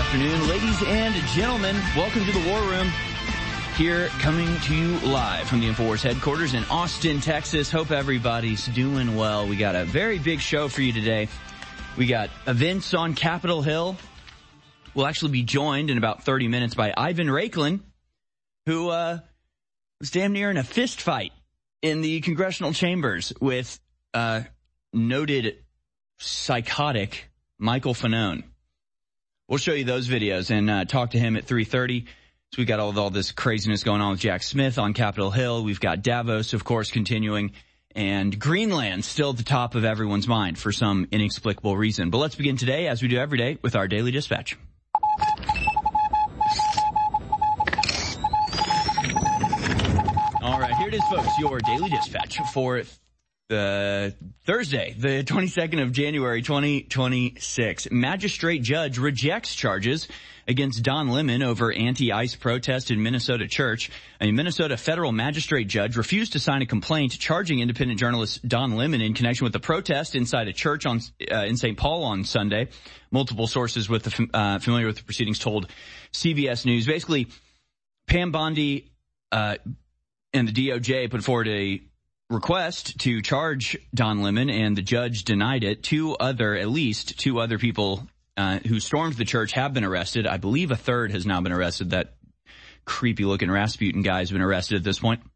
afternoon, ladies and gentlemen. Welcome to the War Room. Here, coming to you live from the InfoWars headquarters in Austin, Texas. Hope everybody's doing well. We got a very big show for you today. We got events on Capitol Hill. We'll actually be joined in about 30 minutes by Ivan Raiklin, who was damn near in a fist fight in the congressional chambers with noted psychotic Michael Fanone. We'll show you those videos and talk to him at 3:30. So we got all this craziness going on with Jack Smith on Capitol Hill. We've got Davos, of course, continuing, and Greenland still at the top of everyone's mind for some inexplicable reason. But let's begin today, as we do every day, with our Daily Dispatch. All right, here it is, folks, your Daily Dispatch for Thursday, the 22nd of January, 2026. Magistrate judge rejects charges against Don Lemon over anti-ICE protest in Minnesota church. A Minnesota federal magistrate judge refused to sign a complaint charging independent journalist Don Lemon in connection with the protest inside a church in St. Paul on Sunday. Multiple sources familiar with the proceedings told CBS News. Basically, Pam Bondi and the DOJ put forward a request to charge Don Lemon, and the judge denied it. At least two other people who stormed the church have been arrested. I believe a third has now been arrested. That creepy-looking Rasputin guy has been arrested at this point.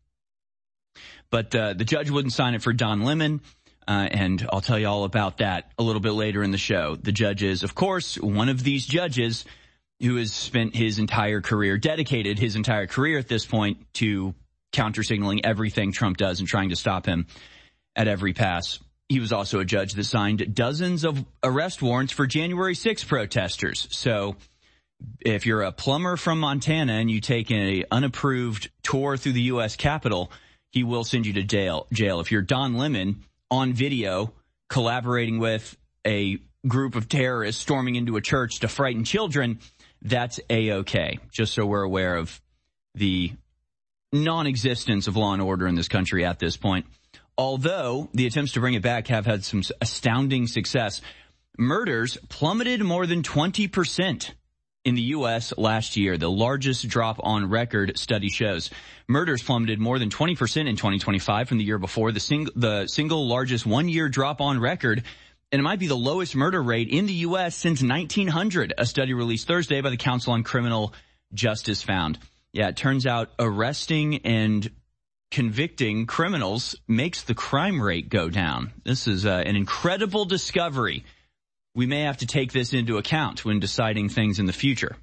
But the judge wouldn't sign it for Don Lemon, and I'll tell you all about that a little bit later in the show. The judge is, of course, one of these judges who has spent his entire career, dedicated his entire career at this point to counter-signaling everything Trump does and trying to stop him at every pass. He was also a judge that signed dozens of arrest warrants for January 6 protesters. So if you're a plumber from Montana and you take an unapproved tour through the U.S. Capitol, he will send you to jail. If you're Don Lemon on video collaborating with a group of terrorists storming into a church to frighten children, that's A-OK, just so we're aware of the non-existence of law and order in this country at this point. Although the attempts to bring it back have had some astounding success. Murders plummeted more than 20% in the U.S. last year, the largest drop on record, study shows. Murders plummeted more than 20% in 2025 from the year before, the single largest one-year drop on record, and it might be the lowest murder rate in the U.S. since 1900, a study released Thursday by the Council on Criminal Justice found. Yeah, it turns out arresting and convicting criminals makes the crime rate go down. This is an incredible discovery. We may have to take this into account when deciding things in the future.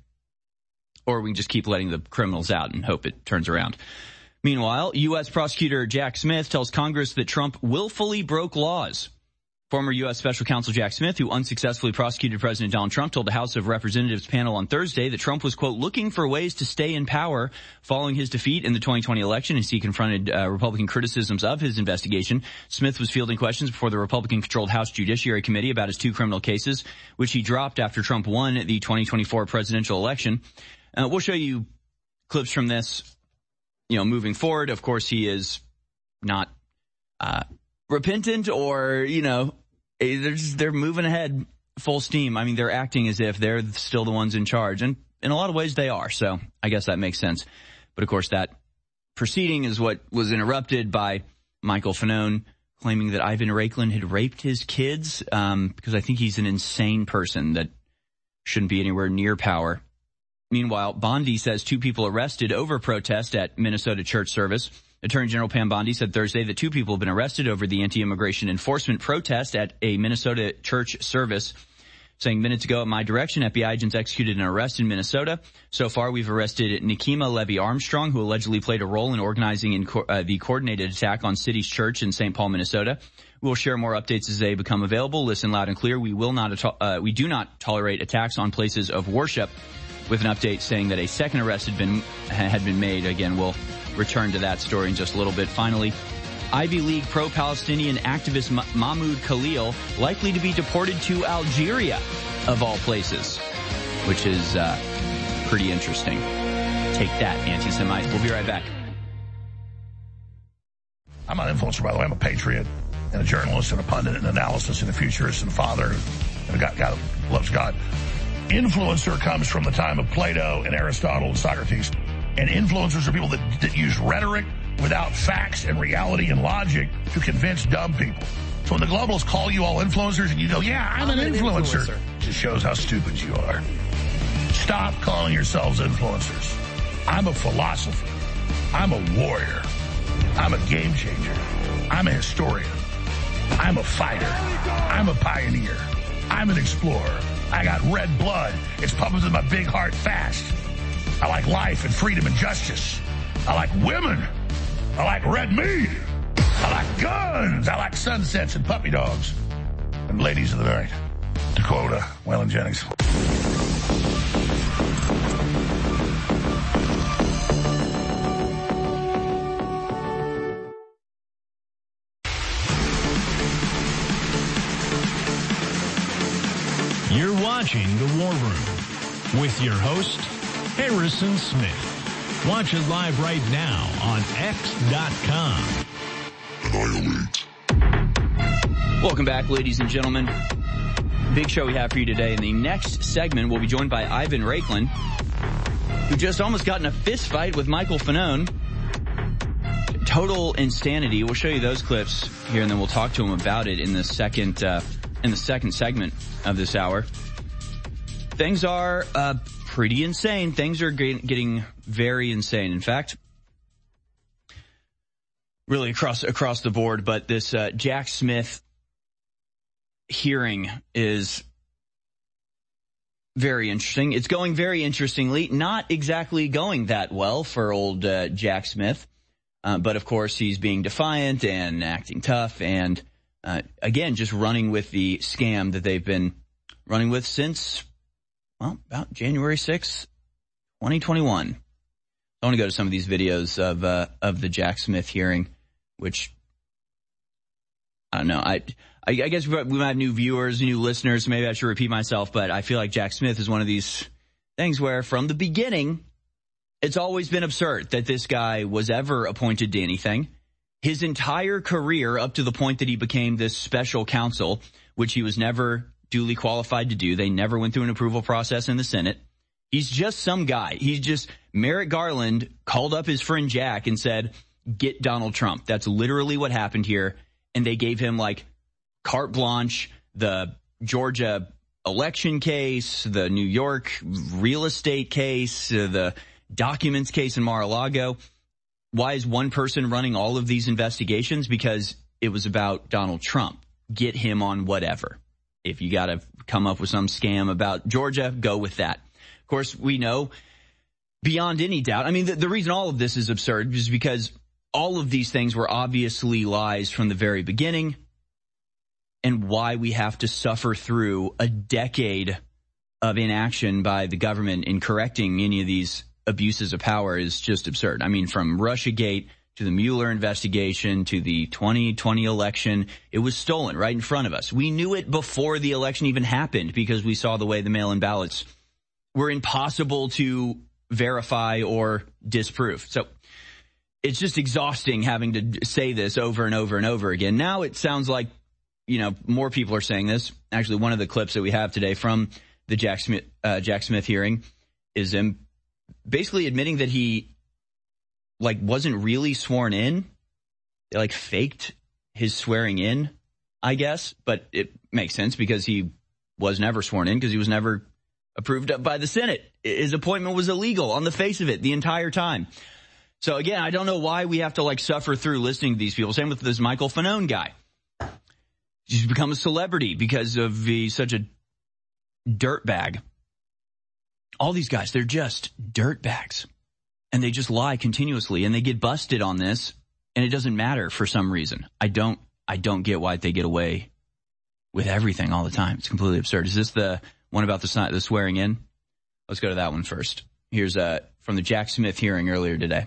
Or we can just keep letting the criminals out and hope it turns around. Meanwhile, U.S. Prosecutor Jack Smith tells Congress that Trump willfully broke laws. Former U.S. Special Counsel Jack Smith, who unsuccessfully prosecuted President Donald Trump, told the House of Representatives panel on Thursday that Trump was, quote, looking for ways to stay in power following his defeat in the 2020 election as he confronted Republican criticisms of his investigation. Smith was fielding questions before the Republican-controlled House Judiciary Committee about his two criminal cases, which he dropped after Trump won the 2024 presidential election. We'll show you clips from this, moving forward. Of course, he is not repentant or, they're moving ahead full steam. I mean, they're acting as if they're still the ones in charge. And in a lot of ways they are. So I guess that makes sense. But of course, that proceeding is what was interrupted by Michael Fanone claiming that Ivan Raiklin had raped his kids, because I think he's an insane person that shouldn't be anywhere near power. Meanwhile, Bondi says two people arrested over protest at Minnesota church service. Attorney General Pam Bondi said Thursday that two people have been arrested over the anti-immigration enforcement protest at a Minnesota church service, saying minutes ago at my direction, FBI agents executed an arrest in Minnesota. So far, we've arrested Nikema Levy Armstrong, who allegedly played a role in organizing the coordinated attack on City's Church in St. Paul, Minnesota. We'll share more updates as they become available. Listen loud and clear. We do not tolerate attacks on places of worship, with an update saying that a second arrest had been made. Again, we'll return to that story in just a little bit. Finally, Ivy League pro-Palestinian activist Mahmoud Khalil likely to be deported to Algeria, of all places, which is pretty interesting. Take that, anti-Semites. We'll be right back. I'm not an influencer, by the way. I'm a patriot and a journalist and a pundit and an analyst and a futurist and a father and a guy that loves God. Influencer comes from the time of Plato and Aristotle and Socrates. And influencers are people that use rhetoric without facts and reality and logic to convince dumb people. So when the globalists call you all influencers and you go, yeah, I'm an influencer, it just shows how stupid you are. Stop calling yourselves influencers. I'm a philosopher. I'm a warrior. I'm a game changer. I'm a historian. I'm a fighter. I'm a pioneer. I'm an explorer. I got red blood. It's pumping in my big heart fast. I like life and freedom and justice. I like women. I like red meat. I like guns. I like sunsets and puppy dogs. And ladies of the night. To quote Waylon Jennings. You're watching The War Room with your host, Harrison Smith. Watch it live right now on X.com. Welcome back, ladies and gentlemen. Big show we have for you today. In the next segment, we'll be joined by Ivan Raiklin, who just almost got in a fist fight with Michael Fanone. Total insanity. We'll show you those clips here, and then we'll talk to him about it in the second segment of this hour. Things are pretty insane. Things are getting very insane. In fact, really across the board. But this Jack Smith hearing is very interesting. It's going very interestingly. Not exactly going that well for old Jack Smith. But of course, he's being defiant and acting tough and again, just running with the scam that they've been running with since, well, about January 6th, 2021. I want to go to some of these videos of the Jack Smith hearing, which, I don't know, I guess we might have new viewers, new listeners, so maybe I should repeat myself, but I feel like Jack Smith is one of these things where from the beginning, it's always been absurd that this guy was ever appointed to anything. His entire career up to the point that he became this special counsel, which he was never duly qualified to do. They never went through an approval process in the Senate. He's just some guy. He's just Merrick Garland called up his friend Jack and said, get Donald Trump. That's literally what happened here. And they gave him like carte blanche, the Georgia election case, the New York real estate case, the documents case in Mar-a-Lago. Why is one person running all of these investigations? Because it was about Donald Trump. Get him on whatever. If you got to come up with some scam about Georgia, go with that. Of course, we know beyond any doubt. I mean, the reason all of this is absurd is because all of these things were obviously lies from the very beginning, and why we have to suffer through a decade of inaction by the government in correcting any of these abuses of power is just absurd. I mean, from Russiagate to the Mueller investigation to the 2020 election, it was stolen right in front of us. We knew it before the election even happened because we saw the way the mail-in ballots were impossible to verify or disprove. So it's just exhausting having to say this over and over and over again. Now it sounds like, you know, more people are saying this. Actually, one of the clips that we have today from the Jack Smith hearing is him basically admitting that he wasn't really sworn in. They faked his swearing in, I guess, but it makes sense because he was never sworn in because he was never approved of by the Senate. His appointment was illegal on the face of it the entire time. So again, I don't know why we have to suffer through listening to these people. Same with this Michael Fanone guy. He's become a celebrity because of he's such a dirtbag. All these guys, they're just dirtbags. And they just lie continuously, and they get busted on this, and it doesn't matter for some reason. I don't get why they get away with everything all the time. It's completely absurd. Is this the one about the swearing in? Let's go to that one first. Here's from the Jack Smith hearing earlier today.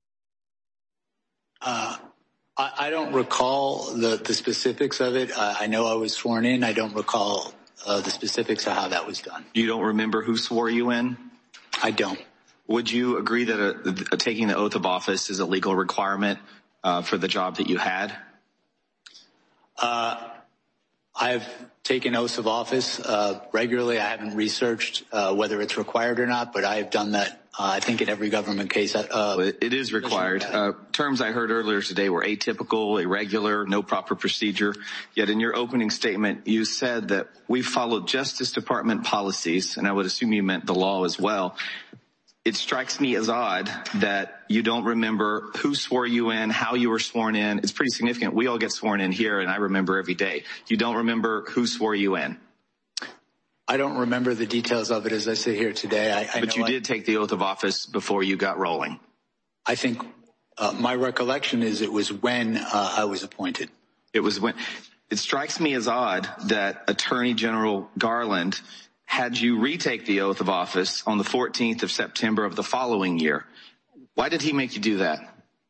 I don't recall the specifics of it. I know I was sworn in. I don't recall the specifics of how that was done. You don't remember who swore you in? I don't. Would you agree that taking the oath of office is a legal requirement for the job that you had? I've taken oaths of office regularly. I haven't researched whether it's required or not, but I have done that, I think, in every government case. It is required. Terms I heard earlier today were atypical, irregular, no proper procedure. Yet in your opening statement, you said that we followed Justice Department policies, and I would assume you meant the law as well. It strikes me as odd that you don't remember who swore you in, how you were sworn in. It's pretty significant. We all get sworn in here, and I remember every day. You don't remember who swore you in? I don't remember the details of it as I sit here today. But you did take the oath of office before you got rolling. I think my recollection is it was when I was appointed. It was when. It strikes me as odd that Attorney General Garland had you retake the oath of office on the 14th of September of the following year. Why did he make you do that?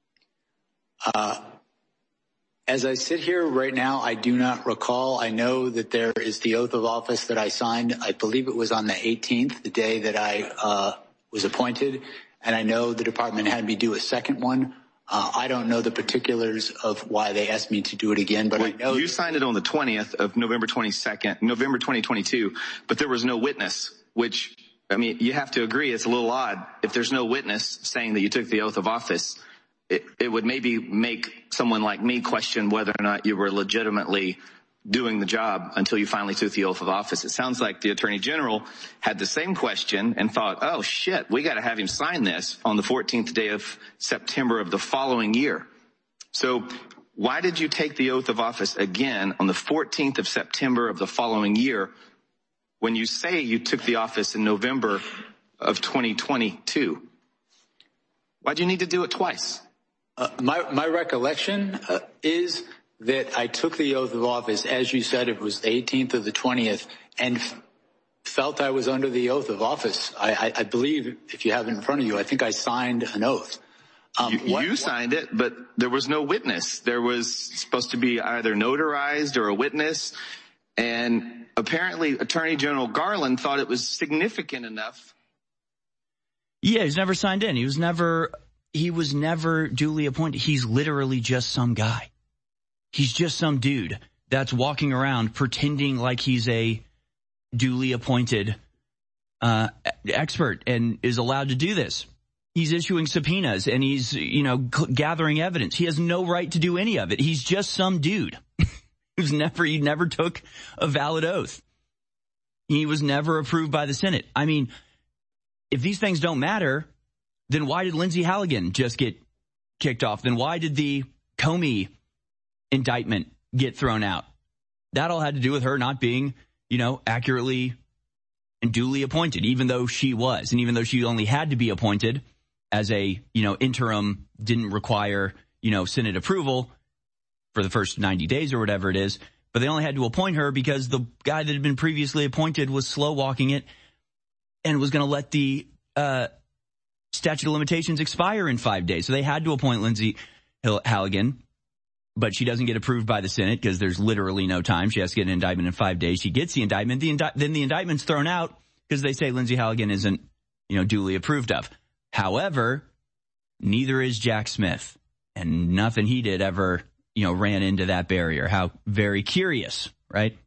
As I sit here right now, I do not recall. I know that there is the oath of office that I signed. I believe it was on the 18th, the day that I was appointed. And I know the department had me do a second one. I don't know the particulars of why they asked me to do it again, but I know you signed it on the 20th of November 2022, but there was no witness, which, I mean, you have to agree it's a little odd. If there's no witness saying that you took the oath of office, it would maybe make someone like me question whether or not you were legitimately doing the job until you finally took the oath of office. It sounds like the Attorney General had the same question and thought, oh shit, we got to have him sign this on the 14th day of September of the following year. So why did you take the oath of office again on the 14th of September of the following year when you say you took the office in November of 2022? Why'd you need to do it twice? My recollection is that I took the oath of office, as you said, it was the 18th or the 20th, and felt I was under the oath of office. I believe, if you have it in front of you, I think I signed an oath. You signed it, but there was no witness. There was supposed to be either notarized or a witness, and apparently Attorney General Garland thought it was significant enough. Yeah, he's never signed in. He was never duly appointed. He's literally just some guy. He's just some dude that's walking around pretending like he's a duly appointed expert and is allowed to do this. He's issuing subpoenas and he's, gathering evidence. He has no right to do any of it. He's just some dude he never took a valid oath. He was never approved by the Senate. I mean, if these things don't matter, then why did Lindsey Halligan just get kicked off? Then why did the Comey indictment get thrown out? That all had to do with her not being, accurately and duly appointed, even though she was. And even though she only had to be appointed as a, interim, didn't require, Senate approval for the first 90 days or whatever it is. But they only had to appoint her because the guy that had been previously appointed was slow walking it and was going to let the statute of limitations expire in 5 days. So they had to appoint Lindsey Halligan. But she doesn't get approved by the Senate because there's literally no time. She has to get an indictment in 5 days. She gets the indictment. Then the indictment's thrown out because they say Lindsey Halligan isn't, duly approved of. However, neither is Jack Smith. And nothing he did ever, ran into that barrier. How very curious, right?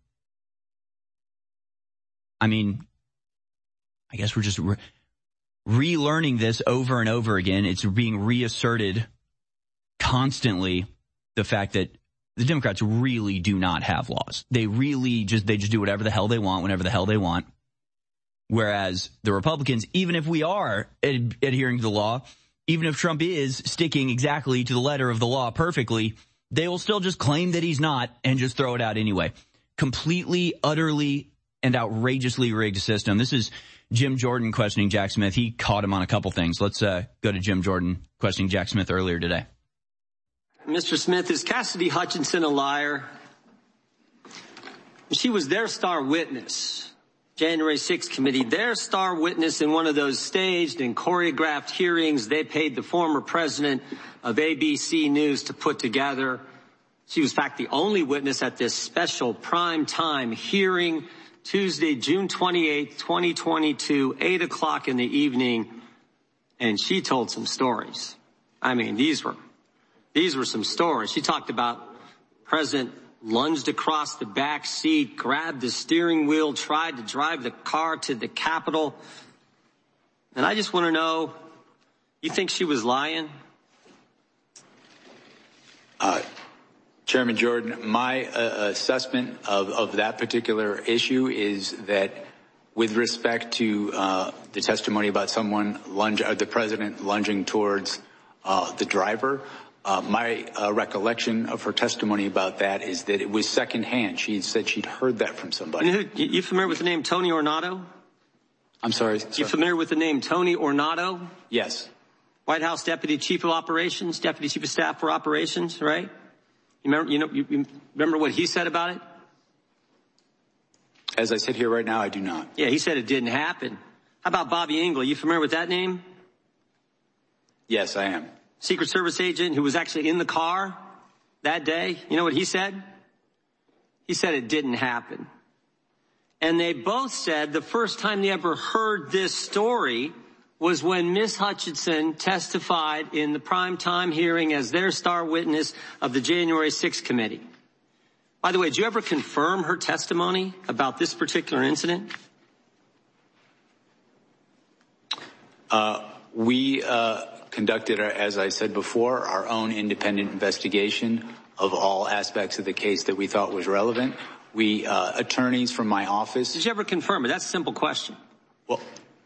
I mean, I guess we're just relearning this over and over again. It's being reasserted constantly. The fact that the Democrats really do not have laws. They just do whatever the hell they want, whenever the hell they want. Whereas the Republicans, even if we are adhering to the law, even if Trump is sticking exactly to the letter of the law perfectly, they will still just claim that he's not and just throw it out anyway. Completely, utterly, and outrageously rigged system. This is Jim Jordan questioning Jack Smith. He caught him on a couple things. Let's go to Jim Jordan questioning Jack Smith earlier today. Mr. Smith, is Cassidy Hutchinson a liar? She was their star witness, January 6th committee, their star witness in one of those staged and choreographed hearings they paid the former president of ABC News to put together. She was, in fact, the only witness at this special prime time hearing Tuesday, June 28th, 2022, 8 o'clock in the evening, and she told some stories. I mean, these were some stories. She talked about President lunged across the back seat, grabbed the steering wheel, tried to drive the car to the Capitol. And I just want to know, you think she was lying? Chairman Jordan, my assessment of that particular issue is that with respect to the testimony about the president lunging towards the driver, my recollection of her testimony about that is that it was secondhand. She said she'd heard that from somebody. You familiar with the name Tony Ornato? I'm sorry. You familiar with the name Tony Ornato? Yes. White House Deputy Chief of Operations, Deputy Chief of Staff for Operations, right? You remember what he said about it? As I sit here right now, I do not. Yeah, he said it didn't happen. How about Bobby Engel? You familiar with that name? Yes, I am. Secret Service agent who was actually in the car that day. You know what he said? He said it didn't happen. And they both said the first time they ever heard this story was when Ms. Hutchinson testified in the primetime hearing as their star witness of the January 6th committee. By the way, did you ever confirm her testimony about this particular incident? We conducted, as I said before, our own independent investigation of all aspects of the case that we thought was relevant. Attorneys from my office. Did you ever confirm it? That's a simple question. Well,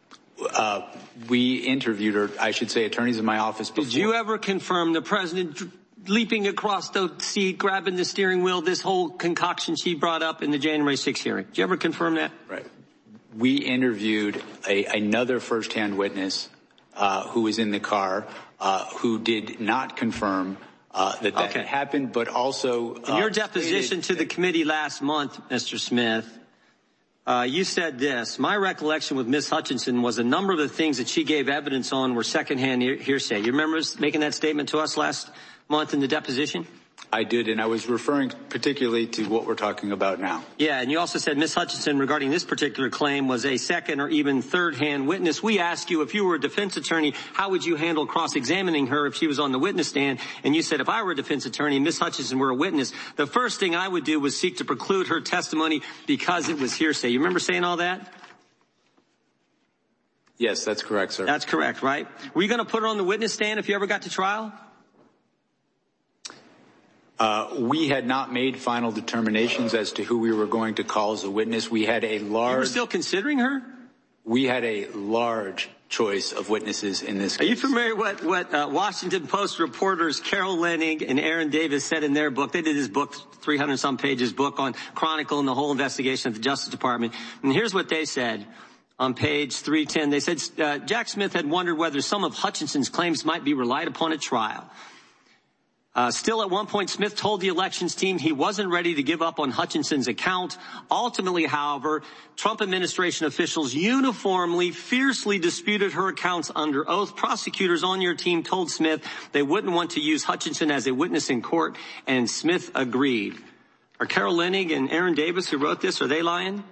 we interviewed her, I should say, attorneys in my office before. Did you ever confirm the president leaping across the seat, grabbing the steering wheel, this whole concoction she brought up in the January 6th hearing? Did you ever confirm that? Right. We interviewed another firsthand witness who was in the car who did not confirm that had happened, but also in your deposition to the committee last month, Mr. Smith, you said this: my recollection with Ms. Hutchinson was a number of the things that she gave evidence on were secondhand hearsay. You remember making that statement to us last month in the deposition? I did, and I was referring particularly to what we're talking about now. Yeah, and you also said Ms. Hutchinson, regarding this particular claim, was a second or even third-hand witness. We asked you, if you were a defense attorney, how would you handle cross-examining her if she was on the witness stand? And you said, if I were a defense attorney and Ms. Hutchinson were a witness, the first thing I would do was seek to preclude her testimony because it was hearsay. You remember saying all that? Yes, that's correct, sir. That's correct, right? Were you going to put her on the witness stand if you ever got to trial? We had not made final determinations as to who we were going to call as a witness. We had a large... You were still considering her? We had a large choice of witnesses in this case. Are you familiar with what Washington Post reporters Carol Leonnig and Aaron Davis said in their book? They did this book, 300-some pages book on Chronicle and the whole investigation of the Justice Department. And here's what they said on page 310. They said Jack Smith had wondered whether some of Hutchinson's claims might be relied upon at trial. Still, at one point, Smith told the elections team he wasn't ready to give up on Hutchinson's account. Ultimately, however, Trump administration officials uniformly, fiercely disputed her accounts under oath. Prosecutors on your team told Smith they wouldn't want to use Hutchinson as a witness in court, and Smith agreed. Are Carol Leonnig and Aaron Davis, who wrote this, are they lying?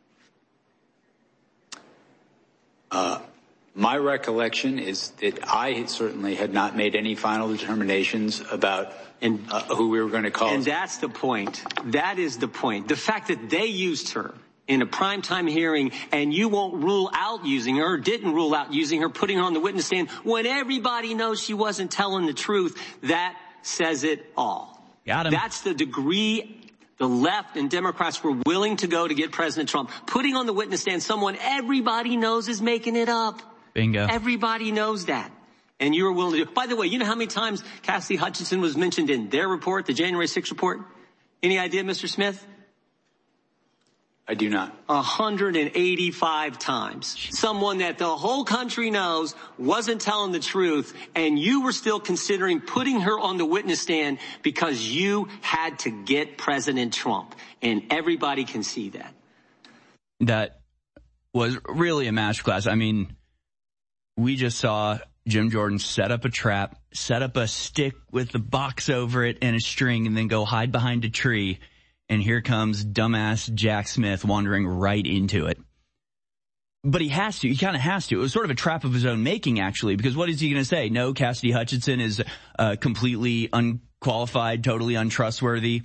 My recollection is that I certainly had not made any final determinations about who we were going to call. And that's the point. That is the point. The fact that they used her in a primetime hearing and you won't rule out using her, or didn't rule out using her, putting her on the witness stand when everybody knows she wasn't telling the truth, that says it all. Got him. That's the degree the left and Democrats were willing to go to get President Trump. Putting on the witness stand someone everybody knows is making it up. Bingo. Everybody knows that. And you were willing to do it. By the way, you know how many times Cassidy Hutchinson was mentioned in their report, the January 6th report? Any idea, Mr. Smith? I do not. 185 times. Someone that the whole country knows wasn't telling the truth, and you were still considering putting her on the witness stand because you had to get President Trump. And everybody can see that. That was really a masterclass. I mean, we just saw Jim Jordan set up a trap, set up a stick with the box over it and a string, and then go hide behind a tree. And here comes dumbass Jack Smith wandering right into it. But he has to. He kind of has to. It was sort of a trap of his own making, actually, because what is he going to say? No, Cassidy Hutchinson is completely unqualified, totally untrustworthy.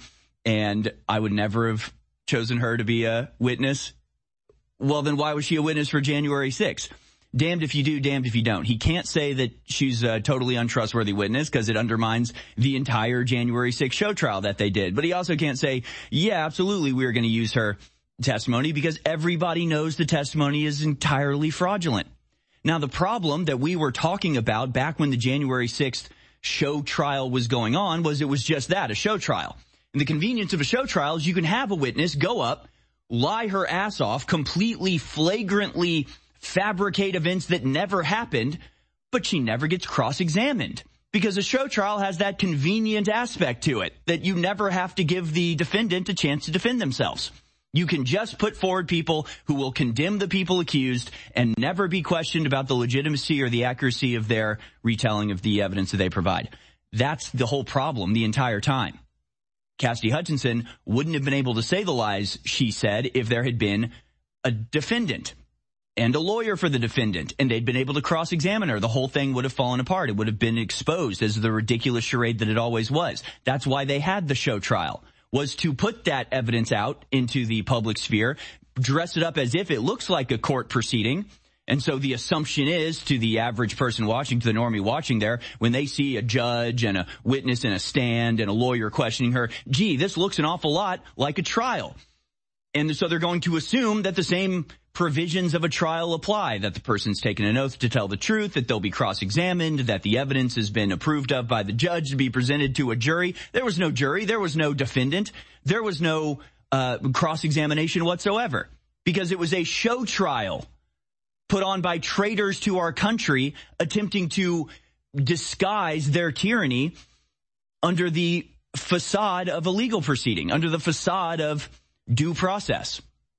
and I would never have chosen her to be a witness, well, then why was she a witness for January 6th? Damned if you do, damned if you don't. He can't say that she's a totally untrustworthy witness because it undermines the entire January 6th show trial that they did. But he also can't say, yeah, absolutely, we're going to use her testimony, because everybody knows the testimony is entirely fraudulent. Now, the problem that we were talking about back when the January 6th show trial was going on was it was just that, a show trial. And the convenience of a show trial is you can have a witness go up, lie her ass off, completely flagrantly fabricate events that never happened, but she never gets cross-examined. Because a show trial has that convenient aspect to it, that you never have to give the defendant a chance to defend themselves. You can just put forward people who will condemn the people accused and never be questioned about the legitimacy or the accuracy of their retelling of the evidence that they provide. That's the whole problem the entire time. Cassidy Hutchinson wouldn't have been able to say the lies she said if there had been a defendant and a lawyer for the defendant, and they'd been able to cross-examine her. The whole thing would have fallen apart. It would have been exposed as the ridiculous charade that it always was. That's why they had the show trial, was to put that evidence out into the public sphere, dress it up as if it looks like a court proceeding. And so the assumption is, to the average person watching, to the normie watching there, when they see a judge and a witness in a stand and a lawyer questioning her, gee, this looks an awful lot like a trial. And so they're going to assume that the same provisions of a trial apply, that the person's taken an oath to tell the truth, that they'll be cross-examined, that the evidence has been approved of by the judge to be presented to a jury. There was no jury. There was no defendant. There was no cross-examination whatsoever, because it was a show trial put on by traitors to our country attempting to disguise their tyranny under the facade of a legal proceeding, under the facade of due process.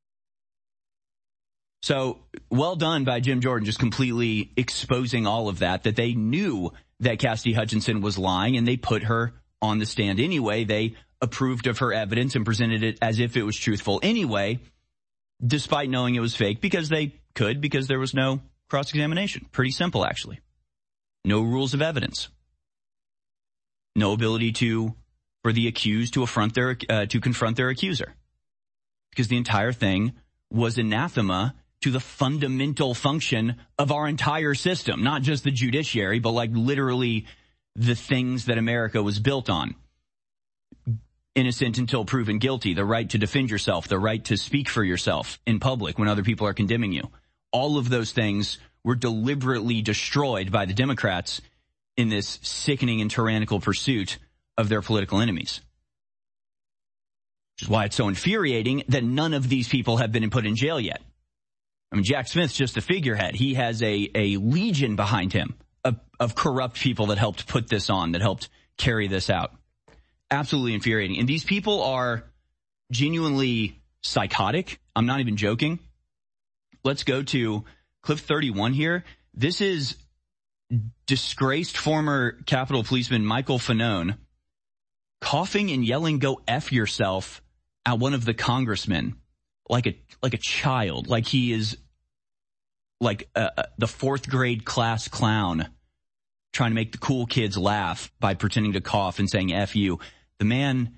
So well done by Jim Jordan, just completely exposing all of that they knew that Cassidy Hutchinson was lying, and they put her on the stand anyway. They approved of her evidence and presented it as if it was truthful anyway, despite knowing it was fake, because they could, because there was no cross-examination. Pretty simple, actually. No rules of evidence. No ability for the accused to confront their accuser. Because the entire thing was anathema to the fundamental function of our entire system, not just the judiciary, but like literally the things that America was built on. Innocent until proven guilty, the right to defend yourself, the right to speak for yourself in public when other people are condemning you. All of those things were deliberately destroyed by the Democrats in this sickening and tyrannical pursuit of their political enemies. Which is why it's so infuriating that none of these people have been put in jail yet. I mean, Jack Smith's just a figurehead. He has a legion behind him of corrupt people that helped put this on, that helped carry this out. Absolutely infuriating. And these people are genuinely psychotic. I'm not even joking. Let's go to clip 31 here. This is disgraced former Capitol Policeman Michael Fanone coughing and yelling, "Go F yourself," at one of the congressmen like a child, like he is like the fourth grade class clown trying to make the cool kids laugh by pretending to cough and saying F you. The man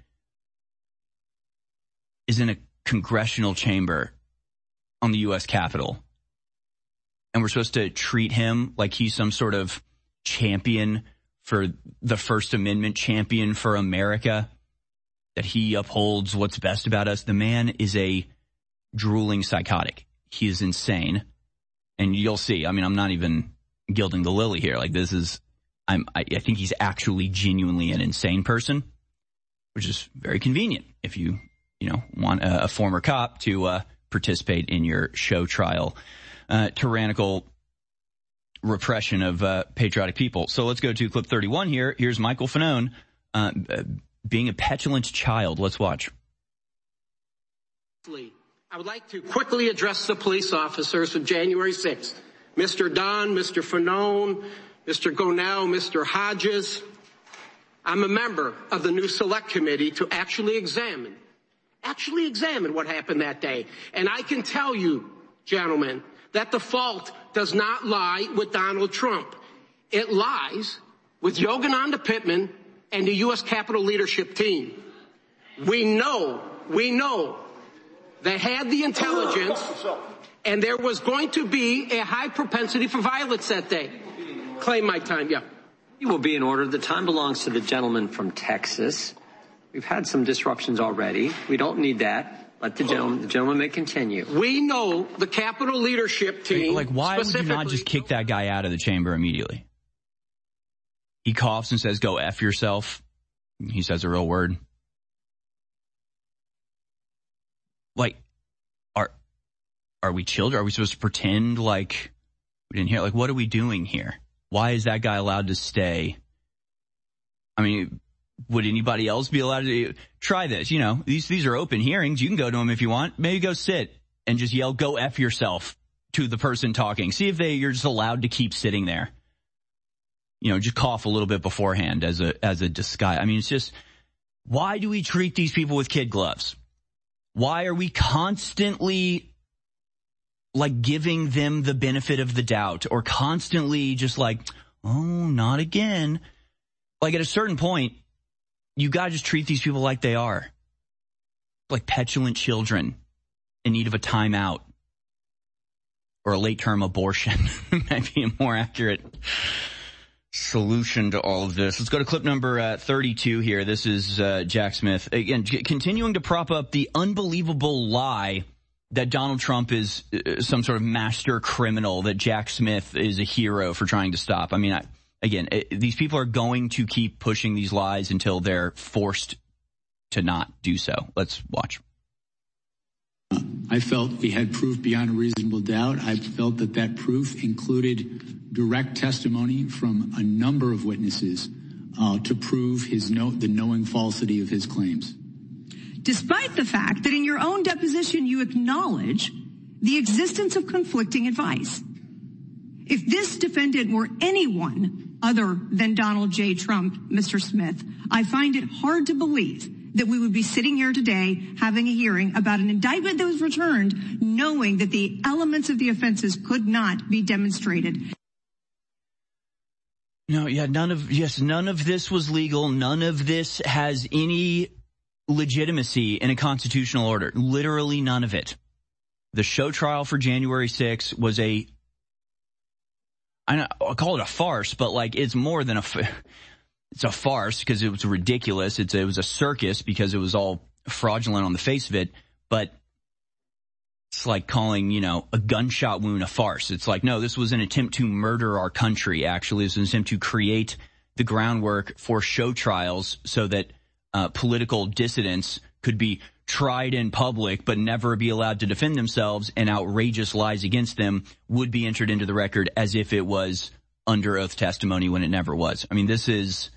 is in a congressional chamber on the U.S. Capitol, and we're supposed to treat him like he's some sort of champion for the First Amendment, champion for America, that he upholds what's best about us. The man is a drooling psychotic. He is insane. And you'll see, I mean, I'm not even gilding the lily here. Like, this is, I think he's actually genuinely an insane person, which is very convenient if you want a former cop to participate in your show trial, tyrannical repression of patriotic people. So let's go to clip 31 here. Here's Michael Fanone being a petulant child. Let's watch. I would like to quickly address the police officers of January 6th. Mr. Dunn, Mr. Fanone, Mr. Gonell, Mr. Hodges. I'm a member of the new select committee to actually examine what happened that day. And I can tell you, gentlemen, that the fault does not lie with Donald Trump. It lies with Yogananda Pittman and the U.S. Capitol leadership team. We know they had the intelligence, and there was going to be a high propensity for violence that day. Claim my time, yeah. It will be in order. The time belongs to the gentleman from Texas. We've had some disruptions already. We don't need that. Let the gentleman may continue. We know the Capitol leadership team. Like, why would you not just kick that guy out of the chamber immediately? He coughs and says, "Go F yourself." He says a real word. Like, are we children? Are we supposed to pretend like we didn't hear? Like, what are we doing here? Why is that guy allowed to stay? I mean, would anybody else be allowed to try this? You know, these are open hearings. You can go to them if you want. Maybe go sit and just yell, "Go F yourself" to the person talking. See if you're just allowed to keep sitting there. You know, just cough a little bit beforehand as a disguise. I mean, it's just, why do we treat these people with kid gloves? Why are we constantly like giving them the benefit of the doubt, or constantly just like, "Oh, not again"? Like, at a certain point, you gotta just treat these people like they are. Like petulant children in need of a timeout. Or a late-term abortion. Might be a more accurate solution to all of this. Let's go to clip number 32 here. This is Jack Smith. Again, continuing to prop up the unbelievable lie that Donald Trump is some sort of master criminal, that Jack Smith is a hero for trying to stop. I mean, these people are going to keep pushing these lies until they're forced to not do so. Let's watch. I felt we had proof beyond a reasonable doubt. I felt that proof included direct testimony from a number of witnesses to prove the knowing falsity of his claims. Despite the fact that in your own deposition you acknowledge the existence of conflicting advice. If this defendant were anyone other than Donald J. Trump, Mr. Smith, I find it hard to believe that we would be sitting here today having a hearing about an indictment that was returned knowing that the elements of the offenses could not be demonstrated. No, yeah, none of this was legal. None of this has any legitimacy in a constitutional order. Literally none of it. The show trial for January 6th was I'll call it a farce, but like, it's more than it's a farce because it was ridiculous. It was a circus because it was all fraudulent on the face of it, but it's like calling, a gunshot wound a farce. It's like, no, this was an attempt to murder our country, actually. This was an attempt to create the groundwork for show trials so that political dissidents could be tried in public but never be allowed to defend themselves, and outrageous lies against them would be entered into the record as if it was under oath testimony when it never was. I mean, this is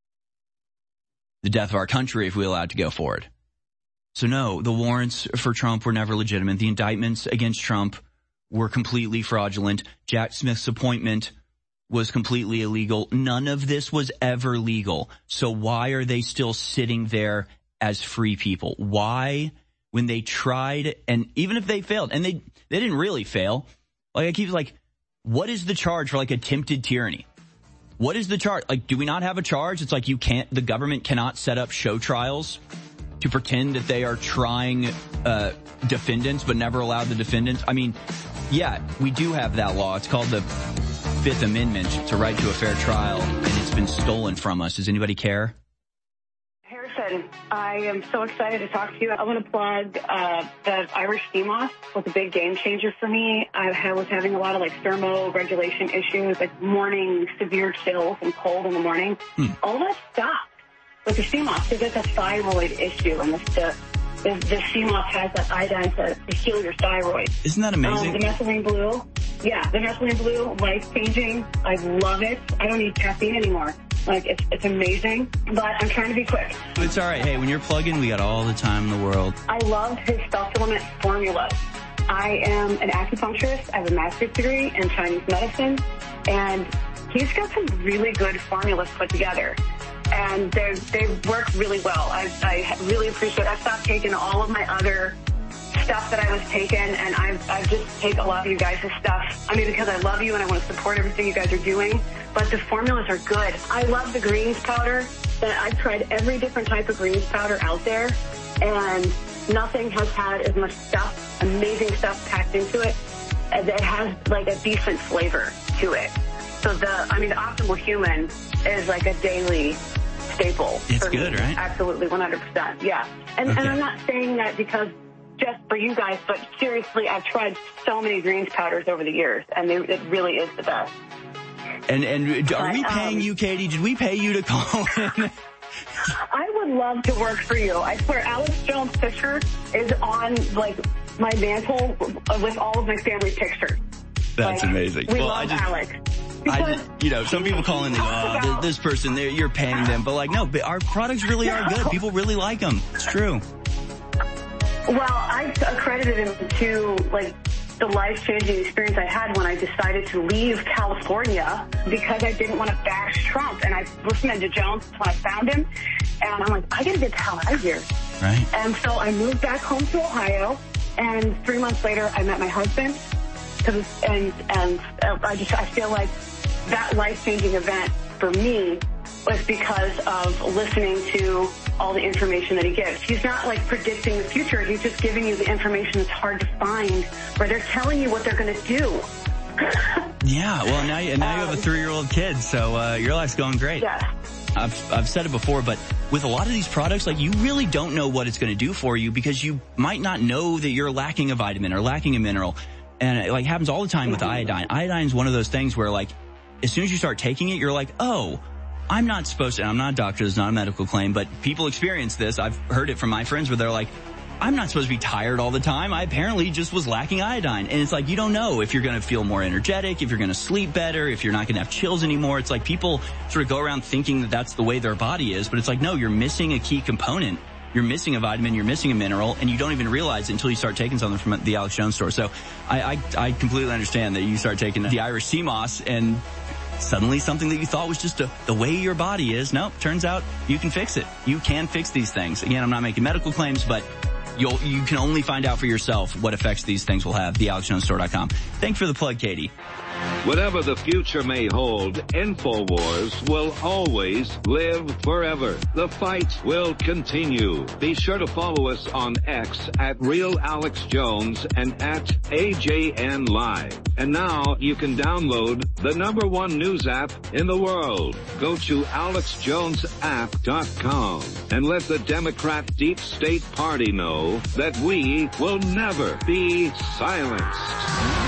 the death of our country if we allowed to go forward. So no, the warrants for Trump were never legitimate. The indictments against Trump were completely fraudulent. Jack Smith's appointment was completely illegal. None of this was ever legal. So why are they still sitting there as free people? Why, when they tried, and even if they failed, and they didn't really fail, like I keep what is the charge for attempted tyranny? What is the charge? Do we not have a charge? It's the government cannot set up show trials to pretend that they are trying defendants but never allow the defendants. I mean, yeah, we do have that law. It's called the Fifth Amendment. It's a right to a fair trial, and it's been stolen from us. Does anybody care? Harrison, I am so excited to talk to you. I want to plug the Irish sea moss was a big game changer for me. I was having a lot of thermoregulation issues, morning severe chills and cold in the morning. All that stopped with the sea moss because it's a thyroid issue, and the sea moss has that iodine to heal your thyroid. Isn't that amazing? The methylene blue. Yeah, the methylene blue, life-changing. I love it. I don't need caffeine anymore. It's amazing, but I'm trying to be quick. It's all right. Hey, when you're plugging, we got all the time in the world. I love his supplement formulas. I am an acupuncturist. I have a master's degree in Chinese medicine, and he's got some really good formulas put together, and they work really well. I really appreciate it. I've stopped taking all of my other stuff that I was taking, and I've just taken a lot of you guys' stuff. I mean, because I love you and I want to support everything you guys are doing. but the formulas are good. I love the greens powder. I've tried every different type of greens powder out there, and nothing has had as much stuff, amazing stuff packed into it, as it has like a decent flavor to it. So the Optimal Human is like a daily staple. It's good, right? Absolutely, 100%. Yeah. And I'm not saying that because just for you guys, but seriously, I've tried so many greens powders over the years, and it really is the best. And are we paying you, Katie? Did we pay you to call in? I would love to work for you. I swear, Alex Jones' picture is on, like, my mantle with all of my family pictures. That's amazing. We love Alex. Some people call in, this person, you're paying them. But, no, our products really are good. People really like them. It's true. Well, I accredited him to, the life-changing experience I had when I decided to leave California because I didn't want to bash Trump. And I listened to Jones when I found him, and I'm like, I got to get the hell out of here. Right. And so I moved back home to Ohio, and 3 months later, I met my husband. I feel like that life-changing event for me was because of listening to all the information that he gives. He's not predicting the future. He's just giving you the information that's hard to find, where they're telling you what they're going to do. Yeah, well, now you have a 3-year-old kid, so your life's going great. Yeah. I've said it before, but with a lot of these products, you really don't know what it's going to do for you because you might not know that you're lacking a vitamin or lacking a mineral. And it happens all the time with iodine. Iodine is one of those things where as soon as you start taking it, you're like, oh, I'm not supposed to, and I'm not a doctor, it's not a medical claim, but people experience this. I've heard it from my friends where they're like, I'm not supposed to be tired all the time. I apparently just was lacking iodine. And it's you don't know if you're going to feel more energetic, if you're going to sleep better, if you're not going to have chills anymore. It's people sort of go around thinking that that's the way their body is, but it's no, you're missing a key component. You're missing a vitamin, you're missing a mineral, and you don't even realize it until you start taking something from the Alex Jones store. So I completely understand that you start taking the Irish sea moss and suddenly something that you thought was just the way your body is. Nope, turns out you can fix it. You can fix these things. Again, I'm not making medical claims, but you can only find out for yourself what effects these things will have. TheAlexJonesStore.com. Thanks for the plug, Katie. Whatever the future may hold, InfoWars will always live forever. The fight will continue. Be sure to follow us on X at RealAlexJones and at AJN Live. And now you can download the #1 news app in the world. Go to AlexJonesApp.com and let the Democrat Deep State Party know that we will never be silenced.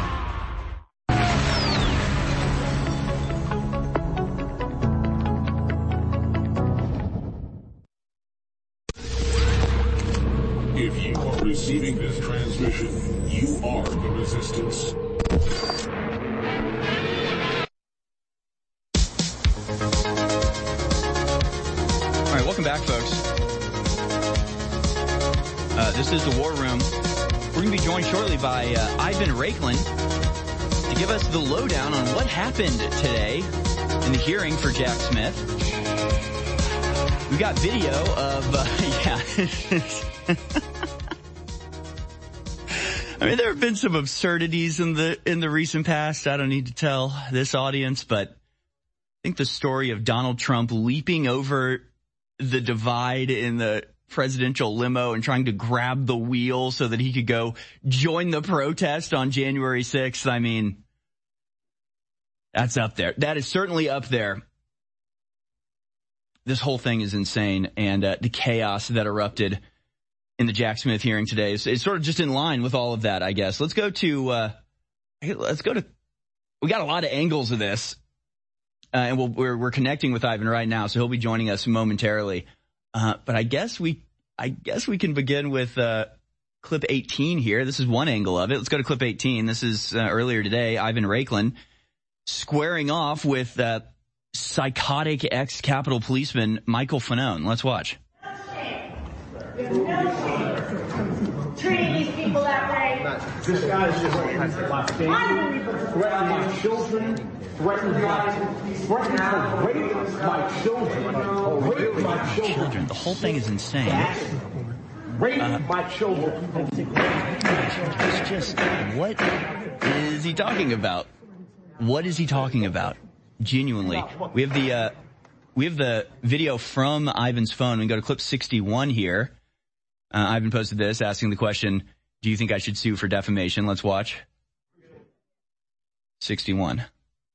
If you are receiving this transmission, you are the resistance. All right, welcome back, folks. This is the War Room. We're going to be joined shortly by Ivan Raiklin to give us the lowdown on what happened today in the hearing for Jack Smith. We got video of, I mean, there have been some absurdities in the recent past. I don't need to tell this audience, but I think the story of Donald Trump leaping over the divide in the presidential limo and trying to grab the wheel so that he could go join the protest on January 6th. I mean, that's up there. That is certainly up there. This whole thing is insane, and the chaos that erupted in the Jack Smith hearing today is sort of just in line with all of that, I guess. We got a lot of angles of this, and we're connecting with Ivan right now, so he'll be joining us momentarily. But I guess we can begin with clip 18 here. This is one angle of it. Let's go to clip 18. This is earlier today, Ivan Raiklin squaring off with psychotic ex-Capitol policeman Michael Fanone. Let's watch. Treating these people that way. This guy is just threatening my children, threatening to rape my children. The whole thing is insane. Rape my children. It's just, what is he talking about? What is he talking about? genuinely. We have the video from Ivan's phone. We can go to clip 61 here. Ivan posted this, asking the question, do you think I should sue for defamation? Let's watch. 61.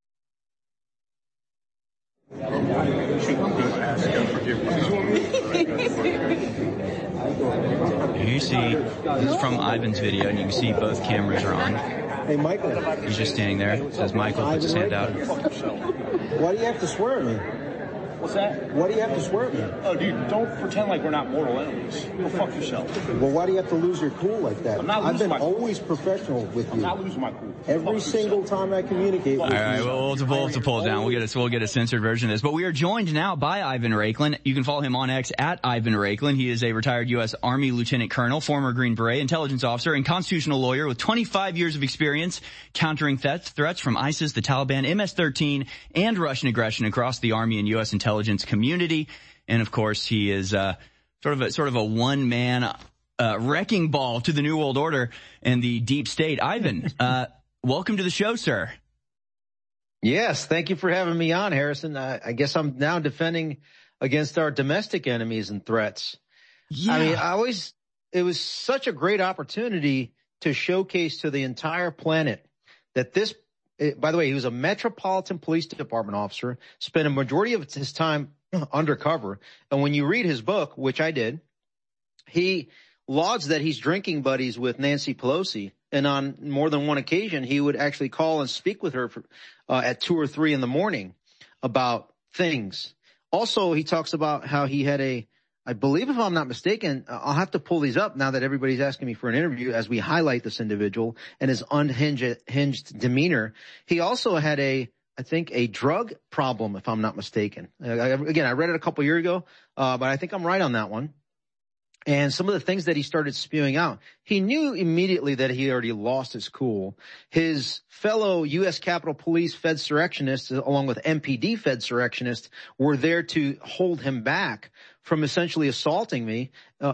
You see, this is from Ivan's video, and you can see both cameras are on. Hey, Michael. He's just standing there. It says Michael, puts his hand out. Why do you have to swear at me? What's that? Why do you have to swear at me? Oh, dude, don't pretend like we're not mortal enemies. Go fuck yourself. Well, why do you have to lose your cool like that? I'm not losing I've been always professional with you. I'm not losing my cool. Every single time I communicate with you. All right, we'll have to pull it down. We'll get a censored version of this. But we are joined now by Ivan Raiklin. You can follow him on X at Ivan Raiklin. He is a retired U.S. Army Lieutenant Colonel, former Green Beret, intelligence officer, and constitutional lawyer with 25 years of experience countering threats from ISIS, the Taliban, MS-13, and Russian aggression across the Army and U.S. intelligence community. And of course, he is sort of a one-man wrecking ball to the New World Order and the deep state. Ivan, welcome to the show, sir. Yes, thank you for having me on, Harrison. I guess I'm now defending against our domestic enemies and threats. Yeah. I mean, it was such a great opportunity to showcase to the entire planet that by the way, he was a Metropolitan Police Department officer, spent a majority of his time undercover. And when you read his book, which I did, he lauds that he's drinking buddies with Nancy Pelosi. And on more than one occasion, he would actually call and speak with her at 2 or 3 in the morning about things. Also, he talks about how he had I believe, if I'm not mistaken, I'll have to pull these up now that everybody's asking me for an interview as we highlight this individual and his unhinged demeanor. He also had I think a drug problem, if I'm not mistaken. Again, I read it a couple years ago, but I think I'm right on that one. And some of the things that he started spewing out, he knew immediately that he already lost his cool. His fellow U.S. Capitol Police Fedsurrectionists, along with MPD Fedsurrectionists, were there to hold him back from essentially assaulting me.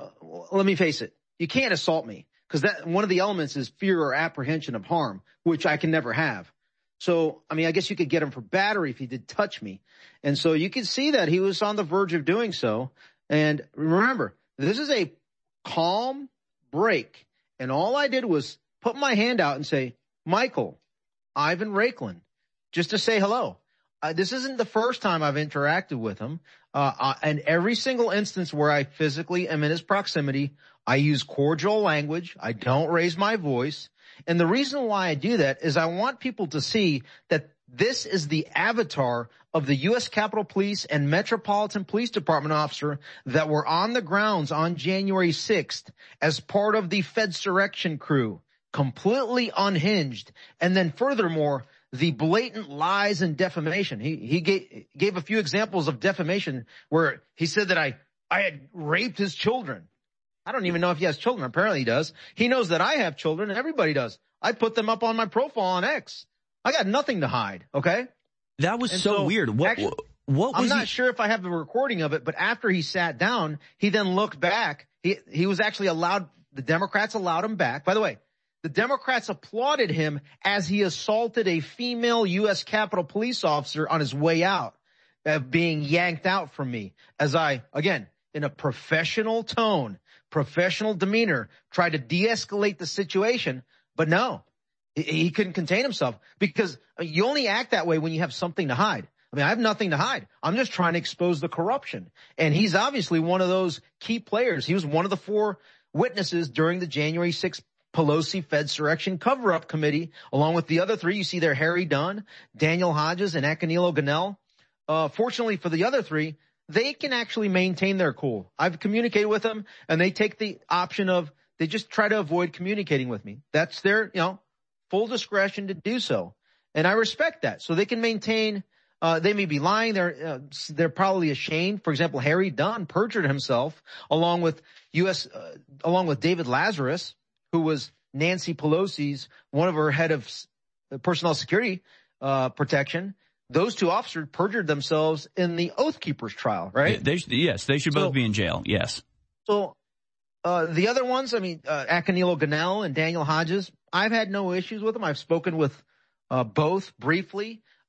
Let me face it, you can't assault me because one of the elements is fear or apprehension of harm, which I can never have. So, I mean, I guess you could get him for battery if he did touch me. And so you can see that he was on the verge of doing so. And remember, this is a calm break. And all I did was put my hand out and say, Michael, Ivan Raiklin, just to say hello. This isn't the first time I've interacted with him. And every single instance where I physically am in his proximity, I use cordial language. I don't raise my voice. And the reason why I do that is I want people to see that this is the avatar of the U.S. Capitol Police and Metropolitan Police Department officer that were on the grounds on January 6th as part of the Fedsurrection crew, completely unhinged. And then furthermore, the blatant lies and defamation. He gave a few examples of defamation where he said that I had raped his children. I don't even know if he has children. Apparently he does. He knows that I have children, and everybody does. I put them up on my profile on X. I got nothing to hide, okay? That was so weird. What was I'm not sure if I have the recording of it, but after he sat down, he then looked back. He was actually allowed, the Democrats allowed him back. By the way, the Democrats applauded him as he assaulted a female U.S. Capitol Police officer on his way out, being yanked out from me as I, again, in a professional tone, professional demeanor, tried to de-escalate the situation, but no, he couldn't contain himself because you only act that way when you have something to hide. I mean, I have nothing to hide. I'm just trying to expose the corruption. And he's obviously one of those key players. He was one of the 4 witnesses during the January 6th Pelosi Fedsurrection cover-up committee, along with the other 3. You see there, Harry Dunn, Daniel Hodges, and Akinilo Ganell. Fortunately for the other 3, they can actually maintain their cool. I've communicated with them, and they take the option of they just try to avoid communicating with me. That's their, full discretion to do so. And I respect that. So they can maintain, they may be lying. They're probably ashamed. For example, Harry Dunn perjured himself along with David Lazarus, who was Nancy Pelosi's, one of her head of personnel security, protection. Those 2 officers perjured themselves in the Oath Keepers trial, right? Yes, they should both be in jail. Yes. So, the other ones, Akinilo Ganell and Daniel Hodges, I've had no issues with them. I've spoken with both briefly.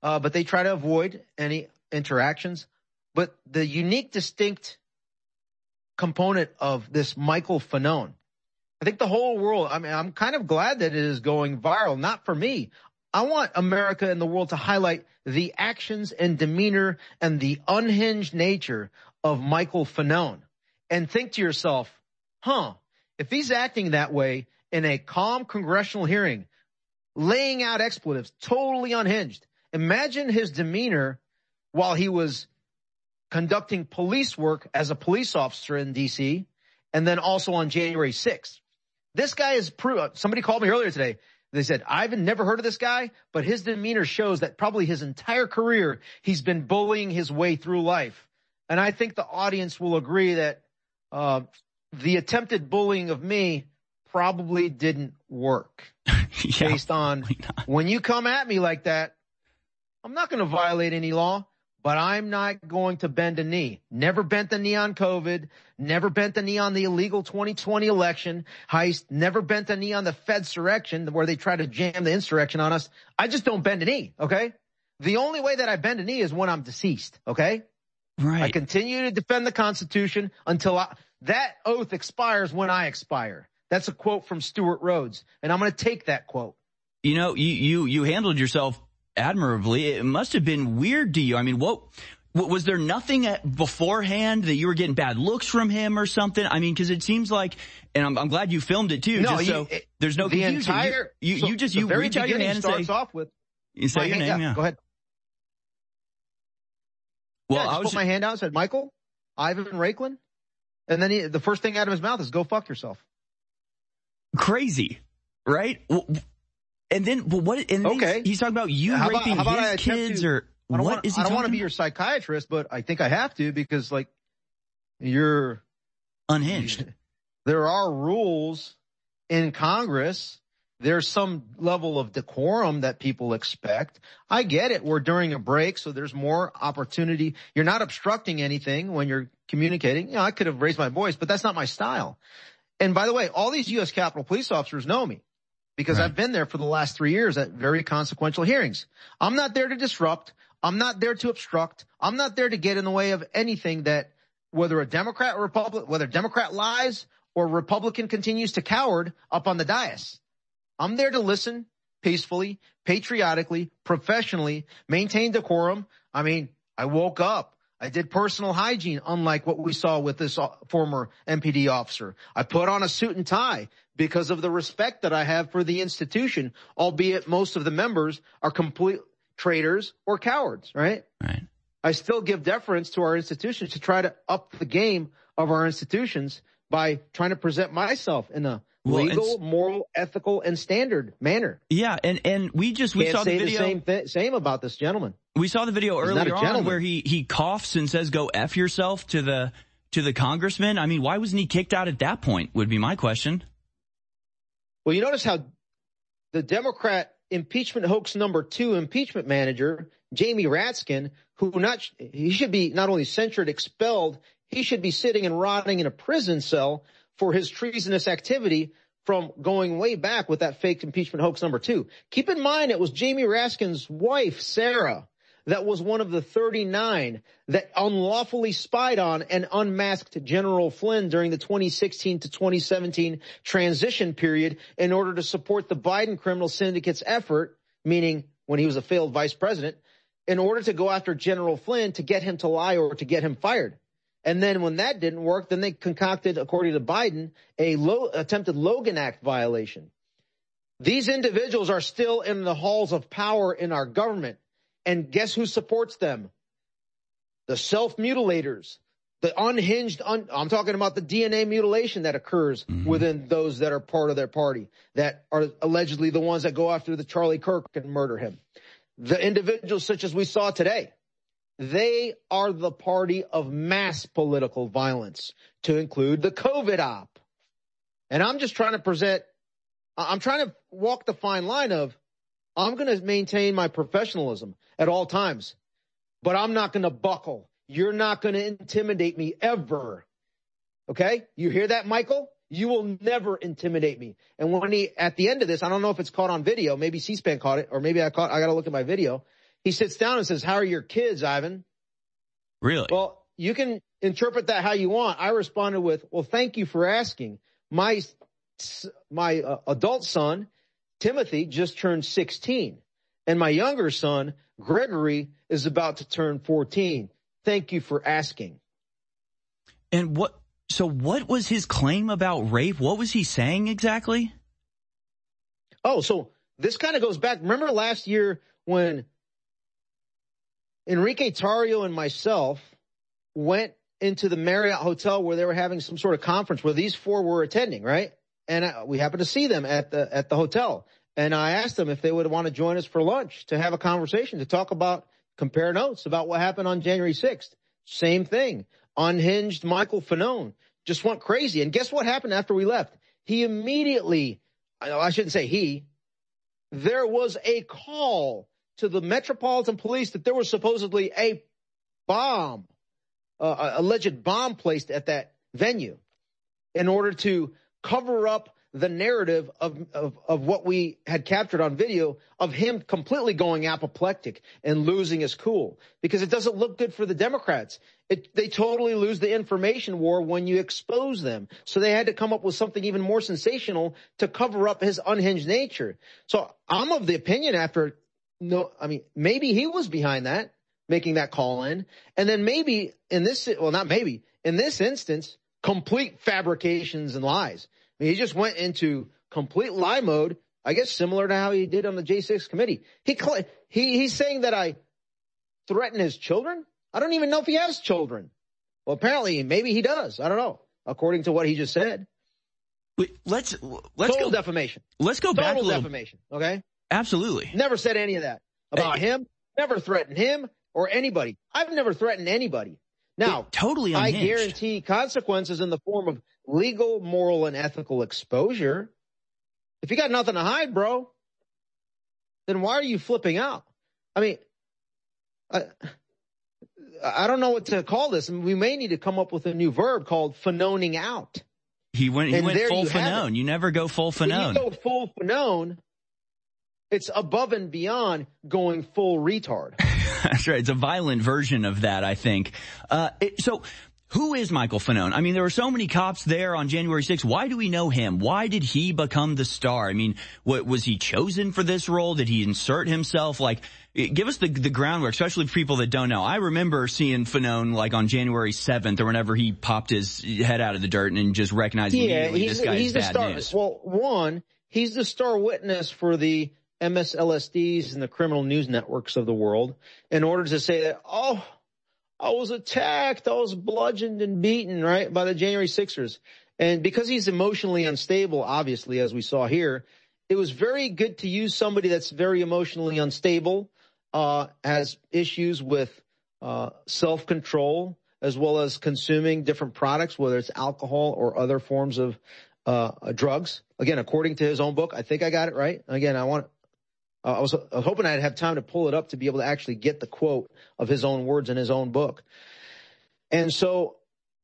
but they try to avoid any interactions. But the unique, distinct component of this Michael Fanone, I think the whole world, I mean, I'm kind of glad that it is going viral, not for me. I want America and the world to highlight the actions and demeanor and the unhinged nature of Michael Fanone. And think to yourself, if he's acting that way in a calm congressional hearing, laying out expletives, totally unhinged, imagine his demeanor while he was conducting police work as a police officer in D.C. and then also on January 6th. This guy is somebody called me earlier today. They said, I've never heard of this guy, but his demeanor shows that probably his entire career he's been bullying his way through life. And I think the audience will agree that the attempted bullying of me probably didn't work. Based on when you come at me like that, I'm not going to violate any law, but I'm not going to bend a knee. Never bent the knee on COVID. Never bent the knee on the illegal 2020 election heist. Never bent a knee on the Fedsurrection where they try to jam the insurrection on us. I just don't bend a knee, okay? The only way that I bend a knee is when I'm deceased, okay? Right. I continue to defend the Constitution until that oath expires when I expire. That's a quote from Stuart Rhodes, and I'm going to take that quote. You know, you handled yourself admirably. It must have been weird to you. I mean, what was there nothing beforehand that you were getting bad looks from him or something? I mean, because it seems like, and I'm glad you filmed it too. No, there's no confusion. You reach out your hand and say. You say your name. Yeah. Go ahead. Well, I put my hand out and said, Michael, Ivan Raiklin, and then the first thing out of his mouth is, "Go fuck yourself." Crazy, right? And then, but what? And okay, he's talking about you raping his kids, or what is he? I don't want to be about? your psychiatrist, but I think I have to because, like, you're unhinged. There are rules in Congress. There's some level of decorum that people expect. I get it. We're during a break, so there's more opportunity. You're not obstructing anything when you're communicating. You know, I could have raised my voice, but that's not my style. And by the way, all these U.S. Capitol Police officers know me because I've been there for the last 3 years at very consequential hearings. I'm not there to disrupt. I'm not there to obstruct. I'm not there to get in the way of anything that, whether a Democrat or Republican, whether Democrat lies or Republican continues to coward up on the dais. I'm there to listen peacefully, patriotically, professionally, maintain decorum. I mean, I woke up. I did personal hygiene, unlike what we saw with this former MPD officer. I put on a suit and tie because of the respect that I have for the institution, albeit most of the members are complete traitors or cowards, right? Right. I still give deference to our institutions to try to up the game of our institutions by trying to present myself in a legal, moral, ethical, and standard manner. Yeah, and we saw the video. Same about this gentleman. We saw the video earlier on where he coughs and says, "Go F yourself" to the congressman. I mean, why wasn't he kicked out at that point? Would be my question. Well, you notice how the Democrat impeachment hoax number 2 impeachment manager, Jamie Raskin, he should be not only censured, expelled, he should be sitting and rotting in a prison cell for his treasonous activity from going way back with that fake impeachment hoax number 2. Keep in mind, it was Jamie Raskin's wife, Sarah, that was one of the 39 that unlawfully spied on and unmasked General Flynn during the 2016 to 2017 transition period in order to support the Biden criminal syndicate's effort, meaning when he was a failed vice president, in order to go after General Flynn to get him to lie or to get him fired. And then when that didn't work, then they concocted, according to Biden, attempted Logan Act violation. These individuals are still in the halls of power in our government. And guess who supports them? The self-mutilators, the unhinged, I'm talking about the DNA mutilation that occurs within those that are part of their party, that are allegedly the ones that go after the Charlie Kirk and murder him. The individuals such as we saw today. They are the party of mass political violence, to include the COVID op. And I'm just trying to I'm trying to walk the fine line of, I'm going to maintain my professionalism at all times, but I'm not going to buckle. You're not going to intimidate me ever. Okay? You hear that, Michael? You will never intimidate me. And when at the end of this, I don't know if it's caught on video, maybe C-SPAN caught it, or maybe I got to look at my video. he sits down and says, "How are your kids, Ivan?" Really? Well, you can interpret that how you want. I responded with, "Well, thank you for asking. My adult son, Timothy, just turned 16, and my younger son, Gregory, is about to turn 14. Thank you for asking." And what was his claim about rape? What was he saying exactly? Oh, so this kind of goes back. Remember last year when Enrique Tarrio and myself went into the Marriott Hotel where they were having some sort of conference where these four were attending, right? And we happened to see them at the hotel. And I asked them if they would want to join us for lunch to have a conversation, to talk about, compare notes about what happened on January 6th. Same thing. Unhinged Michael Fanone just went crazy. And guess what happened after we left? He immediately, I shouldn't say he, there was a call to the Metropolitan Police that there was supposedly a bomb, alleged bomb placed at that venue in order to cover up the narrative of what we had captured on video of him completely going apoplectic and losing his cool, because it doesn't look good for the Democrats. They totally lose the information war when you expose them. So they had to come up with something even more sensational to cover up his unhinged nature. So I'm of the opinion maybe he was behind that, making that call in. And then maybe in this instance, complete fabrications and lies. I mean, he just went into complete lie mode, I guess similar to how he did on the J6 committee. He's saying that I threaten his children? I don't even know if he has children. Well, apparently, maybe he does. I don't know, according to what he just said. Let's Total defamation. Let's go back a little. Total defamation, okay? Absolutely. Never said any of that about him. Never threatened him or anybody. I've never threatened anybody. Now, totally unhinged. I guarantee consequences in the form of legal, moral, and ethical exposure. If you got nothing to hide, bro, then why are you flipping out? I mean, I don't know what to call this. We may need to come up with a new verb called fanoning out. He went full Fanone. You never go full Fanone. When you go full Fanone, it's above and beyond going full retard. That's right. It's a violent version of that, I think. So who is Michael Fanone? I mean, there were so many cops there on January 6th. Why do we know him? Why did he become the star? I mean, was he chosen for this role? Did he insert himself? Like, give us the groundwork, especially for people that don't know. I remember seeing Fanone like on January 7th or whenever he popped his head out of the dirt and just recognized immediately this guy's bad news. Well, one, he's the star witness for the MSLSDs and the criminal news networks of the world in order to say that, I was attacked, I was bludgeoned and beaten, right, by the January 6ers. And because he's emotionally unstable, obviously, as we saw here, it was very good to use somebody that's very emotionally unstable, has issues with self-control, as well as consuming different products, whether it's alcohol or other forms of drugs. Again, according to his own book, I think I got it right. Again, I was hoping I'd have time to pull it up to be able to actually get the quote of his own words in his own book. And so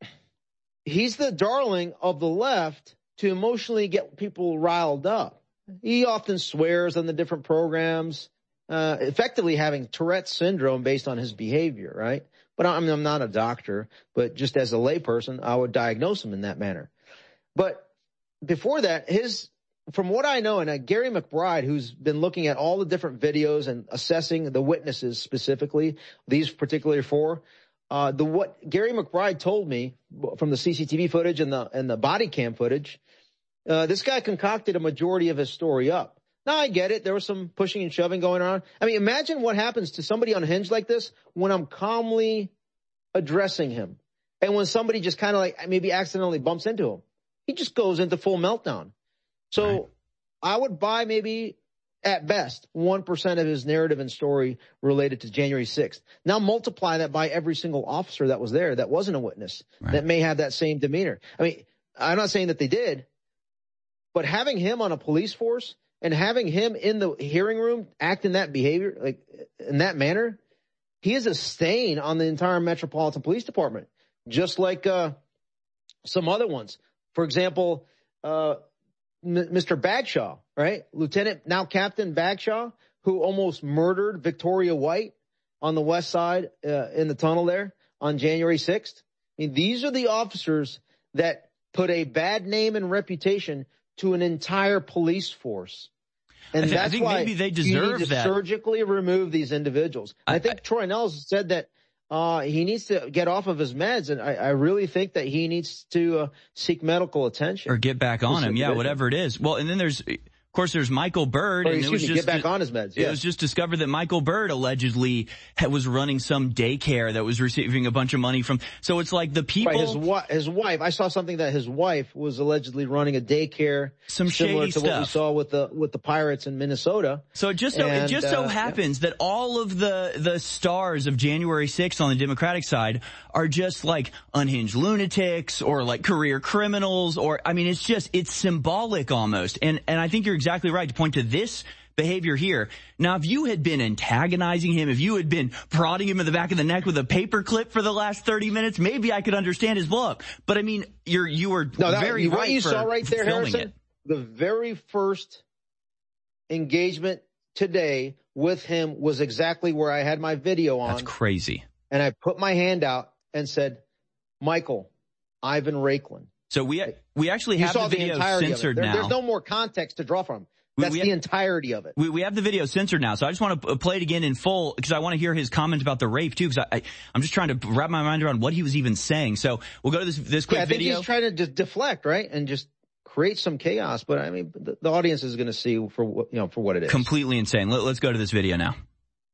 he's the darling of the left to emotionally get people riled up. He often swears on the different programs, effectively having Tourette's syndrome based on his behavior, right? But I'm not a doctor, but just as a layperson, I would diagnose him in that manner. But before that, from what I know, and Gary McBride, who's been looking at all the different videos and assessing the witnesses specifically, these particular four, what Gary McBride told me from the CCTV footage and the body cam footage, this guy concocted a majority of his story up. Now I get it. There was some pushing and shoving going on. I mean, imagine what happens to somebody unhinged like this when I'm calmly addressing him. And when somebody just kind of like maybe accidentally bumps into him, he just goes into full meltdown. So right. I would buy maybe at best 1% of his narrative and story related to January 6th. Now multiply that by every single officer that was there that wasn't a witness that may have that same demeanor. I mean, I'm not saying that they did, but having him on a police force and having him in the hearing room act in that behavior, like in that manner, he is a stain on the entire Metropolitan Police Department, just like some other ones. For example, Mr. Bagshaw, right? Lieutenant, now Captain Bagshaw, who almost murdered Victoria White on the west side in the tunnel there on January 6th. I mean, these are the officers that put a bad name and reputation to an entire police force. And I that's think why maybe they you deserve need to that. Surgically remove these individuals. I think Troy Nels said that he needs to get off of his meds, and I really think that he needs to seek medical attention. Or get back on him, yeah, whatever it is. Well, and then there's Michael Bird. And get back on his meds. It was just discovered that Michael Bird allegedly was running some daycare that was receiving a bunch of money from. So it's like the people. Right, his wife. I saw something that his wife was allegedly running a daycare. Some similar shady to stuff. What we saw with the Pirates in Minnesota. So it just so happens that all of the stars of January 6th on the Democratic side are just like unhinged lunatics or like career criminals, or I mean it's symbolic almost. And I think you're exactly right to point to this behavior here. Now, if you had been antagonizing him, if you had been prodding him in the back of the neck with a paper clip for the last 30 minutes, maybe I could understand his blow-up. But I mean, you were very right. What you saw right there, filming Harrison, it. the very first engagement today with him was exactly where I had my video on. That's crazy. And I put my hand out and said, Michael, Ivan Raiklin. So we actually have the video censored now. There's no more context to draw from. That's the entirety of it. We have the video censored now, so I just want to play it again in full because I want to hear his comment about the rape too. Because I'm just trying to wrap my mind around what he was even saying. So we'll go to this quick video. I think video. he's trying to deflect, right, and just create some chaos. But I mean, the audience is going to see for what it is. Completely insane. Let's go to this video now.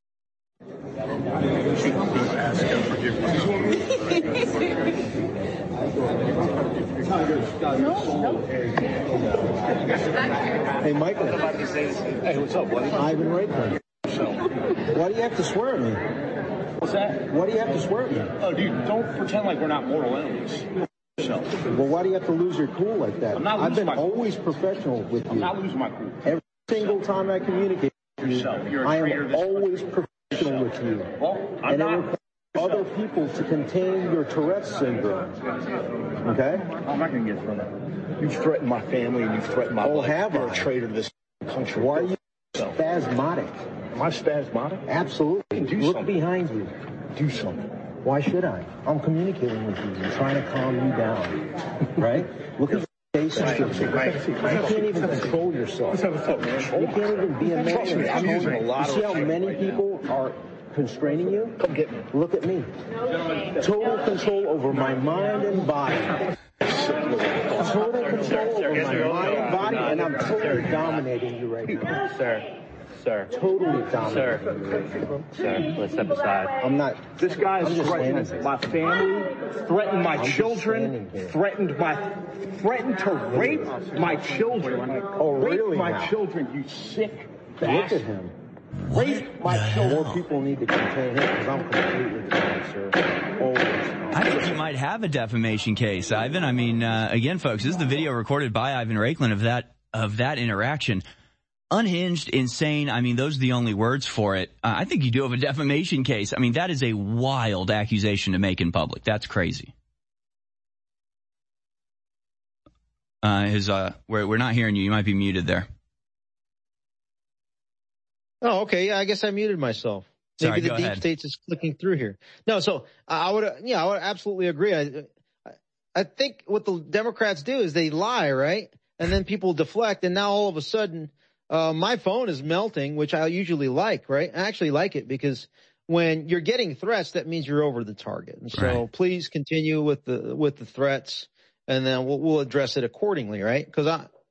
Hey, Michael. Hey, what's up, buddy? Ivan Raiklin. Why do you have to swear at me? What's that? Why do you have to swear at me? Oh, dude, don't pretend like we're not mortal enemies. Well, why do you have to lose your cool like that? I've been always professional with you. I'm not losing my cool. Every single time I communicate with you, I am always professional with you. Well, I'm not. Other people to contain your Tourette's syndrome. Okay? I'm not going to get thrown out. You've threatened my family and you've threatened my life. Have You're I? a traitor to this country. Why are you spasmodic? Am I spasmodic? Absolutely. Look behind you. Do something. Why should I? I'm communicating with you. I'm trying to calm you down. Right? Look at your face. You can't even control yourself. You can't even be a man. I'm using a lot of. You see how many people are constraining you? Come get me. Look at me. Total control over my mind and body. Total control over my mind and body, and I'm totally dominating you right now. Sir. Totally dominating you right now. Sir, let's step aside. I'm not. This guy is threatening my family, threatened my children, threatened to rape my children. Oh, really? Rape my now? children, you sick Look bastard. at him. Rape my children. More people need to contain him because I'm completely fine, sir. Always. I think you might have a defamation case, Ivan. I mean, again, folks, this is the video recorded by Ivan Raiklin of that interaction. Unhinged, insane. I mean, those are the only words for it. I think you do have a defamation case. I mean, that is a wild accusation to make in public. That's crazy. We're not hearing you. You might be muted there. Oh, okay. Yeah, I guess I muted myself. Sorry, Maybe go the deep ahead. states is clicking through here. No, so I would absolutely agree. I think what the Democrats do is they lie, right? And then people deflect, and now all of a sudden, my phone is melting, which I usually like, right? I actually like it because when you're getting threats, that means you're over the target. And so please continue with the threats, and then we'll address it accordingly, right? Because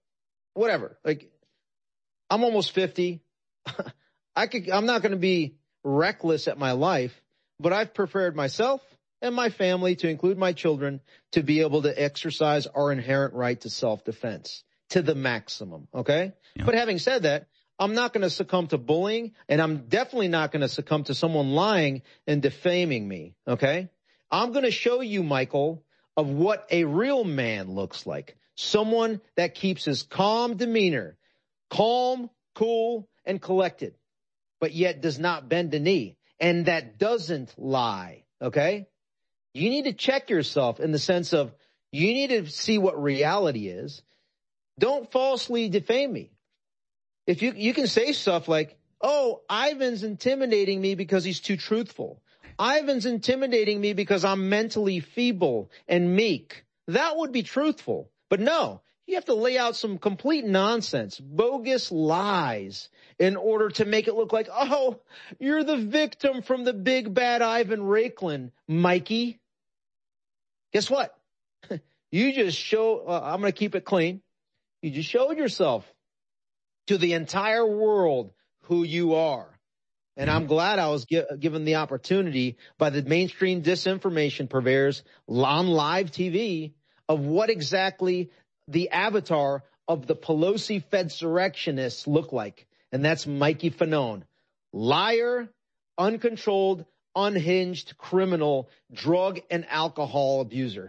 I'm almost 50. I'm not going to be reckless at my life, but I've prepared myself and my family, to include my children, to be able to exercise our inherent right to self-defense to the maximum. Okay. Yeah. But having said that, I'm not going to succumb to bullying, and I'm definitely not going to succumb to someone lying and defaming me. Okay. I'm going to show you, Michael, of what a real man looks like. Someone that keeps his calm demeanor, calm, cool, and collected, but yet does not bend a knee, and that doesn't lie. Okay. You need to check yourself in the sense of you need to see what reality is. Don't falsely defame me. If you can say stuff like, oh, Ivan's intimidating me because he's too truthful. Ivan's intimidating me because I'm mentally feeble and meek. That would be truthful. But no, you have to lay out some complete nonsense, bogus lies in order to make it look like, oh, you're the victim from the big bad Ivan Raiklin, Mikey. Guess what? You just I'm going to keep it clean. You just showed yourself to the entire world who you are. And I'm glad I was given the opportunity by the mainstream disinformation purveyors on live TV of what exactly the avatar of the Pelosi Fedsurrectionists look like. And that's Mikey Fanone. Liar, uncontrolled, unhinged criminal, drug and alcohol abuser.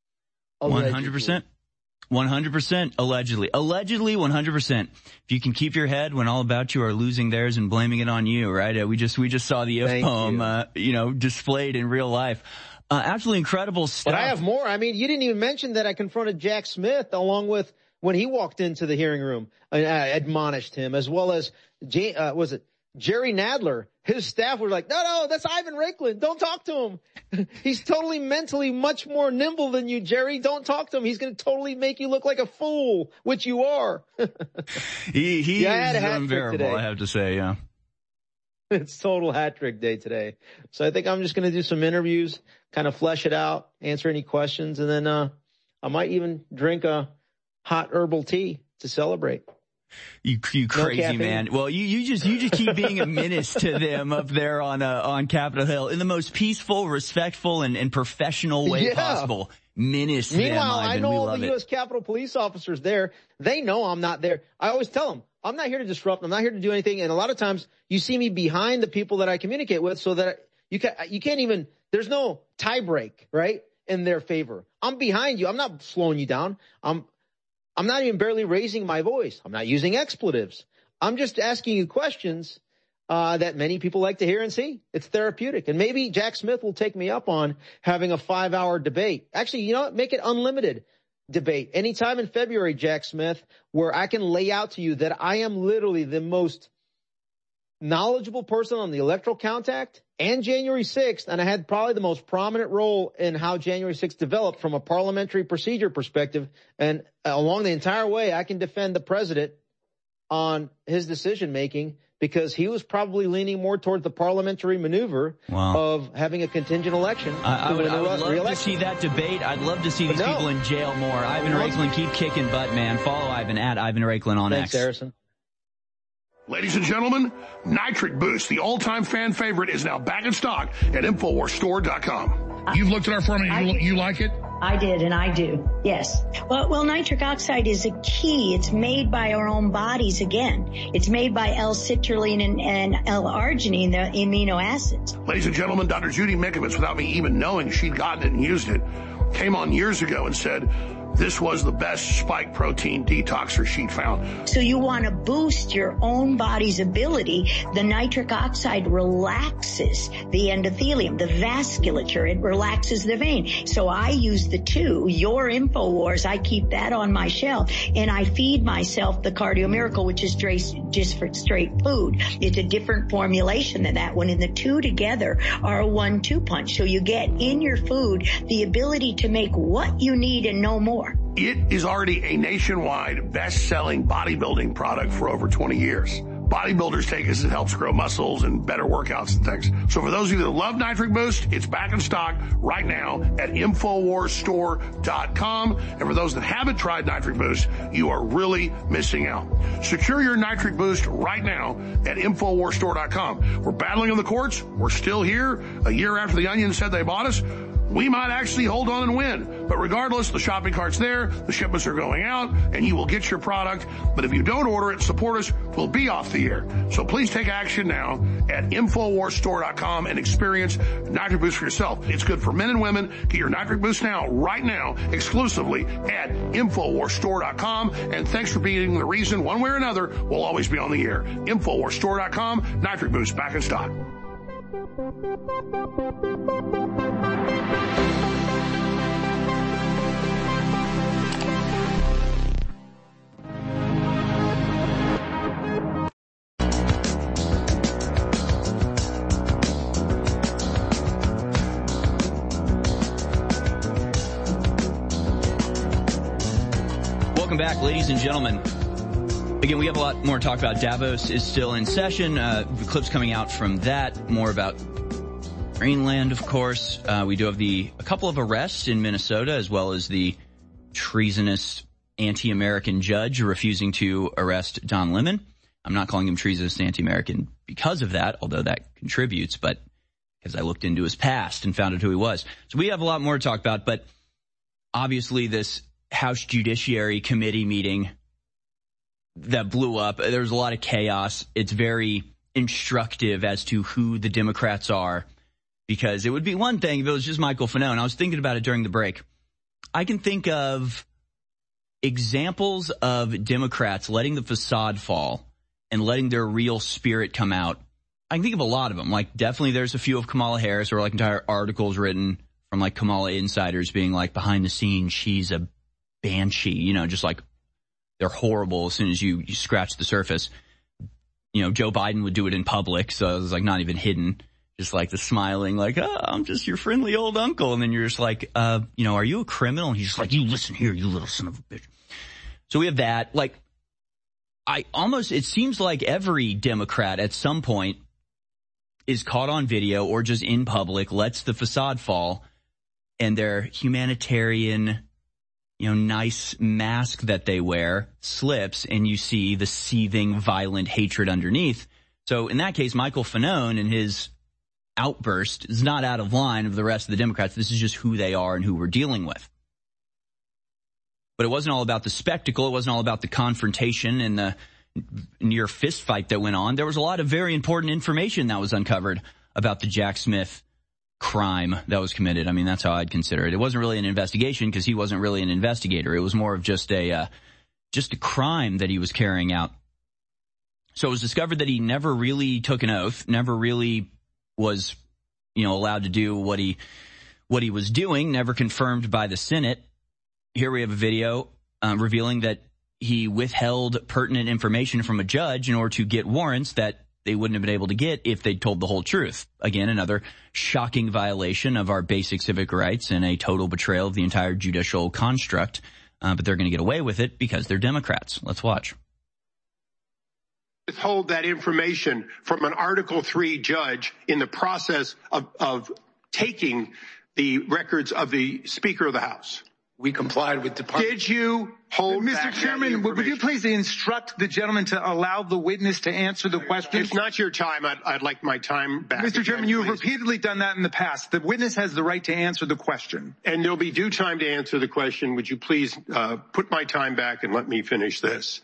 100%. 100% allegedly. Allegedly 100%. If you can keep your head when all about you are losing theirs and blaming it on you, right? We just saw the if poem, displayed in real life. Absolutely incredible stuff. But I have more. I mean, you didn't even mention that I confronted Jack Smith along with when he walked into the hearing room. I admonished him, as well as Jerry Nadler. His staff were like, no, that's Ivan Raiklin. Don't talk to him. He's totally mentally much more nimble than you, Jerry. Don't talk to him. He's going to totally make you look like a fool, which you are. He is unbearable, I have to say, yeah. It's total hat trick day today. So I think I'm just going to do some interviews, kind of flesh it out, answer any questions, and then I might even drink a hot herbal tea to celebrate. You crazy man. Well, you just keep being a menace to them up there on Capitol Hill in the most peaceful, respectful, and professional way possible. Menace them, Ivan. Meanwhile, I know all the U.S. Capitol police officers there. They know I'm not there. I always tell them, I'm not here to disrupt. I'm not here to do anything. And a lot of times you see me behind the people that I communicate with so that you can't even, there's no tie break, right? In their favor. I'm behind you. I'm not slowing you down. I'm not even barely raising my voice. I'm not using expletives. I'm just asking you questions that many people like to hear and see. It's therapeutic. And maybe Jack Smith will take me up on having a 5-hour debate. Actually, you know what? Make it unlimited debate. Anytime in February, Jack Smith, where I can lay out to you that I am literally the most knowledgeable person on the Electoral Count Act and January 6th, and I had probably the most prominent role in how January 6th developed from a parliamentary procedure perspective. And along the entire way, I can defend the president on his decision-making because he was probably leaning more toward the parliamentary maneuver of having a contingent election. I would love to see that debate. I'd love to see these people in jail more. Ivan Raiklin, keep kicking butt, man. Follow Ivan at Ivan Raiklin on X. Thanks, Harrison. Ladies and gentlemen, Nitric Boost, the all-time fan favorite, is now back in stock at InfoWarsStore.com. You've looked at our formula. You like it? I did, and I do. Yes. Well, nitric oxide is a key. It's made by our own bodies again. It's made by L-citrulline and L-arginine, the amino acids. Ladies and gentlemen, Dr. Judy Mikovits, without me even knowing she'd gotten it and used it, came on years ago and said, this was the best spike protein detoxer she'd found. So you want to boost your own body's ability. The nitric oxide relaxes the endothelium, the vasculature. It relaxes the vein. So I use the two. Your InfoWars, I keep that on my shelf, and I feed myself the Cardio Miracle, which is just for straight food. It's a different formulation than that one, and the two together are a 1-2 punch. So you get in your food the ability to make what you need and no more. It is already a nationwide best-selling bodybuilding product for over 20 years. Bodybuilders take it as it helps grow muscles and better workouts and things. So for those of you that love Nitric Boost, it's back in stock right now at InfoWarsStore.com. And for those that haven't tried Nitric Boost, you are really missing out. Secure your Nitric Boost right now at InfoWarsStore.com. We're battling in the courts. We're still here. A year after the Onion said they bought us, we might actually hold on and win. But regardless, the shopping cart's there, the shipments are going out, and you will get your product. But if you don't order it, support us, we'll be off the air. So please take action now at InfoWarsStore.com and experience Nitric Boost for yourself. It's good for men and women. Get your Nitric Boost now, right now, exclusively at InfoWarsStore.com. And thanks for being the reason, one way or another, we'll always be on the air. InfoWarsStore.com, Nitric Boost back in stock. Welcome back, ladies and gentlemen. Again, we have a lot more to talk about. Davos is still in session. Clips coming out from that. More about Greenland, of course. We do have a couple of arrests in Minnesota, as well as the treasonous anti-American judge refusing to arrest Don Lemon. I'm not calling him treasonous anti-American because of that, although that contributes, but because I looked into his past and found out who he was. So we have a lot more to talk about, but obviously this House Judiciary Committee meeting that blew up, there was a lot of chaos. It's very instructive as to who the Democrats are, because it would be one thing if it was just Michael Fanone. I was thinking about it during the break. I can think of examples of Democrats letting the facade fall and letting their real spirit come out. I can think of a lot of them. Like, definitely there's a few of Kamala Harris, or like entire articles written from like Kamala insiders being like, behind the scenes, she's a banshee, you know, just like they're horrible as soon as you scratch the surface. You know, Joe Biden would do it in public, so it was like not even hidden. Just like the smiling, like, oh, I'm just your friendly old uncle. And then you're just like, you know, are you a criminal? And he's just like, you listen here, you little son of a bitch. So we have that. Like, it seems like every Democrat at some point is caught on video or just in public, lets the facade fall, and their humanitarian, you know, nice mask that they wear slips, and you see the seething, violent hatred underneath. So in that case, Michael Fanone and his outburst is not out of line of the rest of the Democrats. This is just who they are and who we're dealing with. But it wasn't all about the spectacle. It wasn't all about the confrontation and the near fist fight that went on. There was a lot of very important information that was uncovered about the Jack Smith crime that was committed. I mean, that's how I'd consider it. It wasn't really an investigation because he wasn't really an investigator. It was more of just a crime that he was carrying out. So it was discovered that he never really took an oath, never really was, you know, allowed to do what he was doing, never confirmed by the Senate. Here we have a video revealing that he withheld pertinent information from a judge in order to get warrants that they wouldn't have been able to get if they'd told the whole truth. Again, another shocking violation of our basic civic rights and a total betrayal of the entire judicial construct. But they're going to get away with it because they're Democrats. Let's watch. Withhold that information from an Article III judge in the process of taking the records of the Speaker of the House. We complied with Department. Did you hold back Mr. Chairman, would you please instruct the gentleman to allow the witness to answer the question? It's not your time. I'd like my time back. Mr. Chairman, you have repeatedly done that in the past. The witness has the right to answer the question. And there'll be due time to answer the question. Would you please put my time back and let me finish this?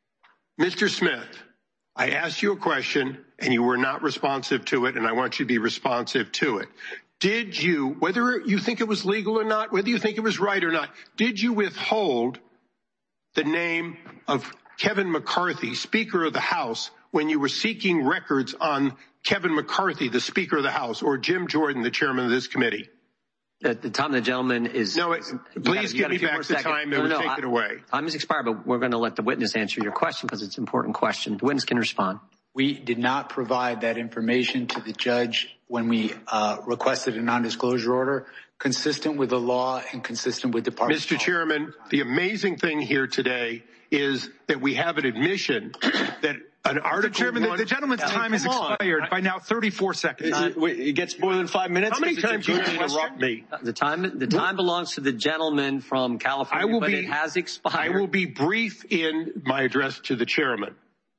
Mr. Smith, I asked you a question and you were not responsive to it, and I want you to be responsive to it. Did you, whether you think it was legal or not, whether you think it was right or not, did you withhold the name of Kevin McCarthy, Speaker of the House, when you were seeking records on Kevin McCarthy, the Speaker of the House, or Jim Jordan, the chairman of this committee? At the time the gentleman is... No, please give me back the time that would take it away. Time has expired, but we're going to let the witness answer your question because it's an important question. The witness can respond. We did not provide that information to the judge when we requested a nondisclosure order, consistent with the law and consistent with Department. Mr. Chairman, the amazing thing here today is that we have an admission that an Article Mr. Chairman, the gentleman's time has expired by now 34 seconds. It gets more than 5 minutes. How many times do you interrupt me? The time belongs to the gentleman from California, but it has expired. I will be brief in my address to the chairman.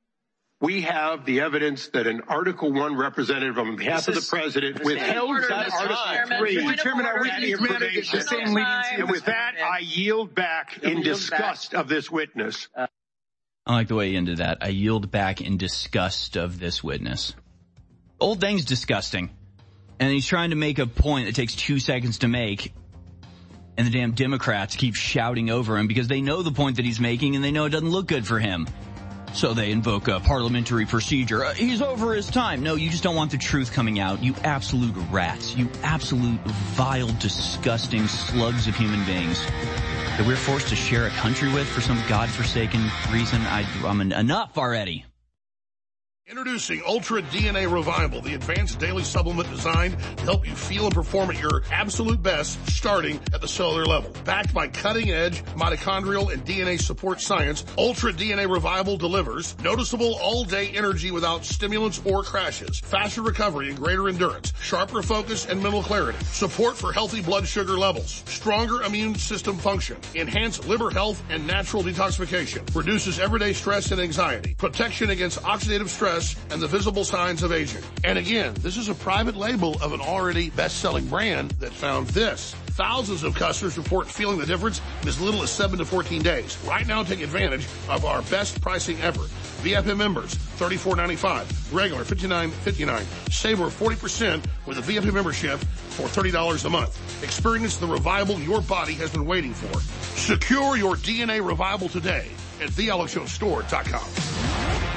We have the evidence that an Article I representative on behalf of the president withheld that Article III. Mr. Chairman, are we managed the same leniency? And with that, I yield back in disgust of this witness. I like the way he ended that. I yield back in disgust of this witness. The whole thing's disgusting. And he's trying to make a point that takes 2 seconds to make. And the damn Democrats keep shouting over him because they know the point that he's making and they know it doesn't look good for him. So they invoke a parliamentary procedure. He's over his time. No, you just don't want the truth coming out. You absolute rats. You absolute vile, disgusting slugs of human beings that we're forced to share a country with for some godforsaken reason. I'm enough already. Introducing Ultra DNA Revival, the advanced daily supplement designed to help you feel and perform at your absolute best, starting at the cellular level. Backed by cutting-edge mitochondrial and DNA support science, Ultra DNA Revival delivers noticeable all-day energy without stimulants or crashes, faster recovery and greater endurance, sharper focus and mental clarity, support for healthy blood sugar levels, stronger immune system function, enhanced liver health and natural detoxification, reduces everyday stress and anxiety, protection against oxidative stress, and the visible signs of aging. And again, this is a private label of an already best-selling brand that found this. Thousands of customers report feeling the difference in as little as 7 to 14 days. Right now, take advantage of our best pricing ever. VIP members, $34.95. Regular, $59.59. Save over 40% with a VIP membership for $30 a month. Experience the revival your body has been waiting for. Secure your DNA Revival today at thealexshowstore.com.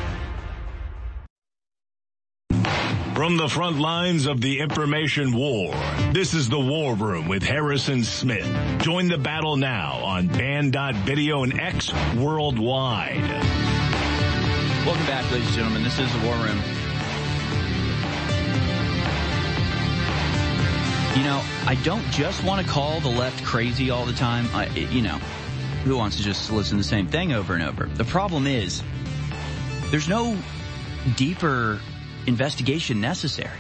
From the front lines of the information war, this is the War Room with Harrison Smith. Join the battle now on Band.video and X worldwide. Welcome back, ladies and gentlemen. This is the War Room. You know, I don't just want to call the left crazy all the time. Who wants to just listen to the same thing over and over? The problem is, there's no deeper investigation necessary.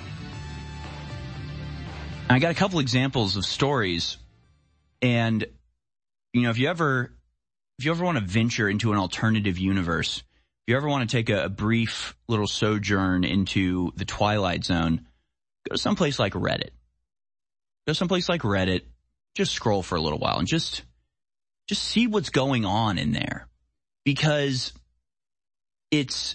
I got a couple examples of stories, and if you ever want to venture into an alternative universe, if you ever want to take a brief little sojourn into the Twilight Zone, go to someplace like Reddit. Just scroll for a little while and just see what's going on in there, because it's,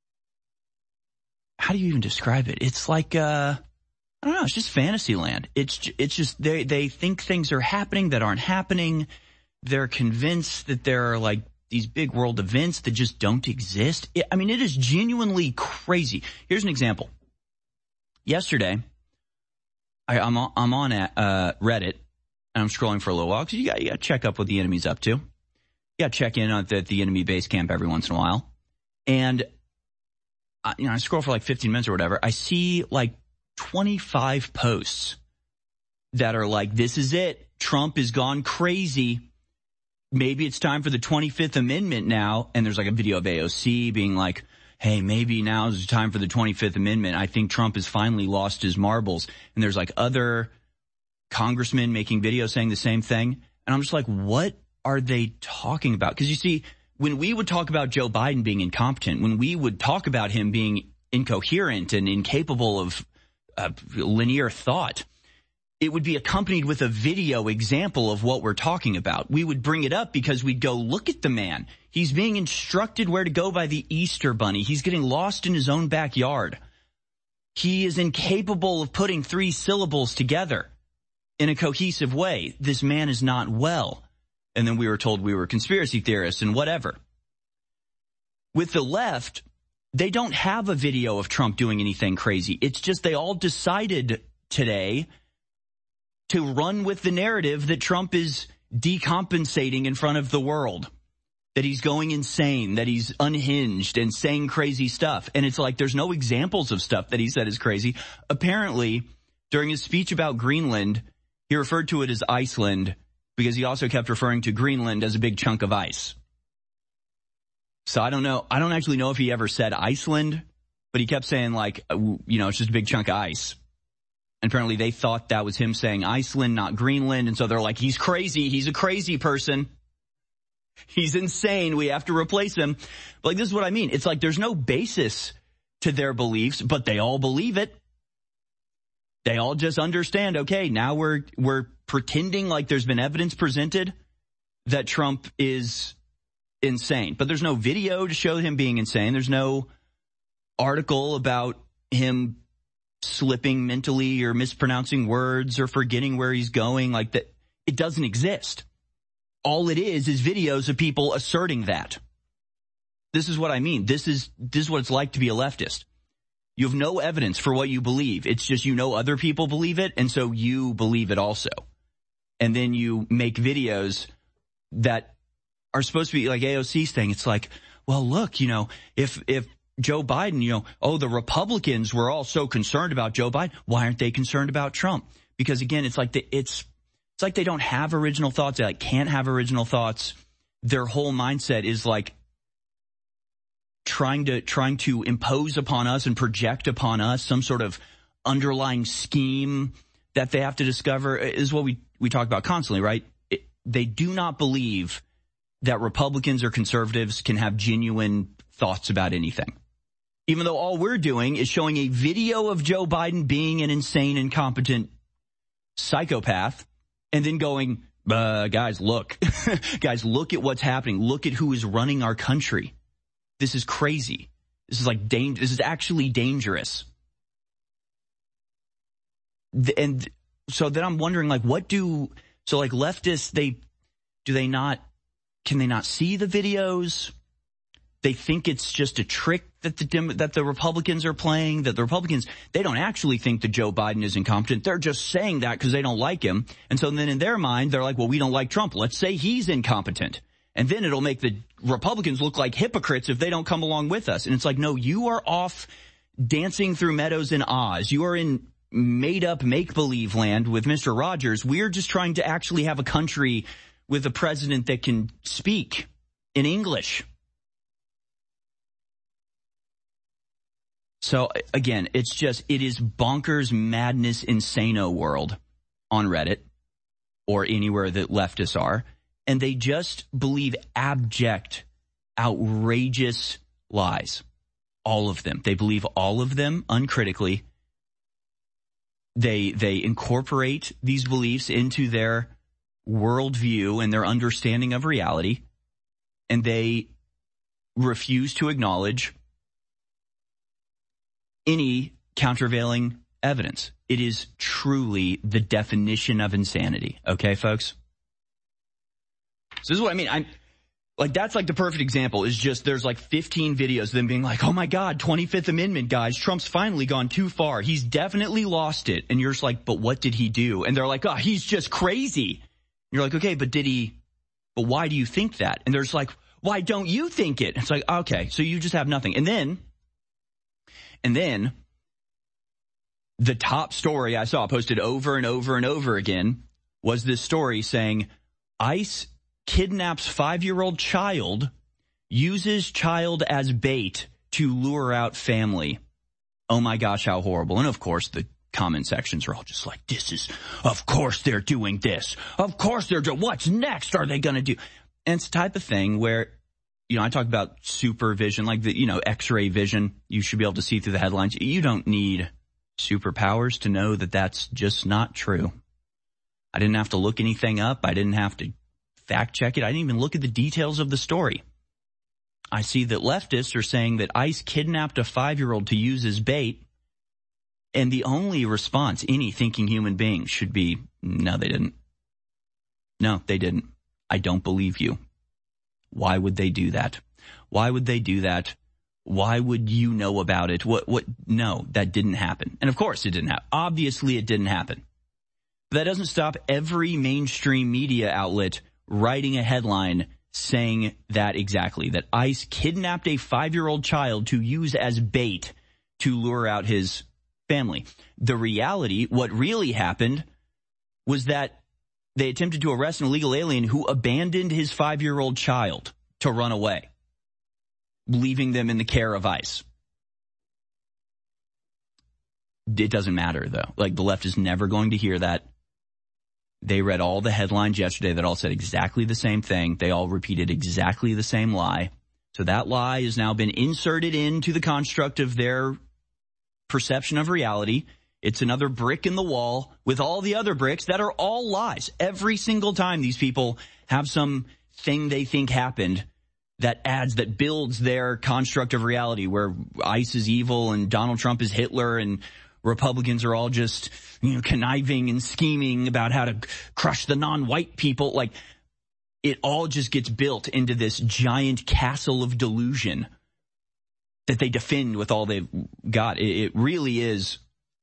how do you even describe it? It's like, I don't know, it's just fantasy land. It's just, they think things are happening that aren't happening. They're convinced that there are like these big world events that just don't exist. It is genuinely crazy. Here's an example. Yesterday, I'm on Reddit, and I'm scrolling for a little while, because you got to check up what the enemy's up to. You got to check in at the enemy base camp every once in a while. And I scroll for like 15 minutes or whatever. I see like 25 posts that are like, this is it. Trump has gone crazy. Maybe it's time for the 25th Amendment now. And there's like a video of AOC being like, hey, maybe now is the time for the 25th Amendment. I think Trump has finally lost his marbles. And there's like other congressmen making videos saying the same thing. And I'm just like, what are they talking about? Because you see, when we would talk about Joe Biden being incompetent, when we would talk about him being incoherent and incapable of linear thought, it would be accompanied with a video example of what we're talking about. We would bring it up because we'd go, look at the man. He's being instructed where to go by the Easter Bunny. He's getting lost in his own backyard. He is incapable of putting 3 syllables together in a cohesive way. This man is not well. And then we were told we were conspiracy theorists and whatever. With the left, they don't have a video of Trump doing anything crazy. It's just they all decided today to run with the narrative that Trump is decompensating in front of the world, that he's going insane, that he's unhinged and saying crazy stuff. And it's like there's no examples of stuff that he said is crazy. Apparently, during his speech about Greenland, he referred to it as Iceland, because he also kept referring to Greenland as a big chunk of ice. So I don't know. I don't actually know if he ever said Iceland, but he kept saying like, it's just a big chunk of ice. And apparently they thought that was him saying Iceland, not Greenland. And so they're like, he's crazy. He's a crazy person. He's insane. We have to replace him. But like, this is what I mean. It's like there's no basis to their beliefs, but they all believe it. They all just understand, okay, now we're pretending like there's been evidence presented that Trump is insane. But there's no video to show him being insane. There's no article about him slipping mentally or mispronouncing words or forgetting where he's going. Like that, it doesn't exist. All it is videos of people asserting that. This is what I mean. This is what it's like to be a leftist. You have no evidence for what you believe. It's just other people believe it, and so you believe it also. And then you make videos that are supposed to be like AOC's thing. It's like, well, look, if Joe Biden, the Republicans were all so concerned about Joe Biden. Why aren't they concerned about Trump? Because again, it's like they don't have original thoughts. They can't have original thoughts. Their whole mindset is like trying to impose upon us and project upon us some sort of underlying scheme that they have to discover. Is what we talk about constantly, right? They do not believe that Republicans or conservatives can have genuine thoughts about anything. Even though all we're doing is showing a video of Joe Biden being an insane, incompetent psychopath and then going, guys, look. Guys, look at what's happening. Look at who is running our country. This is crazy. This is this is actually dangerous. And so then I'm wondering, leftists, can they not see the videos? They think it's just a trick that the Republicans are playing, that the Republicans, they don't actually think that Joe Biden is incompetent. They're just saying that because they don't like him. And so then in their mind, they're like, well, we don't like Trump. Let's say he's incompetent. And then it'll make the Republicans look like hypocrites if they don't come along with us. And it's like, no, you are off dancing through meadows in Oz. You are in made-up make-believe land with Mr. Rogers. We're just trying to actually have a country with a president that can speak in English. So, again, it is bonkers, madness, insano world on Reddit or anywhere that leftists are. And they just believe abject, outrageous lies. All of them. They believe all of them uncritically. They incorporate these beliefs into their worldview and their understanding of reality. And they refuse to acknowledge any countervailing evidence. It is truly the definition of insanity. Okay, folks? So this is what I mean. That's like the perfect example is just there's like 15 videos of them being like, oh my God, 25th Amendment, guys, Trump's finally gone too far. He's definitely lost it. And you're just like, but what did he do? And they're like, oh, he's just crazy. And you're like, okay, but why do you think that? And they're just like, why don't you think it? It's like, okay, so you just have nothing. And then the top story I saw posted over and over and over again was this story saying ICE kidnaps 5-year-old child, uses child as bait to lure out family. Oh my gosh, how horrible. And of course, the comment sections are all just like, of course they're doing this. Of course they're doing, what's next are they going to do? And it's the type of thing where, I talk about supervision, like the, X-ray vision. You should be able to see through the headlines. You don't need superpowers to know that that's just not true. I didn't have to look anything up. I didn't have to fact check it. I didn't even look at the details of the story. I see that leftists are saying that ICE kidnapped a 5-year-old to use as bait. And the only response any thinking human being should be, no, they didn't. No, they didn't. I don't believe you. Why would they do that? Why would they do that? Why would you know about it? No, that didn't happen. And of course it didn't happen. Obviously it didn't happen. But that doesn't stop every mainstream media outlet writing a headline saying that exactly, that ICE kidnapped a 5-year-old child to use as bait to lure out his family. The reality, what really happened, was that they attempted to arrest an illegal alien who abandoned his 5-year-old child to run away, leaving them in the care of ICE. It doesn't matter, though. The left is never going to hear that. They read all the headlines yesterday that all said exactly the same thing. They all repeated exactly the same lie. So that lie has now been inserted into the construct of their perception of reality. It's another brick in the wall with all the other bricks that are all lies. Every single time these people have some thing they think happened that builds their construct of reality where ICE is evil and Donald Trump is Hitler and Republicans are all just, conniving and scheming about how to crush the non-white people. It all just gets built into this giant castle of delusion that they defend with all they've got. It really is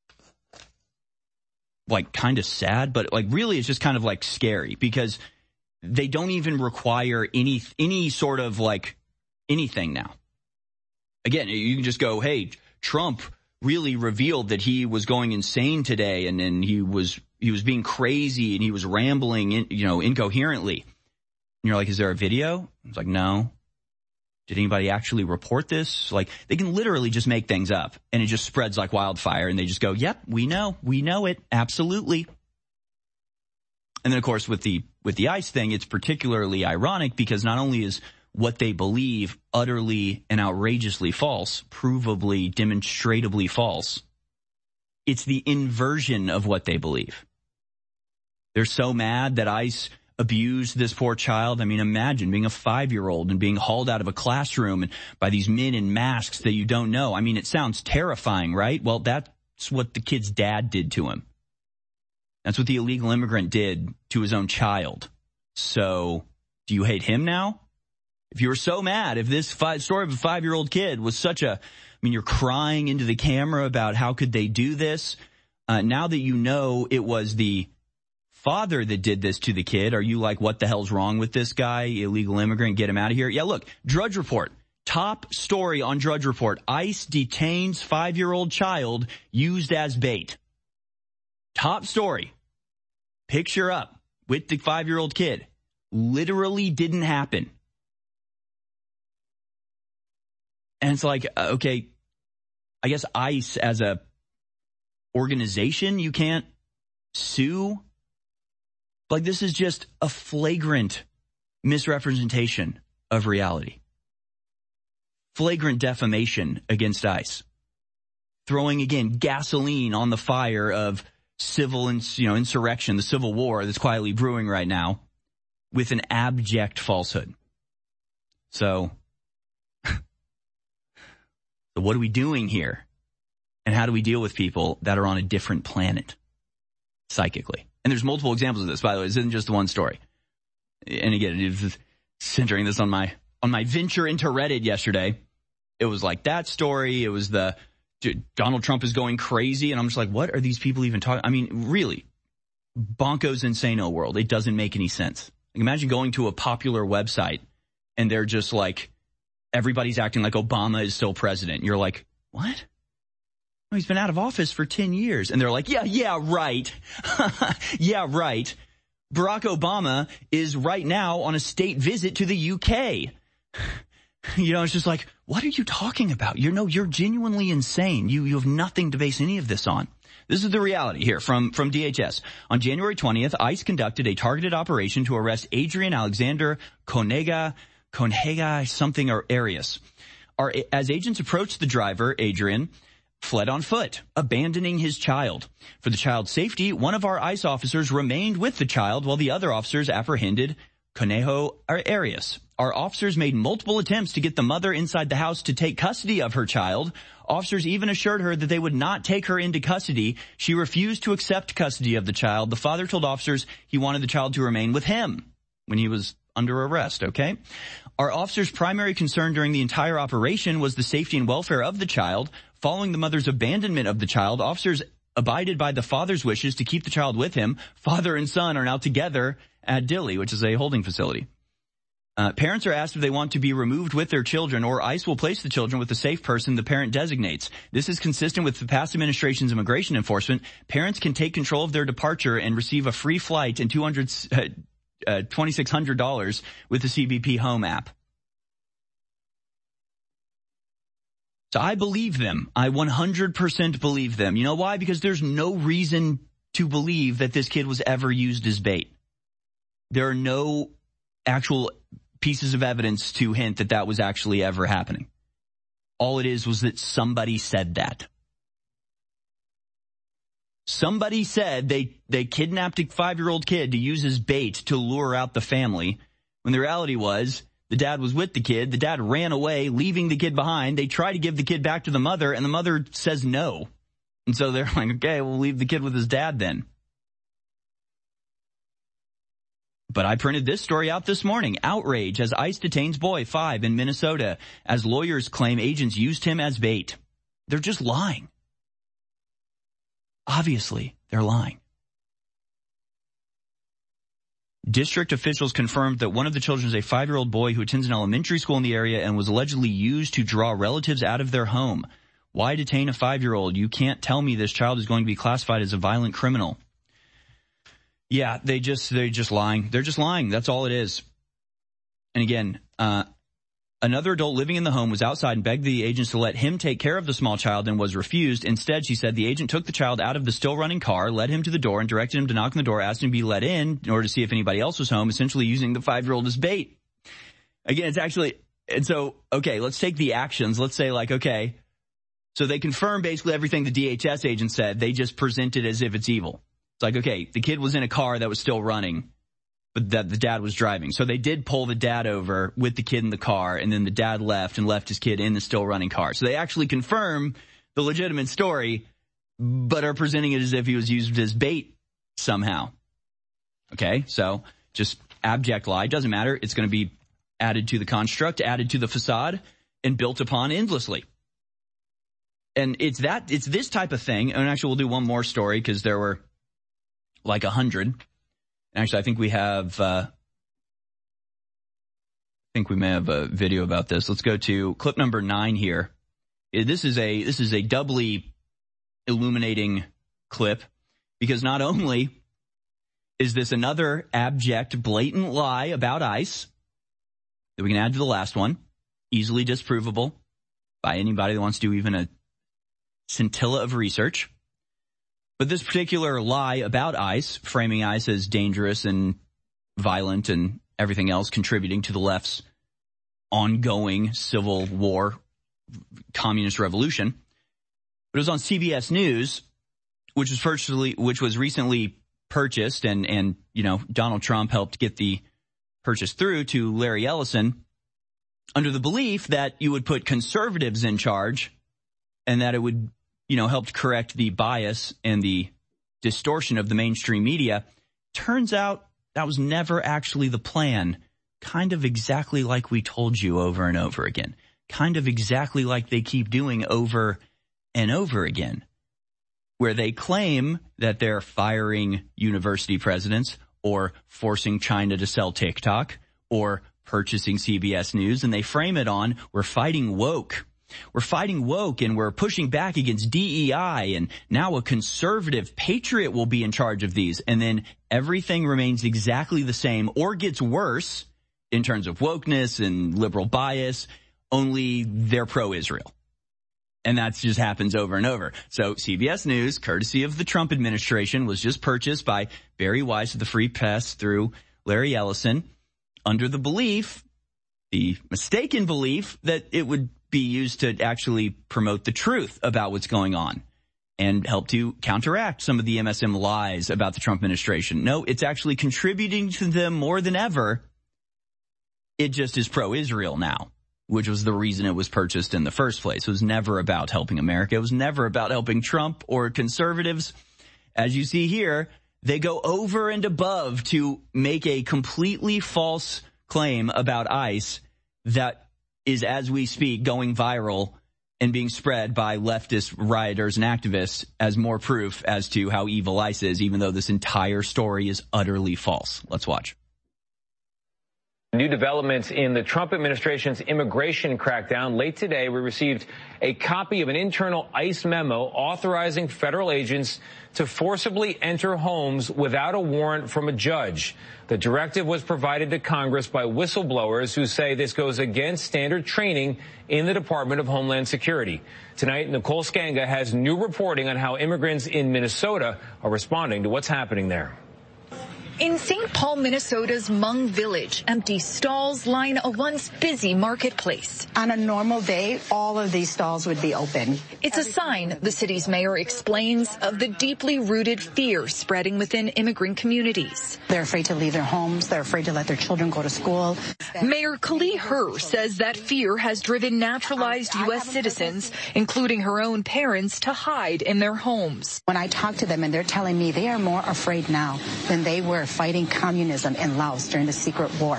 kind of sad, but really it's just kind of scary because they don't even require any sort of anything now. Again, you can just go, hey, Trump really revealed that he was going insane today, and then he was being crazy and he was rambling, incoherently. And you're like, is there a video? It's like, no. Did anybody actually report this? Like, they can literally just make things up, and it just spreads like wildfire, and they just go, yep, we know it, absolutely. And then, of course, with the ICE thing, it's particularly ironic because not only is what they believe utterly and outrageously false, provably, demonstrably false, it's the inversion of what they believe. They're so mad that ICE abused this poor child. I mean, imagine being a 5-year-old and being hauled out of a classroom and by these men in masks that you don't know. I mean, it sounds terrifying, right? Well, that's what the kid's dad did to him. That's what the illegal immigrant did to his own child. So, do you hate him now? If you were so mad, if this story of a 5-year-old kid was you're crying into the camera about how could they do this. Now that you know it was the father that did this to the kid, are you like, what the hell's wrong with this guy, illegal immigrant, get him out of here? Yeah, look, Drudge Report, top story on Drudge Report, ICE detains 5-year-old child used as bait. Top story, picture up with the 5-year-old kid. Literally didn't happen. And it's like, okay, I guess ICE as a organization, you can't sue. Like, this is just a flagrant misrepresentation of reality. Flagrant defamation against ICE. Throwing, again, gasoline on the fire of civil insurrection, the civil war that's quietly brewing right now with an abject falsehood. So what are we doing here? And how do we deal with people that are on a different planet psychically? And there's multiple examples of this, by the way. This isn't just one story. And again, it was centering this on my venture into Reddit yesterday. It was like that story. It was Donald Trump is going crazy. And I'm just like, what are these people even talking? I mean, really, bonkos insano world. It doesn't make any sense. Like, imagine going to a popular website and they're just like, everybody's acting like Obama is still president. You're like, what? Oh, he's been out of office for 10 years. And they're like, yeah, right. Yeah, right. Barack Obama is right now on a state visit to the UK. It's just like, what are you talking about? You're genuinely insane. You have nothing to base any of this on. This is the reality here from DHS. On January 20th, ICE conducted a targeted operation to arrest Adrian Alexander Conega something or Arias. As agents approached the driver, Adrian fled on foot, abandoning his child. For the child's safety, one of our ICE officers remained with the child while the other officers apprehended Conejo Arias. Our officers made multiple attempts to get the mother inside the house to take custody of her child. Officers even assured her that they would not take her into custody. She refused to accept custody of the child. The father told officers he wanted the child to remain with him when he was under arrest, okay? Our officers' primary concern during the entire operation was the safety and welfare of the child. Following the mother's abandonment of the child, officers abided by the father's wishes to keep the child with him. Father and son are now together at Dilley, which is a holding facility. Parents are asked if they want to be removed with their children, or ICE will place the children with a safe person the parent designates. This is consistent with the past administration's immigration enforcement. Parents can take control of their departure and receive a free flight and $2,600 with the CBP Home app. So I believe them. I 100% believe them. You know why? Because there's no reason to believe that this kid was ever used as bait. There are no actual pieces of evidence to hint that that was actually ever happening. All it is was that somebody said that. Somebody said they kidnapped a 5-year-old kid to use as bait to lure out the family, when the reality was the dad was with the kid. The dad ran away, leaving the kid behind. They try to give the kid back to the mother, and the mother says no. And so they're like, okay, we'll leave the kid with his dad then. But I printed this story out this morning. Outrage as ICE detains boy 5 in Minnesota as lawyers claim agents used him as bait. They're just lying. Obviously, they're lying. District officials confirmed that one of the children is a 5-year-old boy who attends an elementary school in the area and was allegedly used to draw relatives out of their home. Why detain a 5-year-old? You can't tell me this child is going to be classified as a violent criminal. Yeah, they're just lying. They're just lying. That's all it is. And again, another adult living in the home was outside and begged the agents to let him take care of the small child and was refused. Instead, she said the agent took the child out of the still running car, led him to the door and directed him to knock on the door, asked him to be let in order to see if anybody else was home, essentially using the 5-year-old as bait. Again, it's actually, and so, okay, let's take the actions. Let's say like, okay, so they confirm basically everything the DHS agent said. They just present it as if it's evil. It's like, okay, the kid was in a car that was still running, but that the dad was driving. So they did pull the dad over with the kid in the car, and then the dad left and left his kid in the still running car. So they actually confirm the legitimate story, but are presenting it as if he was used as bait somehow. Okay, so just abject lie. Doesn't matter. It's going to be added to the construct, added to the facade, and built upon endlessly. And it's this type of thing. And actually, we'll do one more story because there were like 100. Actually, I think we have, I think we may have a video about this. Let's go to clip number 9 here. This is a doubly illuminating clip because not only is this another abject, blatant lie about ICE that we can add to the last one, easily disprovable by anybody that wants to do even a scintilla of research. But this particular lie about ICE, framing ICE as dangerous and violent and everything else contributing to the left's ongoing civil war, communist revolution. But it was on CBS News, which was recently purchased and Donald Trump helped get the purchase through to Larry Ellison under the belief that you would put conservatives in charge and that it would helped correct the bias and the distortion of the mainstream media. Turns out that was never actually the plan. Kind of exactly like we told you over and over again. Kind of exactly like they keep doing over and over again. Where they claim that they're firing university presidents or forcing China to sell TikTok or purchasing CBS News, and they frame it on, we're fighting woke. We're fighting woke and we're pushing back against DEI, and now a conservative patriot will be in charge of these. And then everything remains exactly the same or gets worse in terms of wokeness and liberal bias, only they're pro-Israel. And that just happens over and over. So CBS News, courtesy of the Trump administration, was just purchased by Barry Weiss of the Free Press through Larry Ellison under the belief, the mistaken belief, that it would be used to actually promote the truth about what's going on and help to counteract some of the MSM lies about the Trump administration. No, it's actually contributing to them more than ever. It just is pro-Israel now, which was the reason it was purchased in the first place. It was never about helping America. It was never about helping Trump or conservatives. As you see here, they go over and above to make a completely false claim about ICE that is, as we speak, going viral and being spread by leftist rioters and activists as more proof as to how evil ICE is, even though this entire story is utterly false. Let's watch. New developments in the Trump administration's immigration crackdown. Late today, we received a copy of an internal ICE memo authorizing federal agents to forcibly enter homes without a warrant from a judge. The directive was provided to Congress by whistleblowers who say this goes against standard training in the Department of Homeland Security. Tonight, Nicole Skanga has new reporting on how immigrants in Minnesota are responding to what's happening there. In St. Paul, Minnesota's Hmong Village, empty stalls line a once busy marketplace. On a normal day, all of these stalls would be open. It's a sign, the city's mayor explains, of the deeply rooted fear spreading within immigrant communities. They're afraid to leave their homes. They're afraid to let their children go to school. Mayor Kali Her says that fear has driven naturalized U.S. citizens, including her own parents, to hide in their homes. When I talk to them and they're telling me they are more afraid now than they were fighting communism in Laos during the secret war.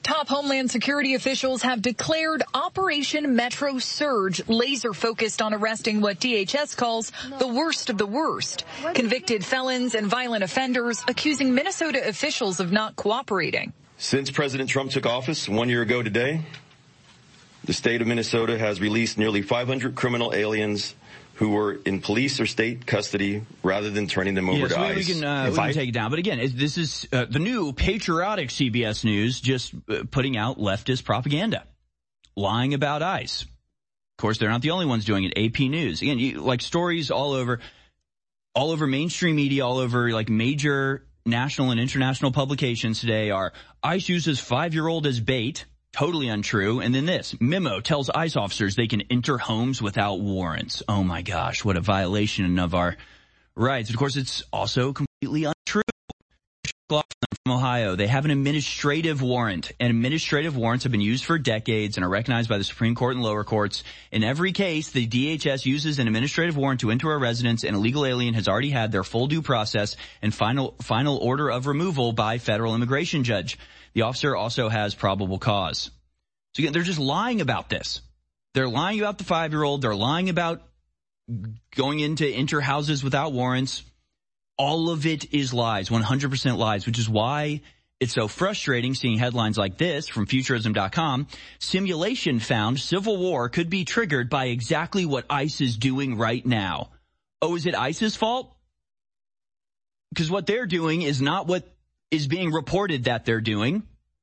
Top Homeland Security officials have declared Operation Metro Surge, laser focused on arresting what DHS calls the worst of the worst. Convicted felons and violent offenders accusing Minnesota officials of not cooperating. Since President Trump took office 1 year ago today, the state of Minnesota has released nearly 500 criminal aliens who were in police or state custody rather than turning them over to ICE. We can take it down. But again, this is the new patriotic CBS News just putting out leftist propaganda, lying about ICE. Of course, they're not the only ones doing it. AP News. Again, like stories all over mainstream media, all over like major national and international publications today are ICE uses 5-year-old as bait. Totally untrue. And then this memo tells ICE officers they can enter homes without warrants. Oh my gosh, what a violation of our rights. Of course, it's also completely untrue. From Ohio, they have an administrative warrant, and administrative warrants have been used for decades and are recognized by the Supreme Court and lower courts. In every case, the DHS uses an administrative warrant to enter a residence, and a legal alien has already had their full due process and final order of removal by federal immigration judge. The officer also has probable cause. So again, they're just lying about this. They're lying about the 5-year-old. They're lying about going in to enter houses without warrants. All of it is lies, 100% lies, which is why it's so frustrating seeing headlines like this from Futurism.com. Simulation found civil war could be triggered by exactly what ICE is doing right now. Oh, is it ICE's fault? Because what they're doing is not what is being reported that they're doing.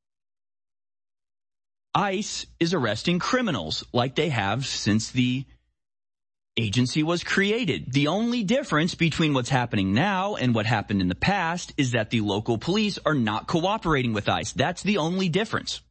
ICE is arresting criminals like they have since the agency was created. The only difference between what's happening now and what happened in the past is that the local police are not cooperating with ICE. That's the only difference.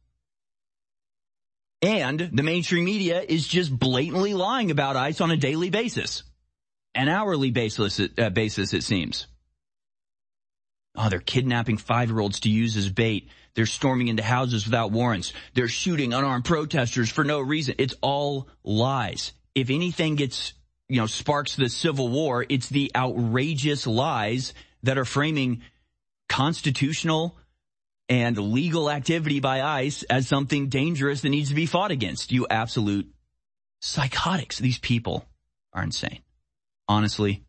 And the mainstream media is just blatantly lying about ICE on a daily basis, an hourly basis, it seems. Oh, they're kidnapping 5-year-olds to use as bait. They're storming into houses without warrants. They're shooting unarmed protesters for no reason. It's all lies. If anything sparks the civil war, it's the outrageous lies that are framing constitutional and legal activity by ICE as something dangerous that needs to be fought against. You absolute psychotics. These people are insane. Honestly.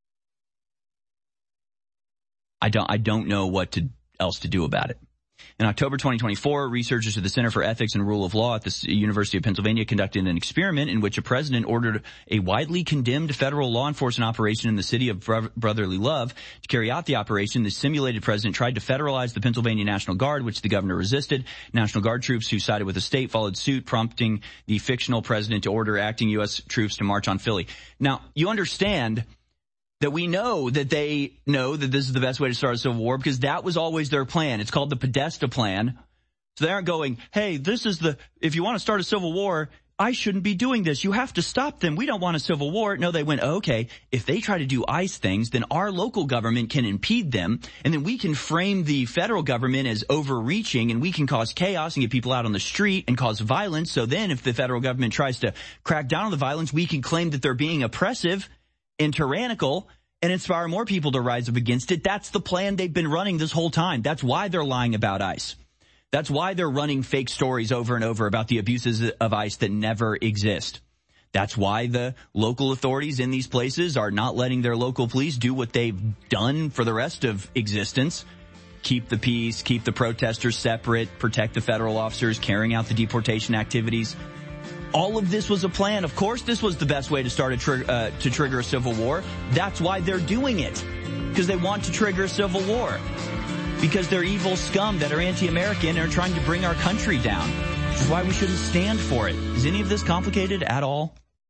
I don't know what else to do about it. In October 2024, researchers at the Center for Ethics and Rule of Law at the University of Pennsylvania conducted an experiment in which a president ordered a widely condemned federal law enforcement operation in the city of Brotherly Love. To carry out the operation, the simulated president tried to federalize the Pennsylvania National Guard, which the governor resisted. National Guard troops who sided with the state followed suit, prompting the fictional president to order acting U.S. troops to march on Philly. Now, you understand that we know that they know that this is the best way to start a civil war because that was always their plan. It's called the Podesta plan. So they aren't going, hey, if you want to start a civil war, I shouldn't be doing this. You have to stop them. We don't want a civil war. No, they went, okay, if they try to do ICE things, then our local government can impede them, and then we can frame the federal government as overreaching, and we can cause chaos and get people out on the street and cause violence. So then if the federal government tries to crack down on the violence, we can claim that they're being oppressive and tyrannical and inspire more people to rise up against it. That's the plan they've been running this whole time. That's why they're lying about ICE. That's why they're running fake stories over and over about the abuses of ICE that never exist. That's why the local authorities in these places are not letting their local police do what they've done for the rest of existence. Keep the peace, keep the protesters separate, protect the federal officers carrying out the deportation activities. All of this was a plan. Of course, this was the best way to start to trigger a civil war. That's why they're doing it, because they want to trigger a civil war, because they're evil scum that are anti-American and are trying to bring our country down, which is why we shouldn't stand for it. Is any of this complicated at all?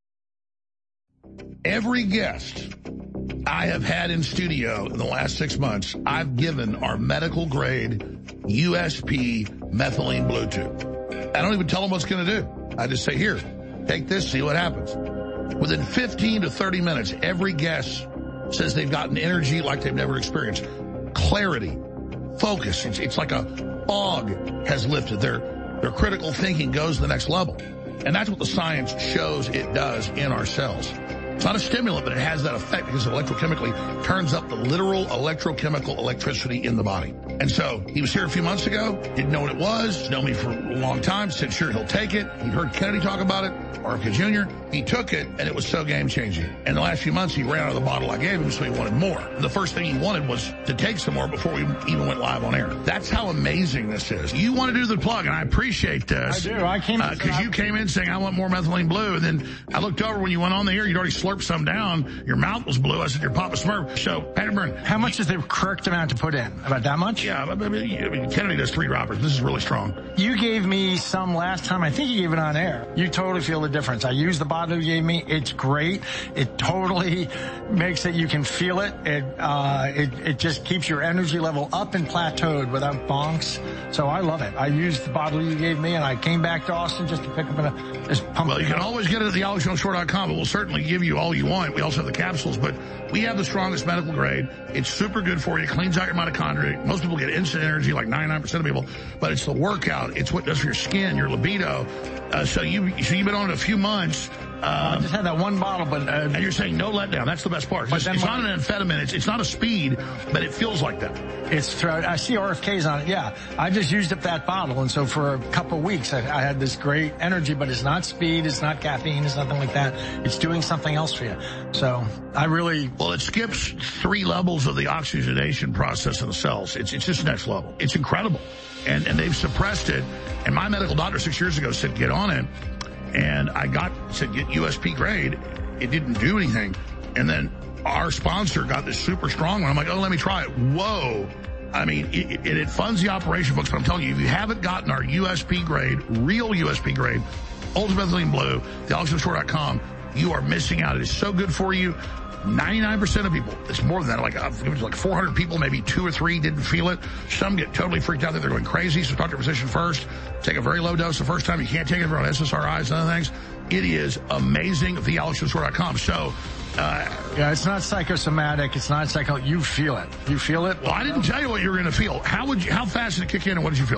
Every guest I have had in studio in the last 6 months, I've given our medical grade USP methylene Bluetooth. I don't even tell them what's going to do. I just say, here, take this, see what happens. Within 15 to 30 minutes, every guest says they've gotten energy like they've never experienced. Clarity, focus. It's like a fog has lifted. Their critical thinking goes to the next level. And that's what the science shows it does in our cells. It's not a stimulant, but it has that effect because it electrochemically turns up the literal electrochemical electricity in the body. And so he was here a few months ago, didn't know what it was, known me for a long time, said sure he'll take it. He heard Kennedy talk about it, RFK Jr. He took it, and it was so game-changing. And the last few months, he ran out of the bottle I gave him, so he wanted more. The first thing he wanted was to take some more before we even went live on air. That's how amazing this is. You want to do the plug, and I appreciate this. I do. I came because you came in saying, I want more methylene blue, and then I looked over when you went on the air, you'd already slurped some down. Your mouth was blue. I said, you're Papa Smurf. So, Patrick Byrne. How much is the correct amount to put in? About that much? Yeah, I mean, Kennedy does 3 droppers. This is really strong. You gave me some last time. I think you gave it on air. You totally feel the difference. I used the bottle you gave me. It's great. It totally makes it, you can feel it. It just keeps your energy level up and plateaued without bonks. So I love it. I used the bottle you gave me, and I came back to Austin just to pick up pump. Well, you can always get it at thealexjonesshore.com, but we'll certainly give you all you want. We also have the capsules, but we have the strongest medical grade. It's super good for you. It cleans out your mitochondria. Most people get instant energy, like 99% of people, but it's the workout. It's what it does for your skin, your libido. So you've been on it a few months. I just had that one bottle, but... and you're saying no letdown. That's the best part. It's not an amphetamine. It's not a speed, but it feels like that. I see RFKs on it, yeah. I just used up that bottle, and so for a couple of weeks, I had this great energy, but it's not speed, it's not caffeine, it's nothing like that. It's doing something else for you. So I really... Well, it skips 3 levels of the oxygenation process in the cells. It's just next level. It's incredible. And they've suppressed it. And my medical doctor 6 years ago said, get on it. And I said, get USP grade. It didn't do anything. And then our sponsor got this super strong one. I'm like, oh, let me try it. Whoa. I mean, it funds the operation, folks, but I'm telling you, if you haven't gotten our USP grade, real USP grade, Ultimate Methylene Blue, thealexjonesshore.com, you are missing out. It is so good for you. 99% of people, it's more than that, it was like 400 people, maybe 2 or 3 didn't feel it. Some get totally freaked out that they're going crazy, so talk to your physician first. Take a very low dose the first time. You can't take it if you're on SSRIs and other things. It is amazing. thealexjonesshore.com. So, yeah, it's not psychosomatic. It's not you feel it. You feel it? Well, I didn't tell you what you were going to feel. How fast did it kick in and what did you feel?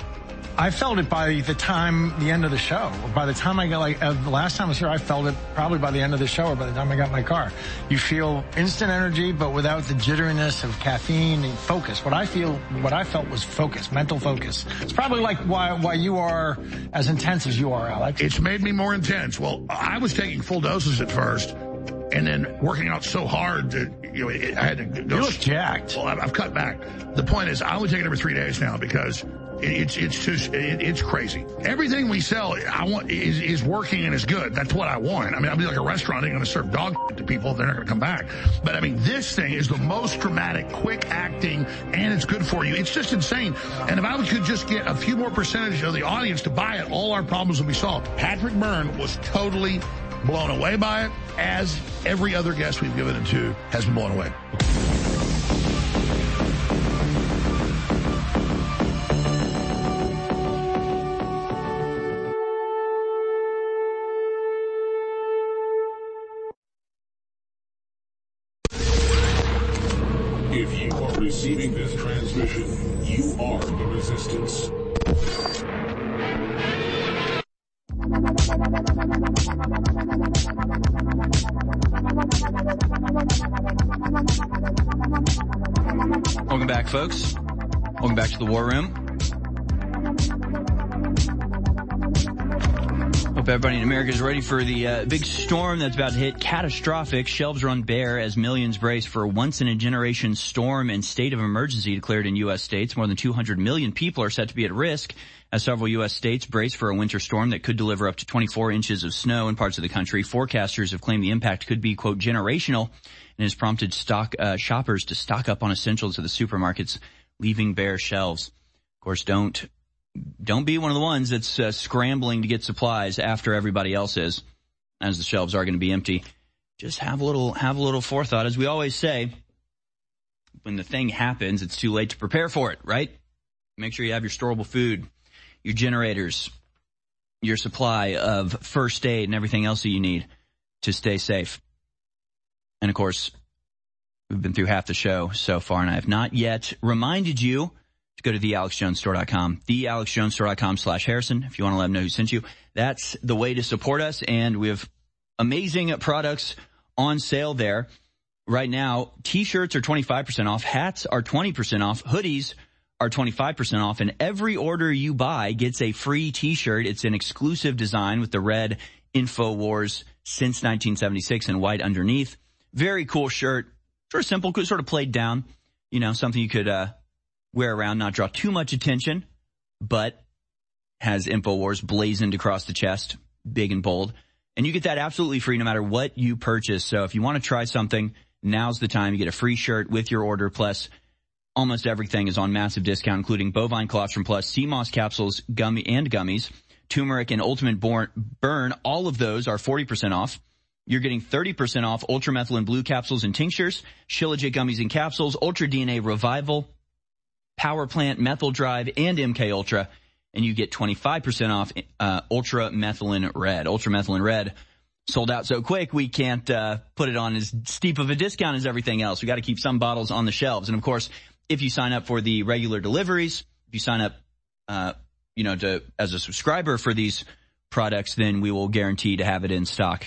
I felt it by the end of the show. By the time I got the last time I was here, I felt it probably by the end of the show or by the time I got in my car. You feel instant energy, but without the jitteriness of caffeine and focus. What I felt was focus, mental focus. It's probably like why you are as intense as you are, Alex. It's made me more intense. Well, I was taking full doses at first. And then working out so hard that, I had to go. You look jacked. Well, I've cut back. The point is, I only take it every 3 days now because it's crazy. Everything we sell, is working and is good. That's what I want. I mean, I'll be like a restaurant. I'm going to serve dog to people. They're not going to come back. But I mean, this thing is the most dramatic, quick acting, and it's good for you. It's just insane. And if I could just get a few more percentage of the audience to buy it, all our problems would be solved. Patrick Byrne was totally blown away by it, as every other guest we've given it to has been blown away. If you are receiving this transmission, you are the resistance. Welcome back, folks. Welcome back to the War Room. Hope everybody in America is ready for the big storm that's about to hit. Catastrophic. Shelves run bare as millions brace for a once-in-a-generation storm and state of emergency declared in U.S. states. More than 200 million people are set to be at risk as several U.S. states brace for a winter storm that could deliver up to 24 inches of snow in parts of the country. Forecasters have claimed the impact could be, quote, generational, and has prompted shoppers to stock up on essentials at the supermarkets, leaving bare shelves. Of course, don't be one of the ones that's scrambling to get supplies after everybody else is, as the shelves are going to be empty. Just have a little forethought. As we always say, when the thing happens, it's too late to prepare for it, right? Make sure you have your storable food, your generators, your supply of first aid and everything else that you need to stay safe. And of course, we've been through half the show so far, and I have not yet reminded you to go to thealexjonesstore.com, thealexjonesstore.com/Harrison. If you want to let them know who sent you, that's the way to support us. And we have amazing products on sale there right now. T-shirts are 25% off. Hats are 20% off. Hoodies are 25% off, and every order you buy gets a free T-shirt. It's an exclusive design with the red InfoWars since 1976 in white underneath. Very cool shirt. Sort of simple, sort of played down. You know, something you could wear around, not draw too much attention, but has InfoWars blazoned across the chest, big and bold. And you get that absolutely free no matter what you purchase. So if you want to try something, now's the time. You get a free shirt with your order, plus almost everything is on massive discount, including bovine colostrum plus, sea moss capsules, gummies, turmeric and ultimate burn. All of those are 40% off. You're getting 30% off ultramethylene blue capsules and tinctures, Shilajit gummies and capsules, Ultra DNA Revival, Power Plant, Methyl Drive, and MK Ultra. And you get 25% off Ultra Methylene Red. Ultra Methylene Red sold out so quick we can't put it on as steep of a discount as everything else. We got to keep some bottles on the shelves. And of course, if you sign up for the regular deliveries, if you sign up, as a subscriber for these products, then we will guarantee to have it in stock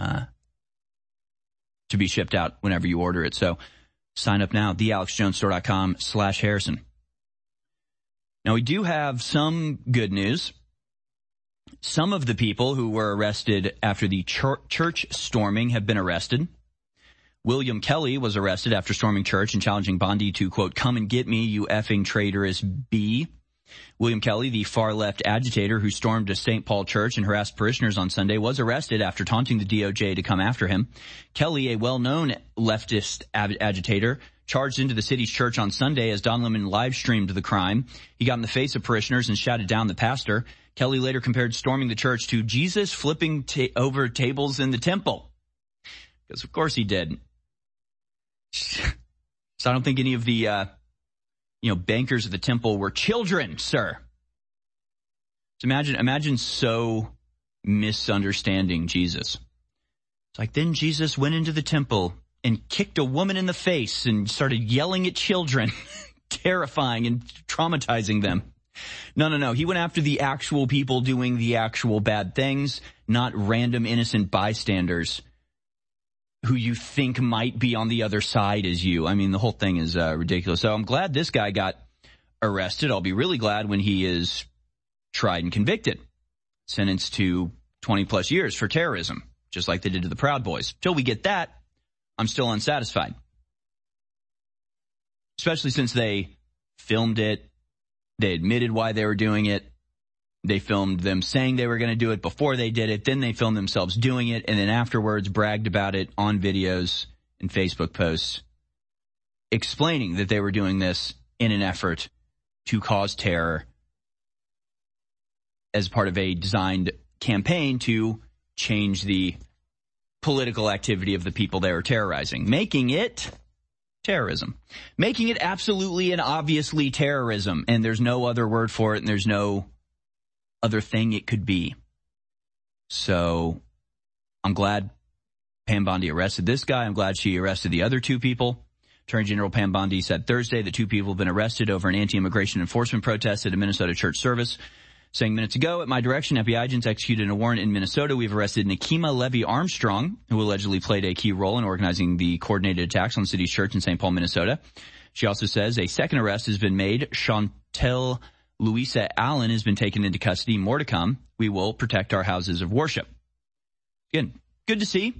to be shipped out whenever you order it. So sign up now, thealexjonesstore.com/Harrison. Now, we do have some good news. Some of the people who were arrested after the church storming have been arrested. William Kelly was arrested after storming church and challenging Bondi to, quote, "Come and get me, you effing traitorous B." William Kelly, the far-left agitator who stormed a St. Paul church and harassed parishioners on Sunday, was arrested after taunting the DOJ to come after him. Kelly, a well-known leftist agitator, charged into the city's church on Sunday as Don Lemon live-streamed the crime. He got in the face of parishioners and shouted down the pastor. Kelly later compared storming the church to Jesus flipping over tables in the temple. Because, of course, he did. So I don't think any of the bankers of the temple were children, sir. So imagine so misunderstanding Jesus. It's like, then Jesus went into the temple and kicked a woman in the face and started yelling at children, terrifying and traumatizing them. No. He went after the actual people doing the actual bad things, not random innocent bystanders who you think might be on the other side as you. I mean, the whole thing is ridiculous. So I'm glad this guy got arrested. I'll be really glad when he is tried and convicted, sentenced to 20 plus years for terrorism, just like they did to the Proud Boys. Till we get that, I'm still unsatisfied. Especially since they filmed it. They admitted why they were doing it. They filmed them saying they were going to do it before they did it. Then they filmed themselves doing it, and then afterwards bragged about it on videos and Facebook posts, explaining that they were doing this in an effort to cause terror as part of a designed campaign to change the political activity of the people they were terrorizing, making it terrorism, making it absolutely and obviously terrorism. And there's no other word for it, and there's no other thing it could be. So I'm glad Pam Bondi arrested this guy. I'm glad she arrested the other two people. Attorney General Pam Bondi said Thursday that two people have been arrested over an anti-immigration enforcement protest at a Minnesota church service. Saying minutes ago, at my direction, FBI agents executed a warrant in Minnesota. We've arrested Nikema Levy Armstrong, who allegedly played a key role in organizing the coordinated attacks on the city's church in St. Paul, Minnesota. She also says a second arrest has been made. Chantel Louisa Allen has been taken into custody. More to come. We will protect our houses of worship. Again, good to see.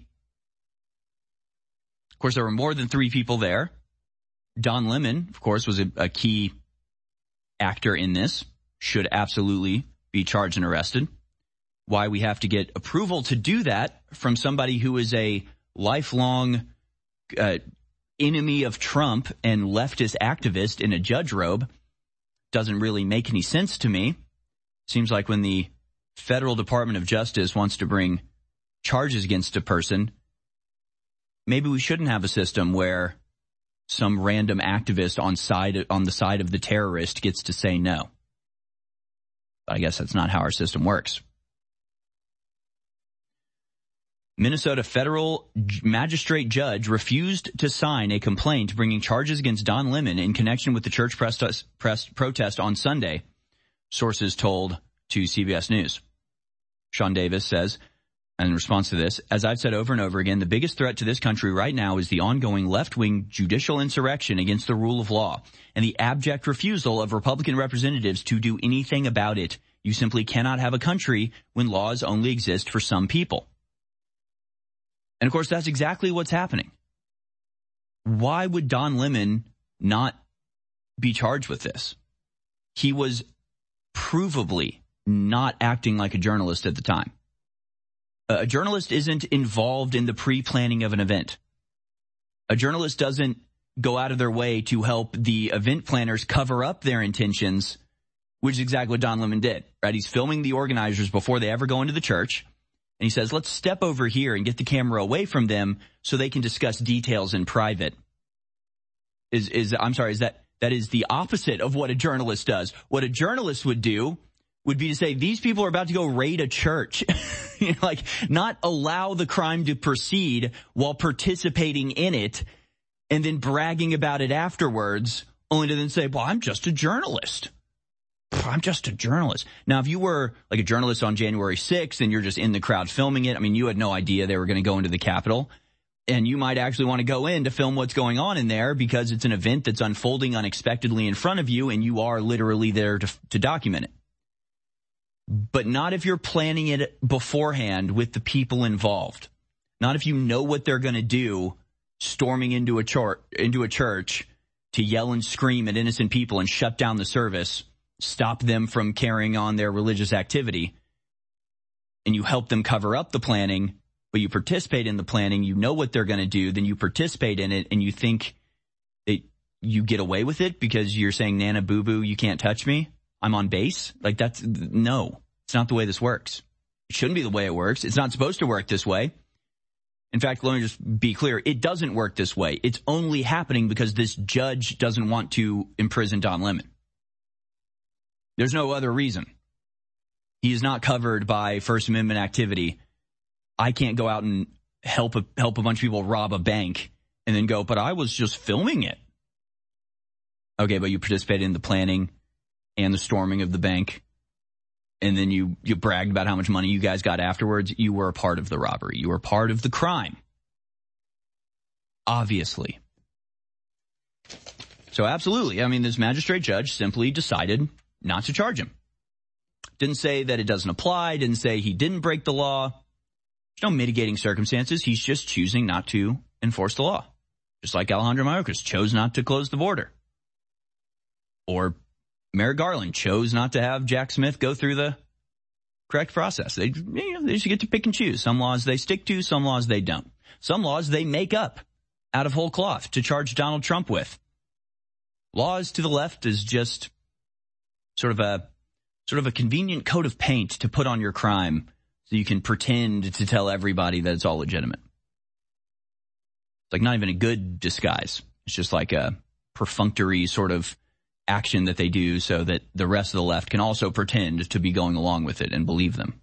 Of course, there were more than three people there. Don Lemon, of course, was a key actor in this. Should absolutely be charged and arrested. Why we have to get approval to do that from somebody who is a lifelong enemy of Trump and leftist activist in a judge robe doesn't really make any sense to me. Seems like when the Federal Department of Justice wants to bring charges against a person, maybe we shouldn't have a system where some random activist on the side of the terrorist gets to say no. I guess that's not how our system works. Minnesota federal magistrate judge refused to sign a complaint bringing charges against Don Lemon in connection with the church protest on Sunday, sources told to CBS News. Sean Davis says, in response to this, as I've said over and over again, the biggest threat to this country right now is the ongoing left-wing judicial insurrection against the rule of law and the abject refusal of Republican representatives to do anything about it. You simply cannot have a country when laws only exist for some people. And of course, that's exactly what's happening. Why would Don Lemon not be charged with this? He was provably not acting like a journalist at the time. A journalist isn't involved in the pre-planning of an event. A journalist doesn't go out of their way to help the event planners cover up their intentions, which is exactly what Don Lemon did, right? He's filming the organizers before they ever go into the church, and he says, let's step over here and get the camera away from them so they can discuss details in private. That is the opposite of what a journalist does. What a journalist would do would be to say, these people are about to go raid a church. Like, not allow the crime to proceed while participating in it and then bragging about it afterwards, only to then say, well, I'm just a journalist. I'm just a journalist. Now, if you were like a journalist on January 6th and you're just in the crowd filming it, I mean, you had no idea they were going to go into the Capitol. And you might actually want to go in to film what's going on in there because it's an event that's unfolding unexpectedly in front of you and you are literally there to document it. But not if you're planning it beforehand with the people involved. Not if you know what they're going to do, storming into a church to yell and scream at innocent people and shut down the service, stop them from carrying on their religious activity, and you help them cover up the planning, but you participate in the planning, you know what they're going to do, then you participate in it, and you think that you get away with it because you're saying, Nana boo-boo, you can't touch me, I'm on base? Like, no, it's not the way this works. It shouldn't be the way it works. It's not supposed to work this way. In fact, let me just be clear, it doesn't work this way. It's only happening because this judge doesn't want to imprison Don Lemon. There's no other reason. He is not covered by First Amendment activity. I can't go out and help a bunch of people rob a bank and then go, but I was just filming it. Okay, but you participated in the planning and the storming of the bank, and then you bragged about how much money you guys got afterwards. You were a part of the robbery. You were part of the crime. Obviously. So absolutely. I mean, this magistrate judge simply decided not to charge him. Didn't say that it doesn't apply. Didn't say he didn't break the law. There's no mitigating circumstances. He's just choosing not to enforce the law. Just like Alejandro Mayorkas chose not to close the border. Or Merrick Garland chose not to have Jack Smith go through the correct process. They just get to pick and choose. Some laws they stick to, some laws they don't. Some laws they make up out of whole cloth to charge Donald Trump with. Laws to the left is just sort of a convenient coat of paint to put on your crime so you can pretend to tell everybody that it's all legitimate. It's like not even a good disguise. It's just like a perfunctory sort of action that they do so that the rest of the left can also pretend to be going along with it and believe them.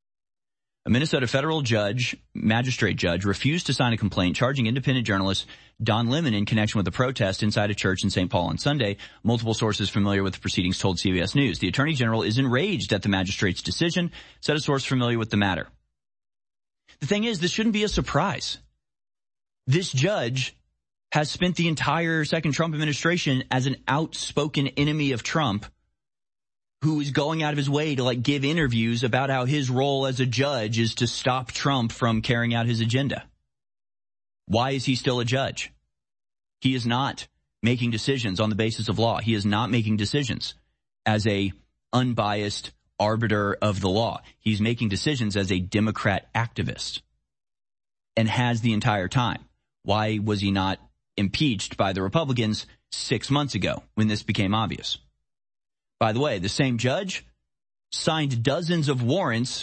A Minnesota federal magistrate judge, refused to sign a complaint charging independent journalist Don Lemon in connection with the protest inside a church in St. Paul on Sunday. Multiple sources familiar with the proceedings told CBS News. The Attorney General is enraged at the magistrate's decision, said a source familiar with the matter. The thing is, this shouldn't be a surprise. This judge has spent the entire second Trump administration as an outspoken enemy of Trump, who is going out of his way to give interviews about how his role as a judge is to stop Trump from carrying out his agenda. Why is he still a judge? He is not making decisions on the basis of law. He is not making decisions as a unbiased arbiter of the law. He's making decisions as a Democrat activist and has the entire time. Why was he not impeached by the Republicans 6 months ago when this became obvious? By the way, the same judge signed dozens of warrants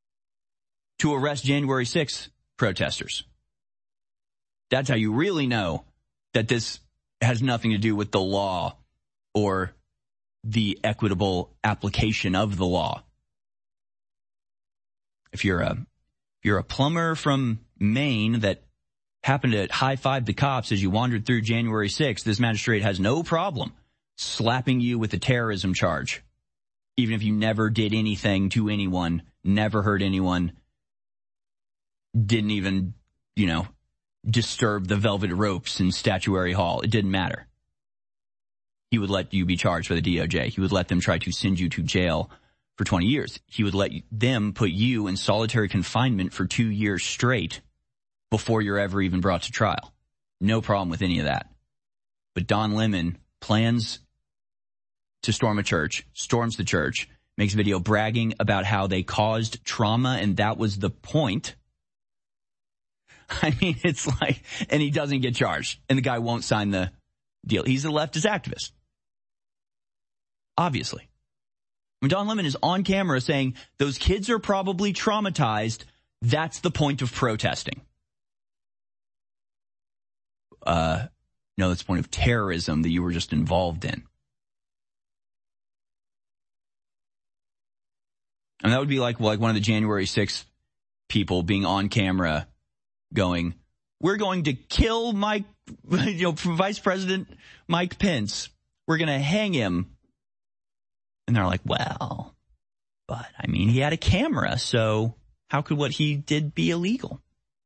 to arrest January 6th protesters. That's how you really know that this has nothing to do with the law or the equitable application of the law. If you're a plumber from Maine that happened to high-five the cops as you wandered through January 6th, this magistrate has no problem slapping you with a terrorism charge, even if you never did anything to anyone, never hurt anyone, didn't even, disturb the velvet ropes in Statuary Hall. It didn't matter. He would let you be charged by the DOJ. He would let them try to send you to jail for 20 years. He would let them put you in solitary confinement for 2 years straight before you're ever even brought to trial. No problem with any of that. But Don Lemon plans to storm a church, storms the church, makes a video bragging about how they caused trauma, and that was the point. I mean, it's like, and he doesn't get charged, and the guy won't sign the deal. He's a leftist activist. Obviously. When Don Lemon is on camera saying those kids are probably traumatized, that's the point of protesting. No, that's the point of terrorism that you were just involved in. And that would be like one of the January 6th people being on camera going, we're going to kill Vice President Mike Pence. We're going to hang him. And they're like, well, but I mean, he had a camera, so how could what he did be illegal?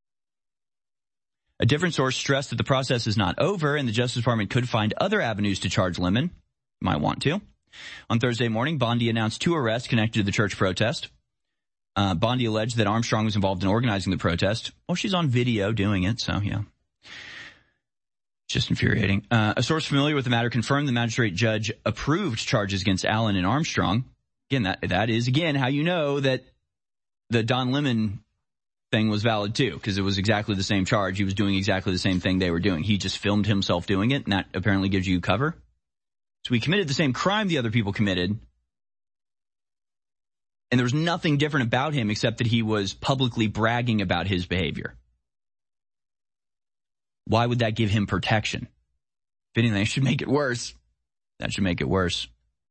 A different source stressed that the process is not over and the Justice Department could find other avenues to charge Lemon. Might want to. On Thursday morning, Bondi announced 2 arrests connected to the church protest. Bondi alleged that Armstrong was involved in organizing the protest. Well, she's on video doing it, so yeah. Just infuriating. A source familiar with the matter confirmed the magistrate judge approved charges against Allen and Armstrong. Again, that is, again, how you know that the Don Lemon thing was valid too, because it was exactly the same charge. He was doing exactly the same thing they were doing. He just filmed himself doing it, and that apparently gives you cover. So he committed the same crime the other people committed, and there was nothing different about him except that he was publicly bragging about his behavior. Why would that give him protection? If anything, it should make it worse. That should make it worse.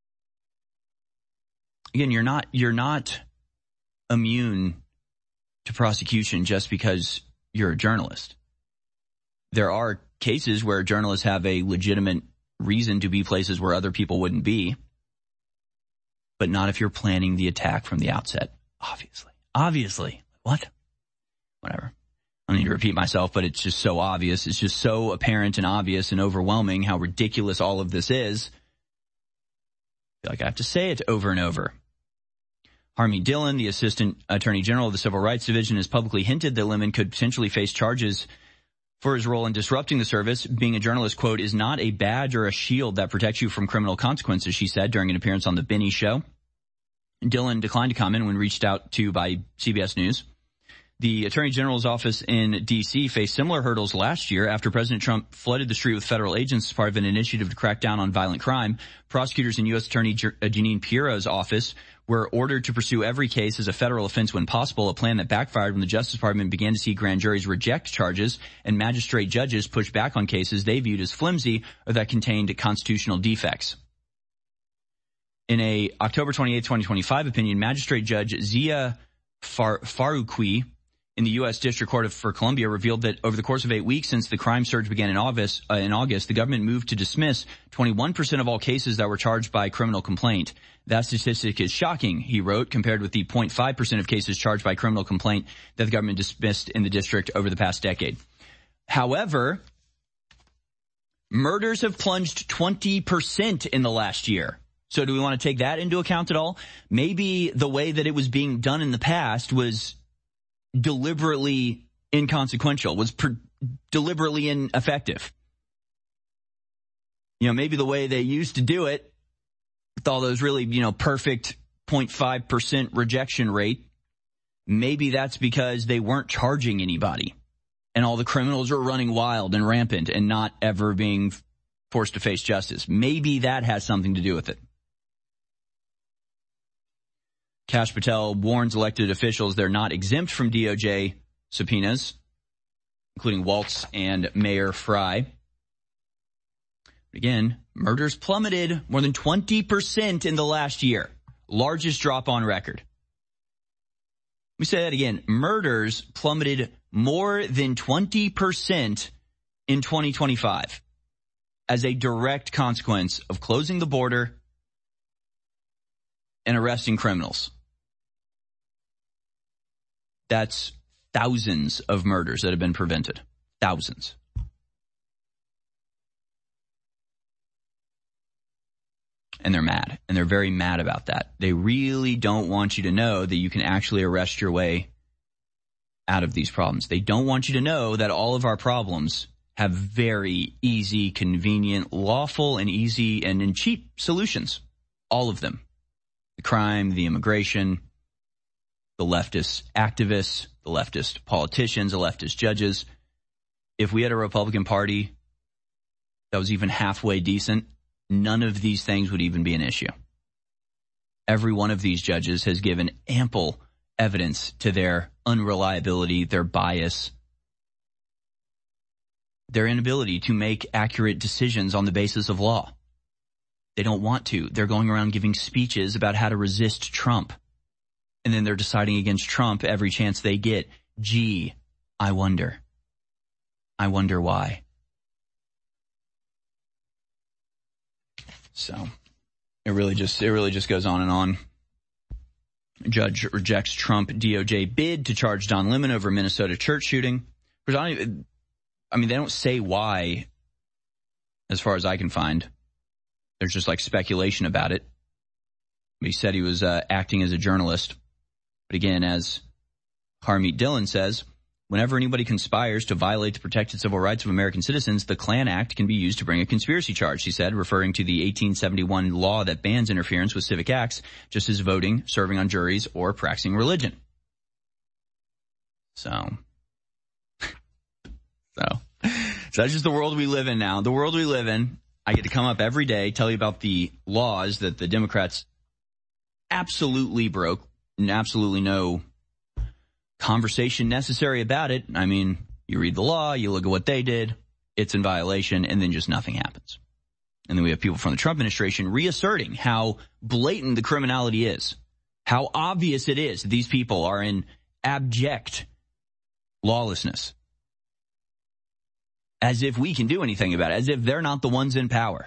Again, you're not immune to prosecution just because you're a journalist. There are cases where journalists have a legitimate reason to be places where other people wouldn't be, but not if you're planning the attack from the outset. Obviously. What? Whatever. I don't need to repeat myself, but it's just so obvious. It's just so apparent and obvious and overwhelming how ridiculous all of this is. I feel like I have to say it over and over. Harmie Dillon, the Assistant Attorney General of the Civil Rights Division, has publicly hinted that Lemon could potentially face charges for his role in disrupting the service. Being a journalist, quote, is not a badge or a shield that protects you from criminal consequences, she said during an appearance on The Benny Show. Dillon declined to comment when reached out to by CBS News. The Attorney General's office in D.C. faced similar hurdles last year after President Trump flooded the street with federal agents as part of an initiative to crack down on violent crime. Prosecutors in U.S. Attorney Jeanine Pirro's office were ordered to pursue every case as a federal offense when possible, a plan that backfired when the Justice Department began to see grand juries reject charges and magistrate judges push back on cases they viewed as flimsy or that contained constitutional defects. In a October 28, 2025 opinion, Magistrate Judge Zia Faruqui in the U.S. District Court for Columbia revealed that over the course of 8 weeks since the crime surge began in August, the government moved to dismiss 21% of all cases that were charged by criminal complaint. That statistic is shocking, he wrote, compared with the 0.5% of cases charged by criminal complaint that the government dismissed in the district over the past decade. However, murders have plunged 20% in the last year. So do we want to take that into account at all? Maybe the way that it was being done in the past was deliberately inconsequential, was deliberately ineffective. Maybe the way they used to do it with all those really, perfect 0.5% rejection rate, maybe that's because they weren't charging anybody and all the criminals were running wild and rampant and not ever being forced to face justice. Maybe that has something to do with it. Kash Patel warns elected officials they're not exempt from DOJ subpoenas, including Waltz and Mayor Fry. Again, murders plummeted more than 20% in the last year. Largest drop on record. Let me say that again. Murders plummeted more than 20% in 2025 as a direct consequence of closing the border and arresting criminals. That's thousands of murders that have been prevented. Thousands. And they're mad. And they're very mad about that. They really don't want you to know that you can actually arrest your way out of these problems. They don't want you to know that all of our problems have very easy, convenient, lawful, and easy and cheap solutions. All of them. The crime, the immigration, the leftist activists, the leftist politicians, the leftist judges. If we had a Republican Party that was even halfway decent, none of these things would even be an issue. Every one of these judges has given ample evidence to their unreliability, their bias, their inability to make accurate decisions on the basis of law. They don't want to. They're going around giving speeches about how to resist Trump. And then they're deciding against Trump every chance they get. Gee, I wonder. I wonder why. So it really just goes on and on. Judge rejects Trump DOJ bid to charge Don Lemon over Minnesota church shooting. I mean, they don't say why, as far as I can find. There's just like speculation about it. He said he was acting as a journalist. But again, as Harmeet Dillon says, whenever anybody conspires to violate the protected civil rights of American citizens, the Klan Act can be used to bring a conspiracy charge, he said, referring to the 1871 law that bans interference with civic acts, just as voting, serving on juries, or practicing religion. So that's just the world we live in now. The world we live in, I get to come up every day, tell you about the laws that the Democrats absolutely broke, and absolutely no conversation necessary about it. I mean, you read the law, you look at what they did, it's in violation, and then just nothing happens. And then we have people from the Trump administration reasserting how blatant the criminality is, how obvious it is that these people are in abject lawlessness. As if we can do anything about it, as if they're not the ones in power.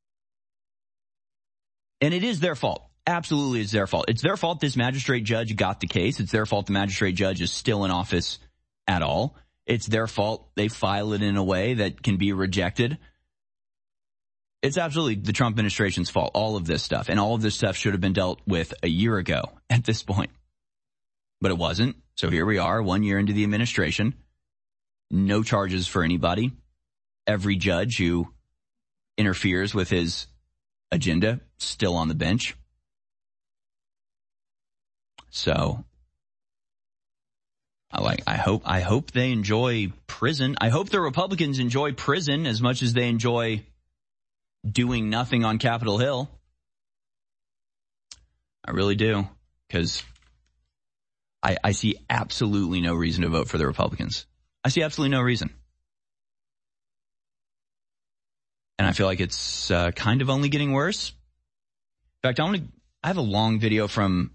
And it is their fault. Absolutely, it's their fault. It's their fault this magistrate judge got the case. It's their fault the magistrate judge is still in office at all. It's their fault they file it in a way that can be rejected. It's absolutely the Trump administration's fault, all of this stuff. And all of this stuff should have been dealt with a year ago at this point. But it wasn't. So here we are, 1 year into the administration. No charges for anybody. Every judge who interferes with his agenda still on the bench. So I hope they enjoy prison. I hope the Republicans enjoy prison as much as they enjoy doing nothing on Capitol Hill. I really do, because I see absolutely no reason to vote for the Republicans. I see absolutely no reason. And I feel like it's kind of only getting worse. In fact, I have a long video from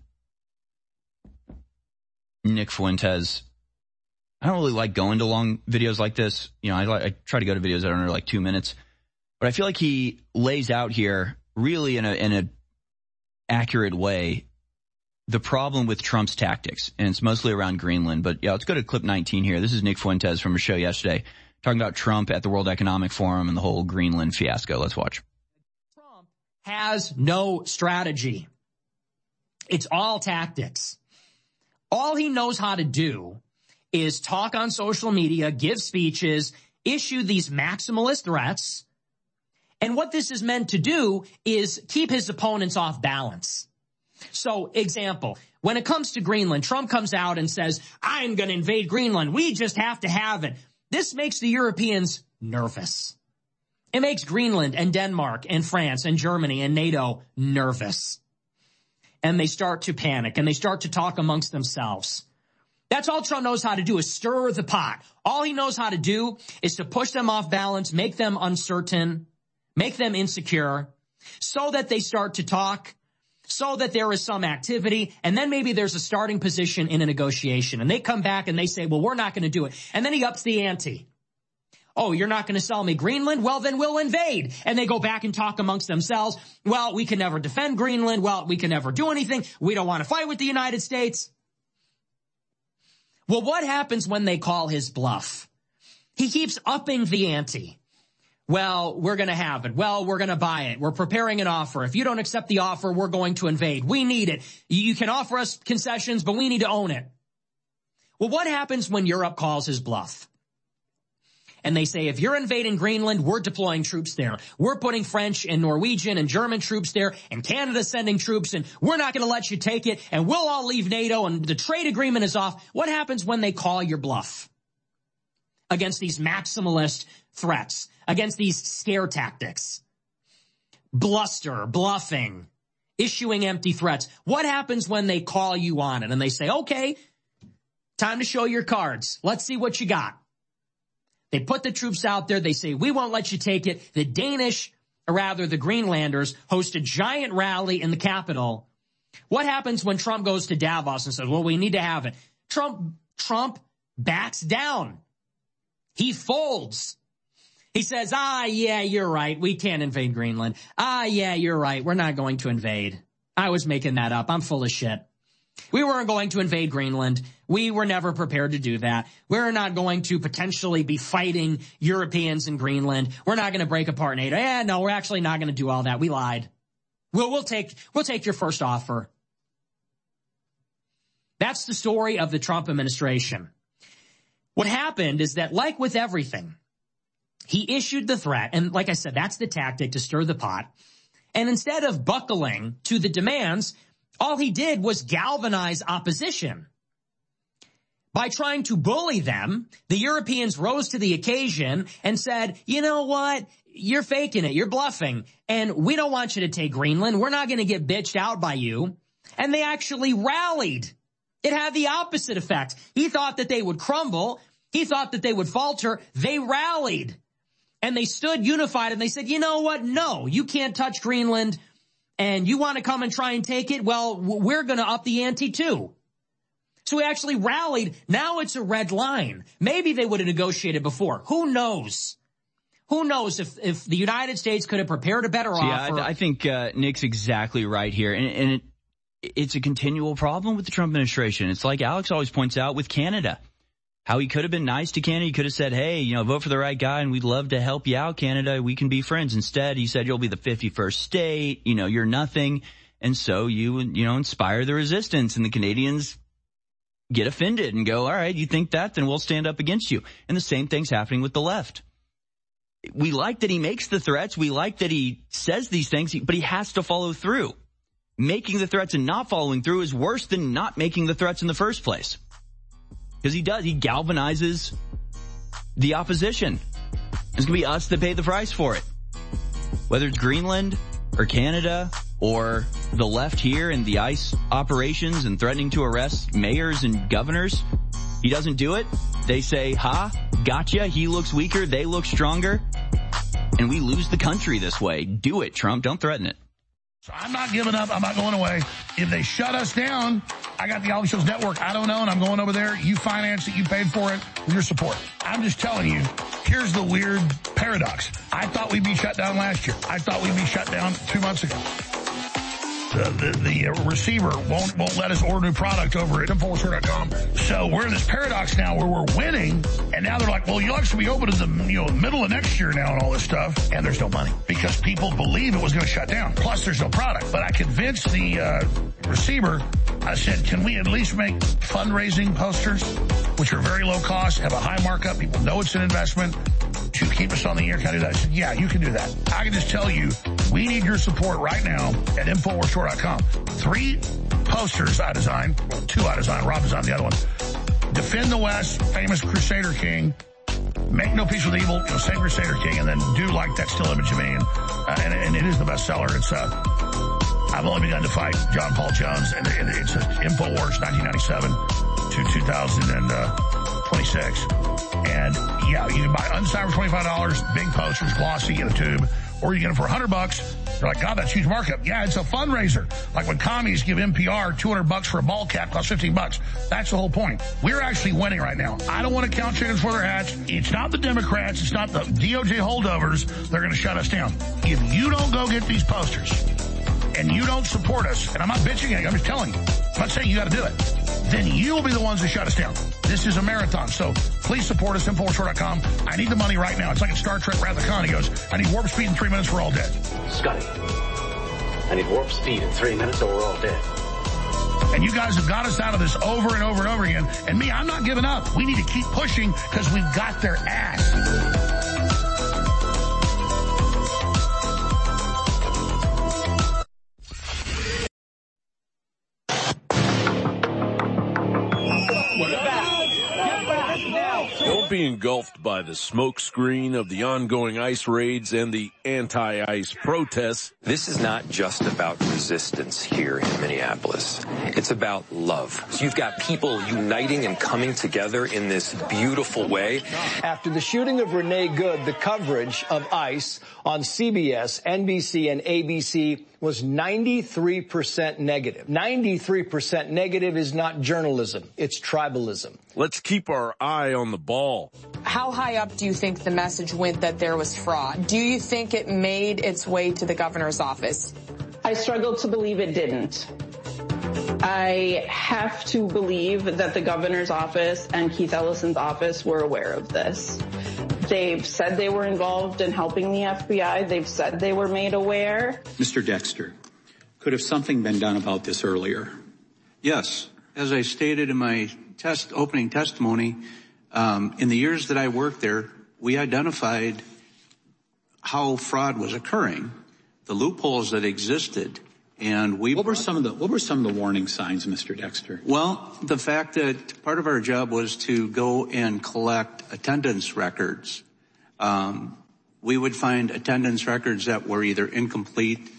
Nick Fuentes. I don't really like going to long videos like this. You know, I try to go to videos that are under like 2 minutes. But I feel like he lays out here really in a accurate way the problem with Trump's tactics. And it's mostly around Greenland. But yeah, let's go to clip 19 here. This is Nick Fuentes from a show yesterday talking about Trump at the World Economic Forum and the whole Greenland fiasco. Let's watch. Trump has no strategy. It's all tactics. All he knows how to do is talk on social media, give speeches, issue these maximalist threats. And what this is meant to do is keep his opponents off balance. So, example, when it comes to Greenland, Trump comes out and says, I'm going to invade Greenland. We just have to have it. This makes the Europeans nervous. It makes Greenland and Denmark and France and Germany and NATO nervous. And they start to panic and they start to talk amongst themselves. That's all Trump knows how to do, is stir the pot. All he knows how to do is to push them off balance, make them uncertain, make them insecure, so that they start to talk, so that there is some activity, and then maybe there's a starting position in a negotiation. And they come back and they say, well, we're not going to do it. And then he ups the ante. Oh, you're not going to sell me Greenland? Well, then we'll invade. And they go back and talk amongst themselves. Well, we can never defend Greenland. Well, we can never do anything. We don't want to fight with the United States. Well, what happens when they call his bluff? He keeps upping the ante. Well, we're going to have it. Well, we're going to buy it. We're preparing an offer. If you don't accept the offer, we're going to invade. We need it. You can offer us concessions, but we need to own it. Well, what happens when Europe calls his bluff? And they say, if you're invading Greenland, we're deploying troops there. We're putting French and Norwegian and German troops there, and Canada's sending troops, and we're not going to let you take it, and we'll all leave NATO, and the trade agreement is off. What happens when they call your bluff against these maximalist threats, against these scare tactics? Bluster, bluffing, issuing empty threats. What happens when they call you on it and they say, okay, time to show your cards. Let's see what you got. They put the troops out there. They say, we won't let you take it. The Danish, or rather the Greenlanders, host a giant rally in the capital. What happens when Trump goes to Davos and says, well, we need to have it? Trump backs down. He folds. He says, yeah, you're right. We can't invade Greenland. Yeah, you're right. We're not going to invade. I was making that up. I'm full of shit. We weren't going to invade Greenland. We were never prepared to do that. We're not going to potentially be fighting Europeans in Greenland. We're not going to break apart NATO. No, we're actually not going to do all that. We lied. We'll take your first offer. That's the story of the Trump administration. What happened is that, like with everything, he issued the threat, and like I said, that's the tactic to stir the pot. And instead of buckling to the demands, all he did was galvanize opposition. By trying to bully them, the Europeans rose to the occasion and said, you know what? You're faking it. You're bluffing. And we don't want you to take Greenland. We're not going to get bitched out by you. And they actually rallied. It had the opposite effect. He thought that they would crumble. He thought that they would falter. They rallied. And they stood unified and they said, you know what? No, you can't touch Greenland. And you want to come and try and take it? Well, we're going to up the ante too. So we actually rallied. Now it's a red line. Maybe they would have negotiated before. Who knows? Who knows if the United States could have prepared a better offer? Yeah, I think Nick's exactly right here. And it's a continual problem with the Trump administration. It's like Alex always points out with Canada. How he could have been nice to Canada. He could have said, hey, vote for the right guy and we'd love to help you out, Canada. We can be friends. Instead, he said, you'll be the 51st state. You're nothing. And so you inspire the resistance, and the Canadians get offended and go, all right, you think that? Then we'll stand up against you. And the same thing's happening with the left. We like that he makes the threats. We like that he says these things, but he has to follow through. Making the threats and not following through is worse than not making the threats in the first place. Because he does. He galvanizes the opposition. It's going to be us that pay the price for it. Whether it's Greenland or Canada or the left here and the ICE operations and threatening to arrest mayors and governors, he doesn't do it. They say, gotcha. He looks weaker. They look stronger. And we lose the country this way. Do it, Trump. Don't threaten it. So I'm not giving up. I'm not going away. If they shut us down, I got the Alex Jones Network. I don't own. I'm going over there. You finance it. You paid for it with your support. I'm just telling you, here's the weird paradox. I thought we'd be shut down last year. I thought we'd be shut down 2 months ago. The receiver won't let us order new product over at InfoWarsStore.com. So we're in this paradox now where we're winning, and now they're like, well, you'll actually be open in the middle of next year now and all this stuff, and there's no money because people believe it was going to shut down. Plus, there's no product. But I convinced the receiver. I said, can we at least make fundraising posters, which are very low cost, have a high markup, people know it's an investment, to keep us on the air? Can I do that? I said, yeah, you can do that. I can just tell you, we need your support right now at InfoWarsStore.com. 3 posters I designed. 2 I designed. Rob designed the other one. Defend the West, famous Crusader King. Make no peace with evil, same Crusader King, and then do like that still image of me. And it is the bestseller. It's I've only begun to fight John Paul Jones, and it's InfoWars 1997 to 2026. And yeah, you can buy unsigned for $25, big posters, glossy in a tube, or you get them for $100. You're like, God, that's huge markup. Yeah, it's a fundraiser. Like when commies give NPR $200 for a ball cap, costs $15. That's the whole point. We're actually winning right now. I don't want to count chickens for their hats. It's not the Democrats. It's not the DOJ holdovers. They're going to shut us down. If you don't go get these posters and you don't support us, and I'm not bitching at you, I'm just telling you. I'm not saying you got to do it. then you'll be the ones that shut us down. This is a marathon, so please support us, InfoWarsStore.com. I need the money right now. It's like in Star Trek Wrath of Khan. He goes, I need warp speed in 3 minutes, we're all dead. Scotty, I need warp speed in 3 minutes or we're all dead. And you guys have got us out of this over and over and over again. And me, I'm not giving up. We need to keep pushing because we've got their ass. Don't be engulfed by the smokescreen of the ongoing ICE raids and the anti-ICE protests. This is not just about resistance here in Minneapolis. It's about love. So you've got people uniting and coming together in this beautiful way. After the shooting of Renee Good, the coverage of ICE on CBS, NBC, and ABC was 93% negative. 93% negative is not journalism. It's tribalism. Let's keep our eye on the ball. How high up do you think the message went that there was fraud? Do you think it made its way to the governor's office? I struggle to believe it didn't. I have to believe that the governor's office and Keith Ellison's office were aware of this. They've said they were involved in helping the FBI. They've said they were made aware. Mr. Dexter, could have something been done about this earlier? Yes. As I stated in my opening testimony, in the years that I worked there, we identified how fraud was occurring, the loopholes that existed, and what were some of the warning signs, Mr. Dexter? Well, the fact that part of our job was to go and collect attendance records. We would find attendance records that were either incomplete,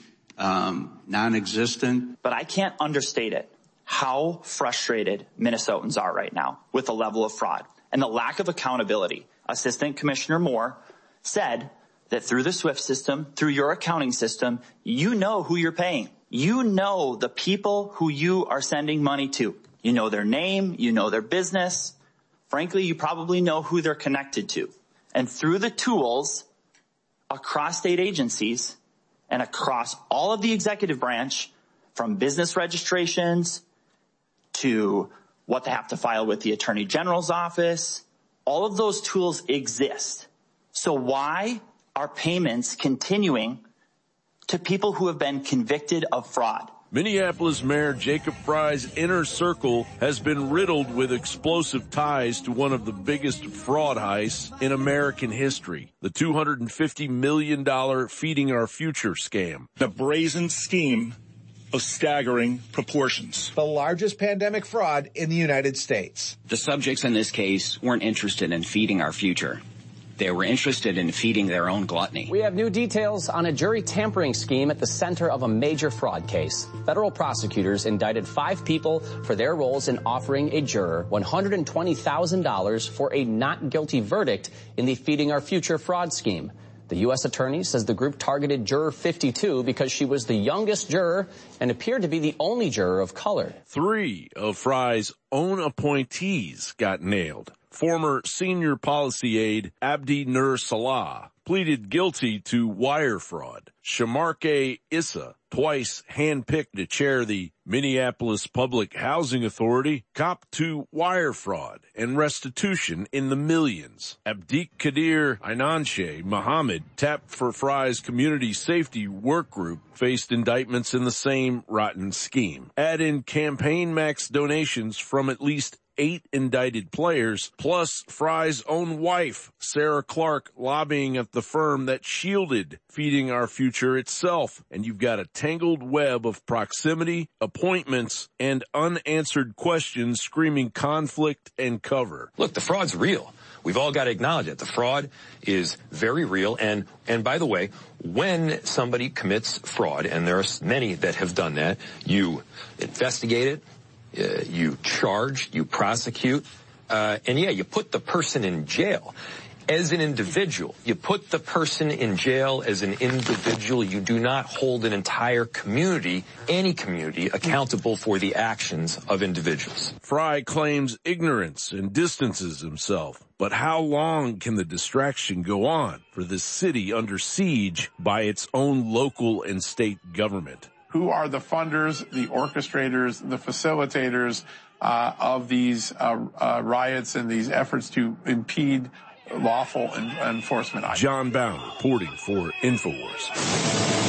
non-existent. But I can't understate it, how frustrated Minnesotans are right now with the level of fraud and the lack of accountability. Assistant Commissioner Moore said that through the SWIFT system, through your accounting system, you know who you're paying. You know the people who you are sending money to. You know their name, you know their business. Frankly, you probably know who they're connected to. And through the tools across state agencies and across all of the executive branch, from business registrations to what they have to file with the Attorney General's office, all of those tools exist. So why are payments continuing to people who have been convicted of fraud? Minneapolis Mayor Jacob Frey's inner circle has been riddled with explosive ties to one of the biggest fraud heists in American history, the $250 million Feeding Our Future scam. The brazen scheme of staggering proportions. The largest pandemic fraud in the United States. The subjects in this case weren't interested in feeding our future. They were interested in feeding their own gluttony. We have new details on a jury tampering scheme at the center of a major fraud case. Federal prosecutors indicted 5 people for their roles in offering a juror $120,000 for a not guilty verdict in the Feeding Our Future fraud scheme. The U.S. attorney says the group targeted juror 52 because she was the youngest juror and appeared to be the only juror of color. 3 of Frey's own appointees got nailed. Former senior policy aide Abdi Nur Salah pleaded guilty to wire fraud. Shamarke Issa, twice handpicked to chair the Minneapolis Public Housing Authority, copped to wire fraud and restitution in the millions. Abdik Kadir Inanshe Mohammed, tapped for Frey's Community Safety Work Group, faced indictments in the same rotten scheme. Add in campaign max donations from at least 8 indicted players, plus Frey's own wife, Sarah Clark, lobbying at the firm that shielded Feeding Our Future itself. And you've got a tangled web of proximity, appointments, and unanswered questions screaming conflict and cover. Look, the fraud's real. We've all got to acknowledge it. The fraud is very real. And by the way, when somebody commits fraud, and there are many that have done that, you investigate it, you charge, you prosecute, and you put the person in jail. As an individual, you put the person in jail as an individual. You do not hold an entire community, any community, accountable for the actions of individuals. Frey claims ignorance and distances himself. But how long can the distraction go on for this city under siege by its own local and state government? Who are the funders, the orchestrators, the facilitators of these riots and these efforts to impede lawful enforcement. John Bowne reporting for InfoWars.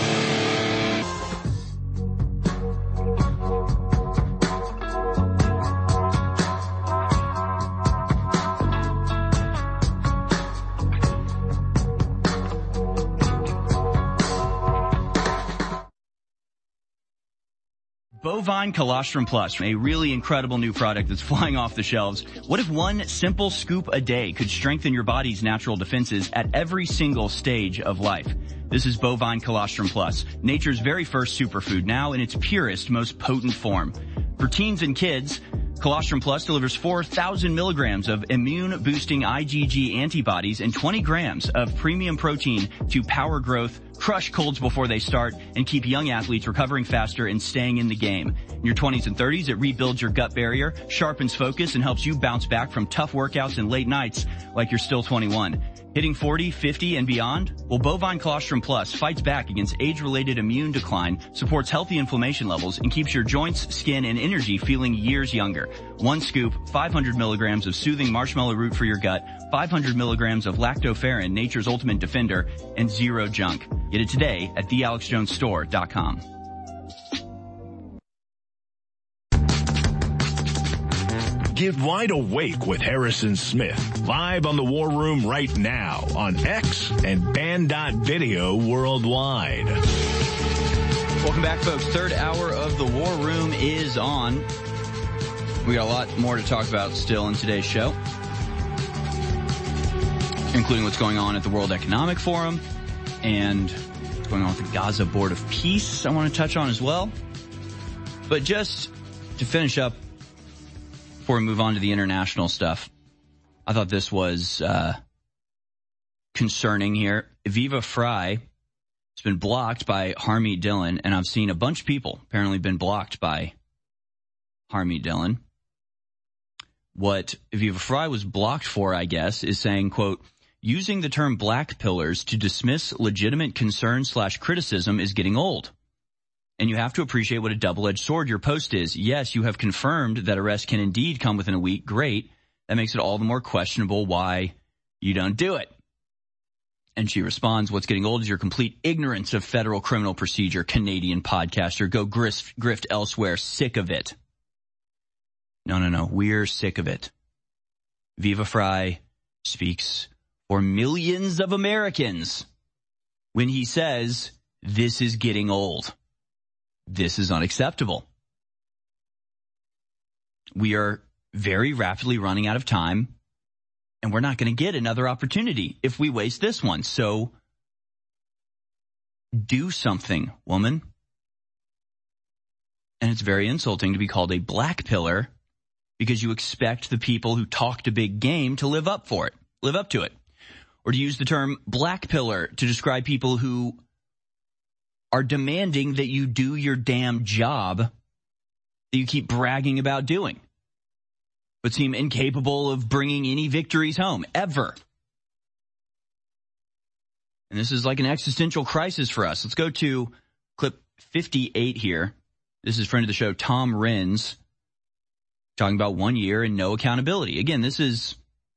Bovine Colostrum Plus, a really incredible new product that's flying off the shelves. What if one simple scoop a day could strengthen your body's natural defenses at every single stage of life? This is Bovine Colostrum Plus, nature's very first superfood, now in its purest, most potent form. For teens and kids, Colostrum Plus delivers 4,000 milligrams of immune-boosting IgG antibodies and 20 grams of premium protein to power growth, crush colds before they start, and keep young athletes recovering faster and staying in the game. In your 20s and 30s, it rebuilds your gut barrier, sharpens focus, and helps you bounce back from tough workouts and late nights like you're still 21. Hitting 40, 50, and beyond? Well, Bovine Colostrum Plus fights back against age-related immune decline, supports healthy inflammation levels, and keeps your joints, skin, and energy feeling years younger. One scoop, 500 milligrams of soothing marshmallow root for your gut, 500 milligrams of lactoferrin, nature's ultimate defender, and zero junk. Get it today at thealexjonesstore.com. Get wide awake with Harrison Smith, live on the War Room right now on X and Band.video worldwide. Welcome back, folks. Third hour of the War Room is on. We got a lot more to talk about still in today's show, including what's going on at the World Economic Forum and what's going on with the Gaza Board of Peace I want to touch on as well. But just to finish up, before we move on to the international stuff, I thought this was concerning here. Aviva Fry has been blocked by Harmeet Dillon, and I've seen a bunch of people apparently been blocked by Harmeet Dillon. What Aviva Fry was blocked for, I guess, is saying, quote, using the term black pillars to dismiss legitimate concern/criticism is getting old. And you have to appreciate what a double-edged sword your post is. Yes, you have confirmed that arrest can indeed come within a week. Great. That makes it all the more questionable why you don't do it. And she responds, what's getting old is your complete ignorance of federal criminal procedure, Canadian podcaster. Go grift elsewhere. Sick of it. No. We're sick of it. Aviva Fry speaks for millions of Americans when he says this is getting old. This is unacceptable. We are very rapidly running out of time, and we're not going to get another opportunity if we waste this one. So do something, woman. And it's very insulting to be called a black pillar because you expect the people who talked a big game to live up to it. Or to use the term black pillar to describe people who are demanding that you do your damn job that you keep bragging about doing, but seem incapable of bringing any victories home, ever. And this is like an existential crisis for us. Let's go to clip 58 here. This is friend of the show, Tom Renz, talking about 1 year and no accountability. Again, this is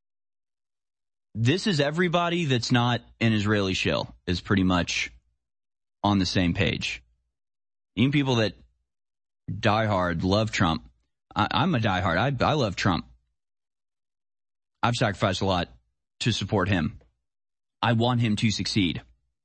everybody that's not an Israeli shill is pretty much on the same page. Even people that die hard love Trump. I'm a diehard. I love Trump. I've sacrificed a lot to support him. I want him to succeed.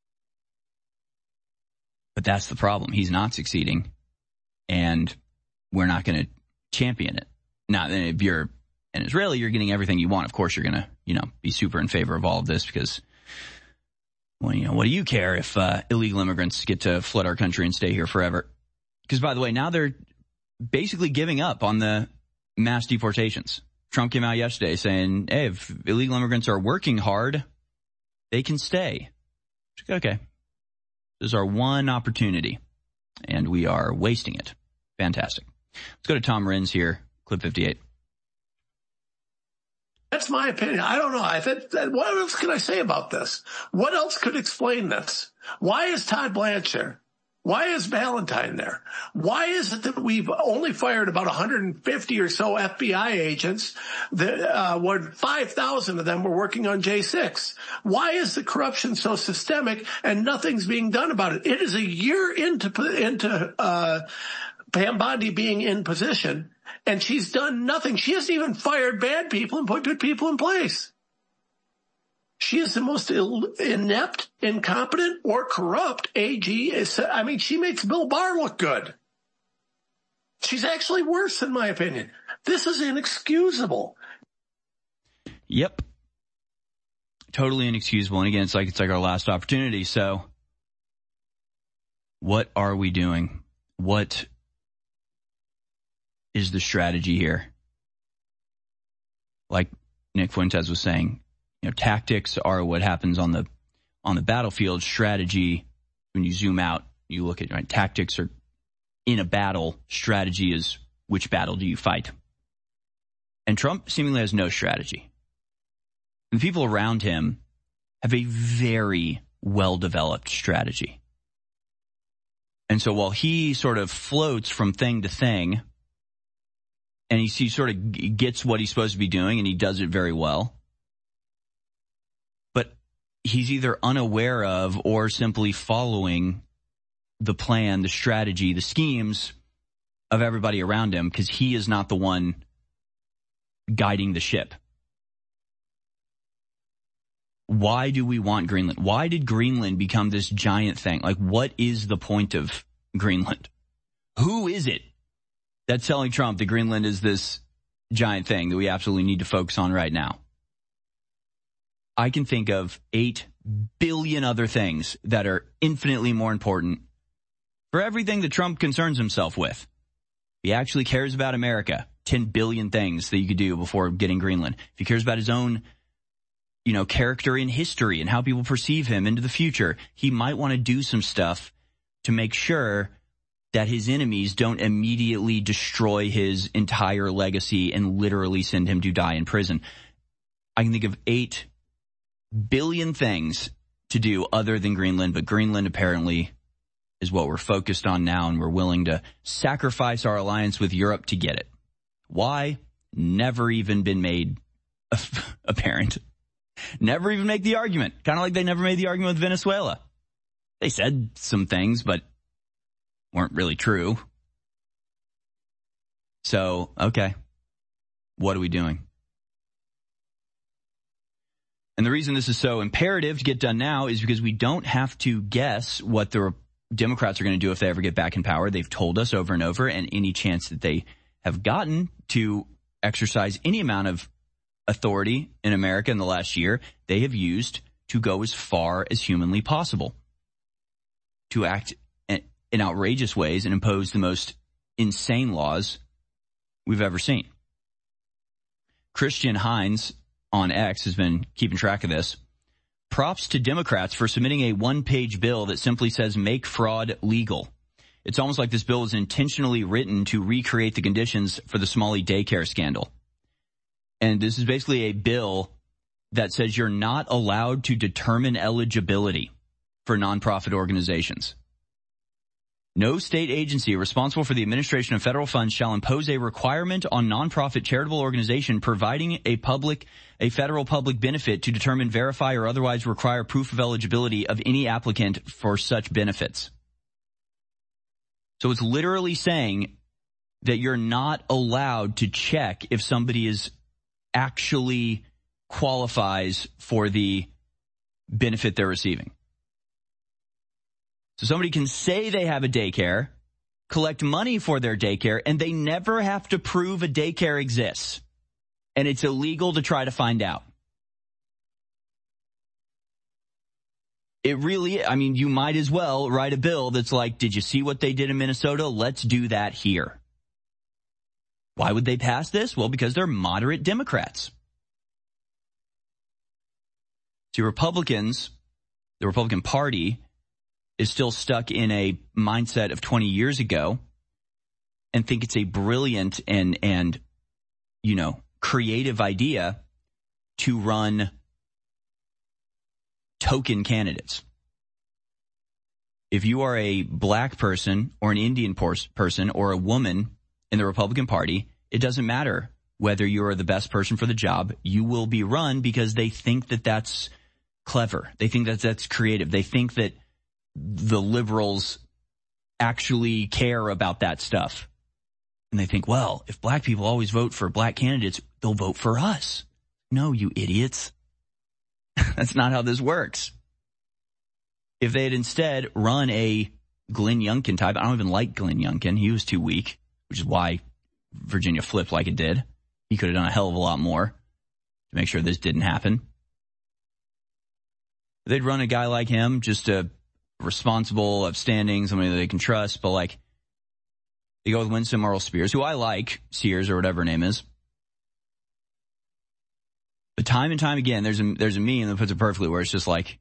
But that's the problem. He's not succeeding, and we're not going to champion it. Now, if you're an Israeli, you're getting everything you want. Of course, you're going to, be super in favor of all of this because, well, what do you care if illegal immigrants get to flood our country and stay here forever? Because, by the way, now they're basically giving up on the mass deportations. Trump came out yesterday saying, hey, if illegal immigrants are working hard, they can stay. Okay. This is our one opportunity, and we are wasting it. Fantastic. Let's go to Tom Renz here, clip 58. That's my opinion. I don't know. What else can I say about this? What else could explain this? Why is Todd Blanchard Why is Valentine there? Why is it that we've only fired about 150 or so FBI agents that 5,000 of them were working on J6? Why is the corruption so systemic and nothing's being done about it? It is a year into Pam Bondi being in position, and she's done nothing. She hasn't even fired bad people and put good people in place. She is the most inept, incompetent, or corrupt AG. I mean, she makes Bill Barr look good. She's actually worse, in my opinion. This is inexcusable. Yep. Totally inexcusable. And again, it's like our last opportunity. So what are we doing? What is the strategy here? Like Nick Fuentes was saying, tactics are what happens on the battlefield. Strategy, when you zoom out, you look at tactics are in a battle. Strategy is which battle do you fight? And Trump seemingly has no strategy. And the people around him have a very well-developed strategy. And so while he sort of floats from thing to thing, and he sort of gets what he's supposed to be doing, and he does it very well, he's either unaware of or simply following the plan, the strategy, the schemes of everybody around him, because he is not the one guiding the ship. Why do we want Greenland? Why did Greenland become this giant thing? Like, what is the point of Greenland? Who is it that's telling Trump that Greenland is this giant thing that we absolutely need to focus on right now? I can think of 8 billion other things that are infinitely more important for everything that Trump concerns himself with. He actually cares about America. 10 billion things that you could do before getting Greenland. If he cares about his own, character in history and how people perceive him into the future, he might want to do some stuff to make sure that his enemies don't immediately destroy his entire legacy and literally send him to die in prison. I can think of 8 billion things to do other than Greenland, but Greenland apparently is what we're focused on now, and we're willing to sacrifice our alliance with Europe to get it. Why? Never even been made apparent. Never even make the argument. Kind of like they never made the argument with Venezuela. They said some things, but weren't really true. So, okay. What are we doing? And the reason this is so imperative to get done now is because we don't have to guess what the Democrats are going to do if they ever get back in power. They've told us over and over, and any chance that they have gotten to exercise any amount of authority in America in the last year, they have used to go as far as humanly possible, to act in outrageous ways and impose the most insane laws we've ever seen. Christian Hines on X has been keeping track of this. Props to Democrats for submitting a one-page bill that simply says make fraud legal. It's almost like this bill was intentionally written to recreate the conditions for the Smalley daycare scandal. And this is basically a bill that says you're not allowed to determine eligibility for nonprofit organizations. No state agency responsible for the administration of federal funds shall impose a requirement on nonprofit charitable organization providing a federal public benefit to determine, verify, or otherwise require proof of eligibility of any applicant for such benefits. So it's literally saying that you're not allowed to check if somebody is actually qualifies for the benefit they're receiving. So somebody can say they have a daycare, collect money for their daycare, and they never have to prove a daycare exists. And it's illegal to try to find out. It really, you might as well write a bill that's like, did you see what they did in Minnesota? Let's do that here. Why would they pass this? Well, because they're moderate Democrats. See, Republicans, the Republican Party, is still stuck in a mindset of 20 years ago and think it's a brilliant and creative idea to run token candidates. if you are a black person or an Indian person or a woman in the Republican Party, it doesn't matter whether you're the best person for the job. You will be run because they think that that's clever. They think that that's creative. They think that the liberals actually care about that stuff. And they think, well, if black people always vote for black candidates, they'll vote for us. No, you idiots. That's not how this works. If they had instead run a Glenn Youngkin type, I don't even like Glenn Youngkin. He was too weak, which is why Virginia flipped like it did. He could have done a hell of a lot more to make sure this didn't happen. They'd run a guy like him, just a responsible, upstanding, somebody that they can trust, but like, they go with Winston Earl Spears, who I like, Sears or whatever her name is. But time and time again, there's a meme that puts it perfectly where it's just like,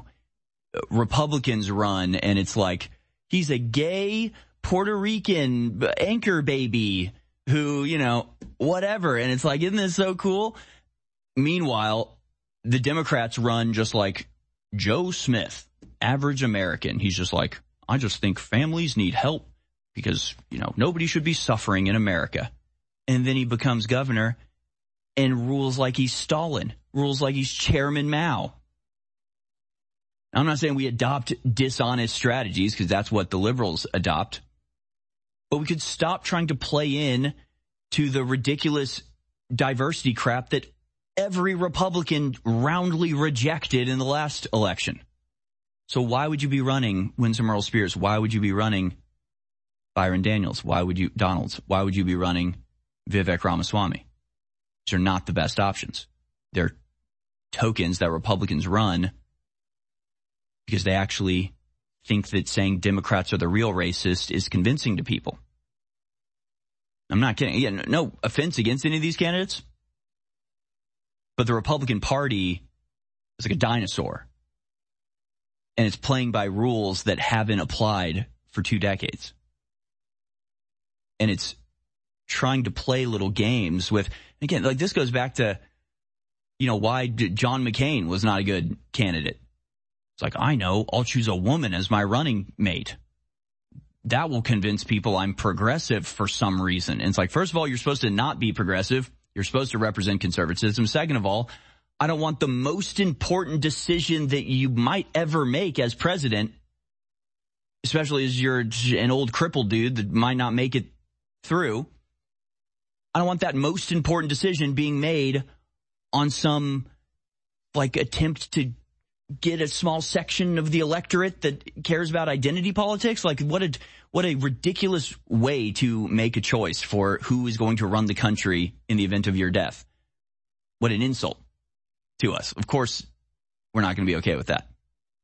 Republicans run and it's like, he's a gay Puerto Rican anchor baby who, whatever. And it's like, isn't this so cool? Meanwhile, the Democrats run just like Joe Smith, average American. He's just like, I just think families need help because, nobody should be suffering in America. And then he becomes governor and rules like he's Stalin, rules like he's Chairman Mao. I'm not saying we adopt dishonest strategies because that's what the liberals adopt, but we could stop trying to play in to the ridiculous diversity crap that every Republican roundly rejected in the last election. So why would you be running Winston Earl Spears? Why would you be running Byron Daniels? Why would you be running Vivek Ramaswamy? These are not the best options. They're tokens that Republicans run because they actually think that saying Democrats are the real racist is convincing to people. I'm not kidding. Again, no offense against any of these candidates, but the Republican Party is like a dinosaur, and it's playing by rules that haven't applied for 2 decades. And it's trying to play little games with, again, like this goes back to, why John McCain was not a good candidate. It's like, I know, I'll choose a woman as my running mate. That will convince people I'm progressive for some reason. And it's like, first of all, you're supposed to not be progressive. You're supposed to represent conservatism. Second of all, I don't want the most important decision that you might ever make as president, especially as you're an old crippled dude that might not make it through. I don't want that most important decision being made on some attempt to get a small section of the electorate that cares about identity politics. Like what a ridiculous way to make a choice for who is going to run the country in the event of your death. What an insult to us. Of course, we're not going to be okay with that.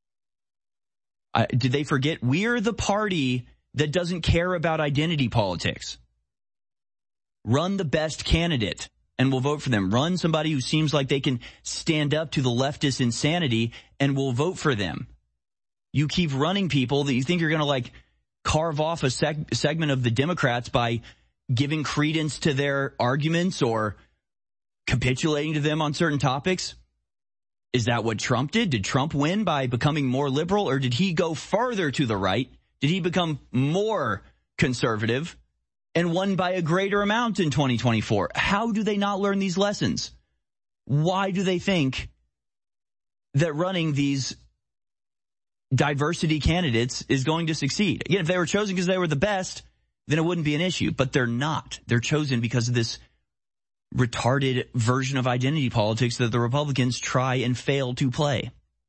Did they forget we're the party that doesn't care about identity politics? Run the best candidate and we'll vote for them. Run somebody who seems like they can stand up to the leftist insanity and we'll vote for them. You keep running people that you think you're going to carve off a segment of the Democrats by giving credence to their arguments or capitulating to them on certain topics. Is that what Trump did? Did Trump win by becoming more liberal, or did he go farther to the right? Did he become more conservative and won by a greater amount in 2024? How do they not learn these lessons? Why do they think that running these diversity candidates is going to succeed? Again, if they were chosen because they were the best, then it wouldn't be an issue. But they're not. They're chosen because of this retarded version of identity politics that the Republicans try and fail to play.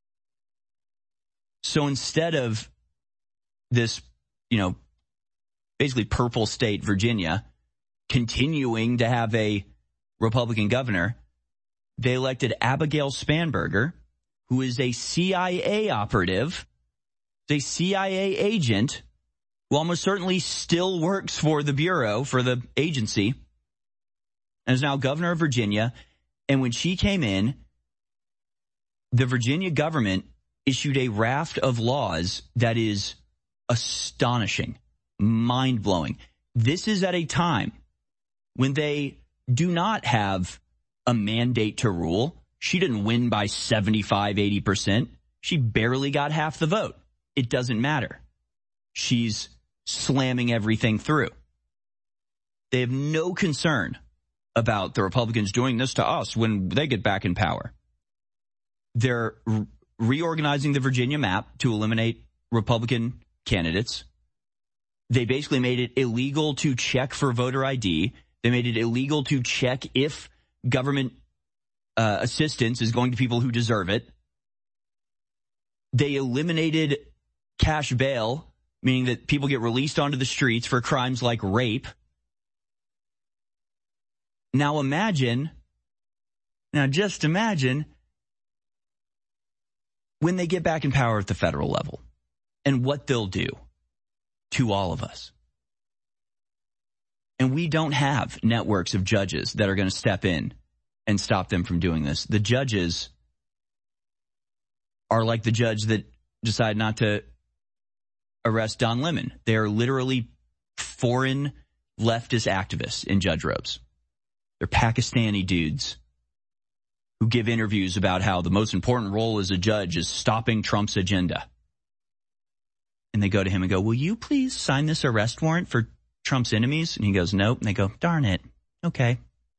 So instead of this, basically purple state, Virginia, continuing to have a Republican governor, they elected Abigail Spanberger, who is a CIA operative, a CIA agent, who almost certainly still works for the Bureau, for the agency, and is now governor of Virginia. And when she came in, the Virginia government issued a raft of laws that is astonishing, mind-blowing. This is at a time when they do not have a mandate to rule. She didn't win by 75, 80%. She barely got half the vote. It doesn't matter. she's slamming everything through. They have no concern about the Republicans doing this to us when they get back in power. They're reorganizing the Virginia map to eliminate Republican candidates. They basically made it illegal to check for voter ID. They made it illegal to check if government assistance is going to people who deserve it. They eliminated cash bail, meaning that people get released onto the streets for crimes like rape. Now just imagine when they get back in power at the federal level and what they'll do to all of us. And we don't have networks of judges that are going to step in and stop them from doing this. The judges are like the judge that decided not to arrest Don Lemon. They're literally foreign leftist activists in judge robes. They're Pakistani dudes who give interviews about how the most important role as a judge is stopping Trump's agenda. And they go to him and go, will you please sign this arrest warrant for Trump's enemies? And he goes, nope. And they go, darn it. Okay.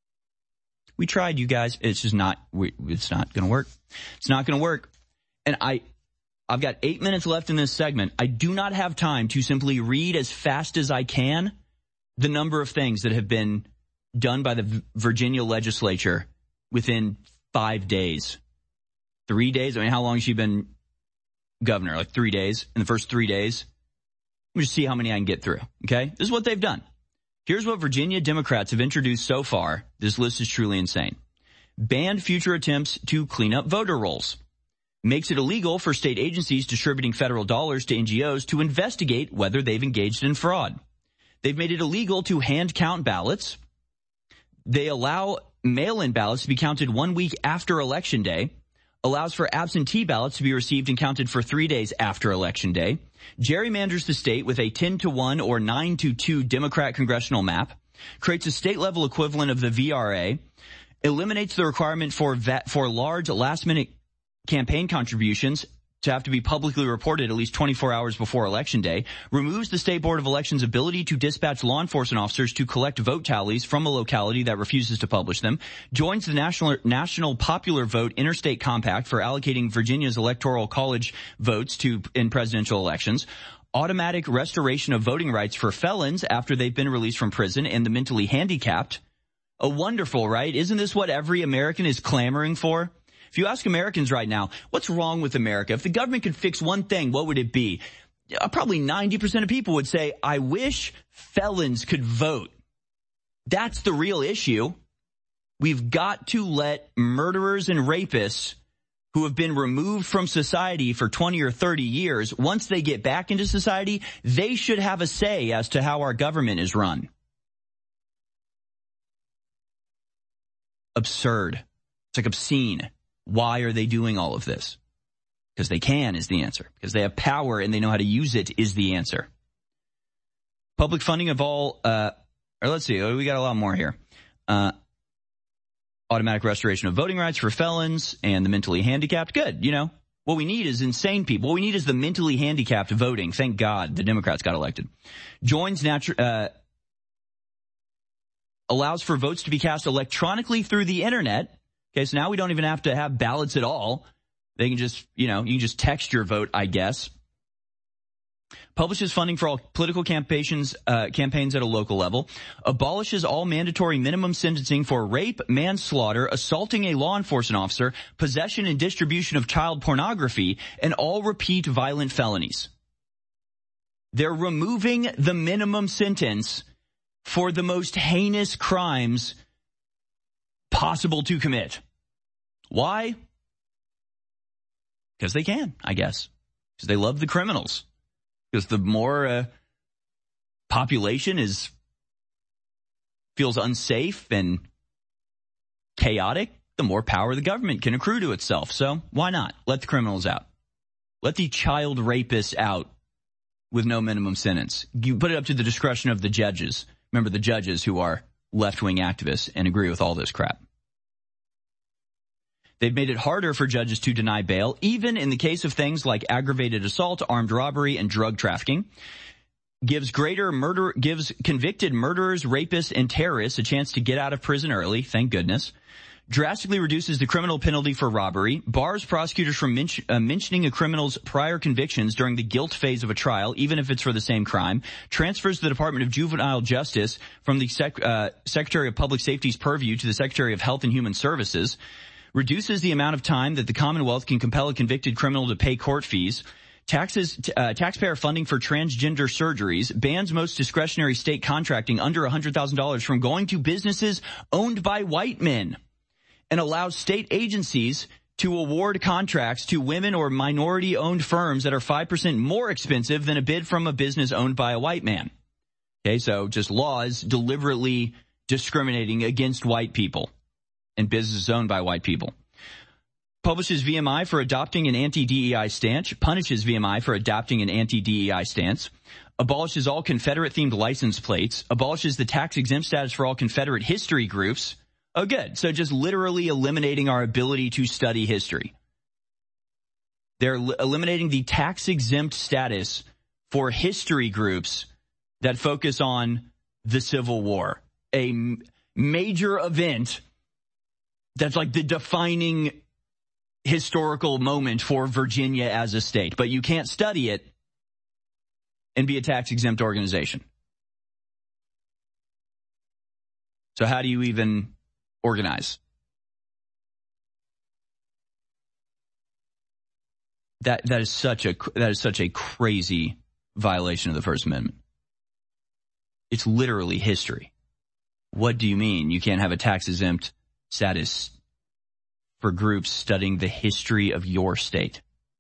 We tried, you guys. It's just not, it's not going to work. It's not going to work. And I've got 8 minutes left in this segment. I do not have time to simply read as fast as I can the number of things that have been done by the Virginia legislature within 5 days. 3 days? I mean, how long has she been governor? Like 3 days? In the first 3 days? Let me just see how many I can get through, okay? This is what they've done. Here's what Virginia Democrats have introduced so far. This list is truly insane. Banned future attempts to clean up voter rolls. Makes it illegal for state agencies distributing federal dollars to NGOs to investigate whether they've engaged in fraud. They've made it illegal to hand count ballots. They allow mail-in ballots to be counted 1 week after Election Day. Allows for absentee ballots to be received and counted for 3 days after Election Day. Gerrymanders the state with a 10-1 or 9-2 Democrat congressional map. Creates a state-level equivalent of the VRA. Eliminates the requirement for large last-minute campaign contributions to have to be publicly reported at least 24 hours before Election Day, removes the State Board of Elections' ability to dispatch law enforcement officers to collect vote tallies from a locality that refuses to publish them, joins the National Popular Vote Interstate Compact for allocating Virginia's Electoral College votes in presidential elections, automatic restoration of voting rights for felons after they've been released from prison and the mentally handicapped. A wonderful, right? Isn't this what every American is clamoring for? If you ask Americans right now, what's wrong with America? If the government could fix one thing, what would it be? Probably 90% of people would say, I wish felons could vote. That's the real issue. We've got to let murderers and rapists who have been removed from society for 20 or 30 years, once they get back into society, they should have a say as to how our government is run. Absurd. It's like obscene. Why are they doing all of this? Because they can is the answer. Because they have power and they know how to use it is the answer. Public funding of all, or let's see, we got a lot more here. Automatic restoration of voting rights for felons and the mentally handicapped. Good. You know, what we need is insane people. What we need is the mentally handicapped voting. Thank God the Democrats got elected. Allows for votes to be cast electronically through the internet. Okay, so now we don't even have to have ballots at all. They can just, you can just text your vote, I guess. Publishes funding for all political campaigns at a local level. Abolishes all mandatory minimum sentencing for rape, manslaughter, assaulting a law enforcement officer, possession and distribution of child pornography, and all repeat violent felonies. They're removing the minimum sentence for the most heinous crimes possible to commit. Why? Because they can, I guess. Because they love the criminals. Because the more population feels unsafe and chaotic, the more power the government can accrue to itself. So why not? Let the criminals out. Let the child rapists out with no minimum sentence. You put it up to the discretion of the judges. Remember the judges who are left-wing activists and agree with all this crap. They've made it harder for judges to deny bail, even in the case of things like aggravated assault, armed robbery, and drug trafficking. Gives convicted murderers, rapists, and terrorists a chance to get out of prison early, thank goodness. Drastically reduces the criminal penalty for robbery, bars prosecutors from mentioning a criminal's prior convictions during the guilt phase of a trial, even if it's for the same crime, transfers the Department of Juvenile Justice from the Secretary of Public Safety's purview to the Secretary of Health and Human Services, reduces the amount of time that the Commonwealth can compel a convicted criminal to pay court fees, taxes taxpayer funding for transgender surgeries, bans most discretionary state contracting under $100,000 from going to businesses owned by white men, and allows state agencies to award contracts to women or minority-owned firms that are 5% more expensive than a bid from a business owned by a white man. Okay, so just laws deliberately discriminating against white people and businesses owned by white people. Publishes VMI for adopting an anti-DEI stance, punishes VMI for adopting an anti-DEI stance, abolishes all Confederate-themed license plates, abolishes the tax-exempt status for all Confederate history groups. Oh, good. So just literally eliminating our ability to study history. They're eliminating the tax-exempt status for history groups that focus on the Civil War, a major event that's like the defining historical moment for Virginia as a state. But you can't study it and be a tax-exempt organization. So how do you even organize? That is such a crazy violation of the First Amendment. It's literally history. What do you mean you can't have a tax-exempt status for groups studying the history of your state?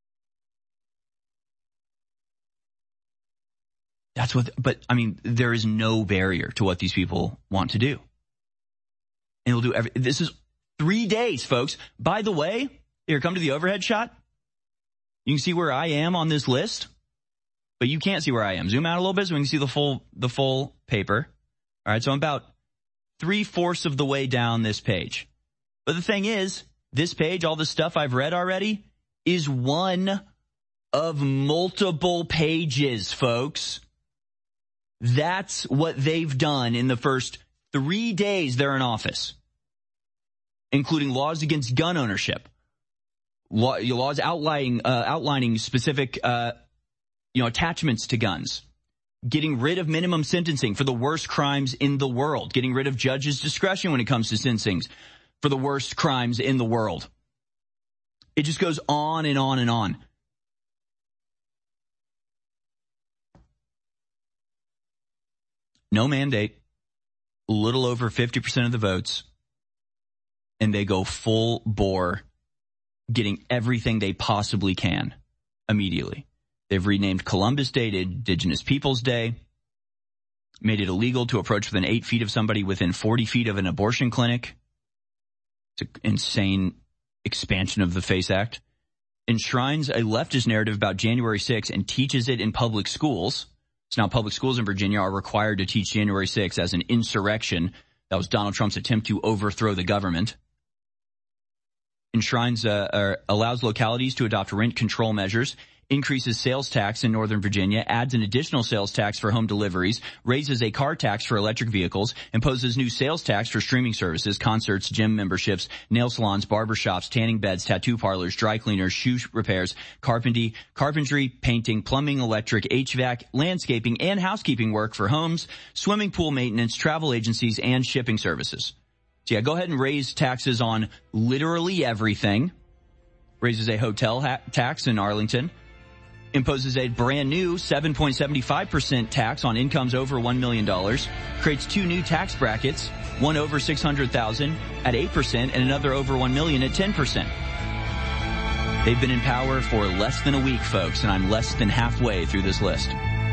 But I mean, there is no barrier to what these people want to do. And we'll do this is 3 days, folks. By the way, here, come to the overhead shot. You can see where I am on this list, but you can't see where I am. Zoom out a little bit so we can see the full paper. All right, so I'm about 3/4 of the way down this page. But the thing is, this page, all the stuff I've read already, is one of multiple pages, folks. That's what they've done in the first 3 days they're in office, including laws against gun ownership, laws outlining specific, attachments to guns, getting rid of minimum sentencing for the worst crimes in the world, getting rid of judges' discretion when it comes to sentencing for the worst crimes in the world. It just goes on and on and on. No mandate. A little over 50% of the votes, and they go full bore, getting everything they possibly can immediately. They've renamed Columbus Day to Indigenous Peoples Day, made it illegal to approach within 8 feet of somebody within 40 feet of an abortion clinic. It's an insane expansion of the FACE Act. Enshrines a leftist narrative about January 6th and teaches it in public schools. So now public schools in Virginia are required to teach January 6th as an insurrection. That was Donald Trump's attempt to overthrow the government. Enshrines allows localities to adopt rent control measures, increases sales tax in Northern Virginia, adds an additional sales tax for home deliveries, raises a car tax for electric vehicles, imposes new sales tax for streaming services, concerts, gym memberships, nail salons, barbershops, tanning beds, tattoo parlors, dry cleaners, shoe repairs, carpentry, painting, plumbing, electric, HVAC, landscaping, and housekeeping work for homes, swimming pool maintenance, travel agencies, and shipping services. So yeah, go ahead and raise taxes on literally everything. Raises a hotel tax in Arlington. Imposes a brand new 7.75% tax on incomes over $1 million. Creates 2 new tax brackets, one over $600,000 at 8% and another over $1 million at 10%. They've been in power for less than a week, folks, and I'm less than halfway through this list.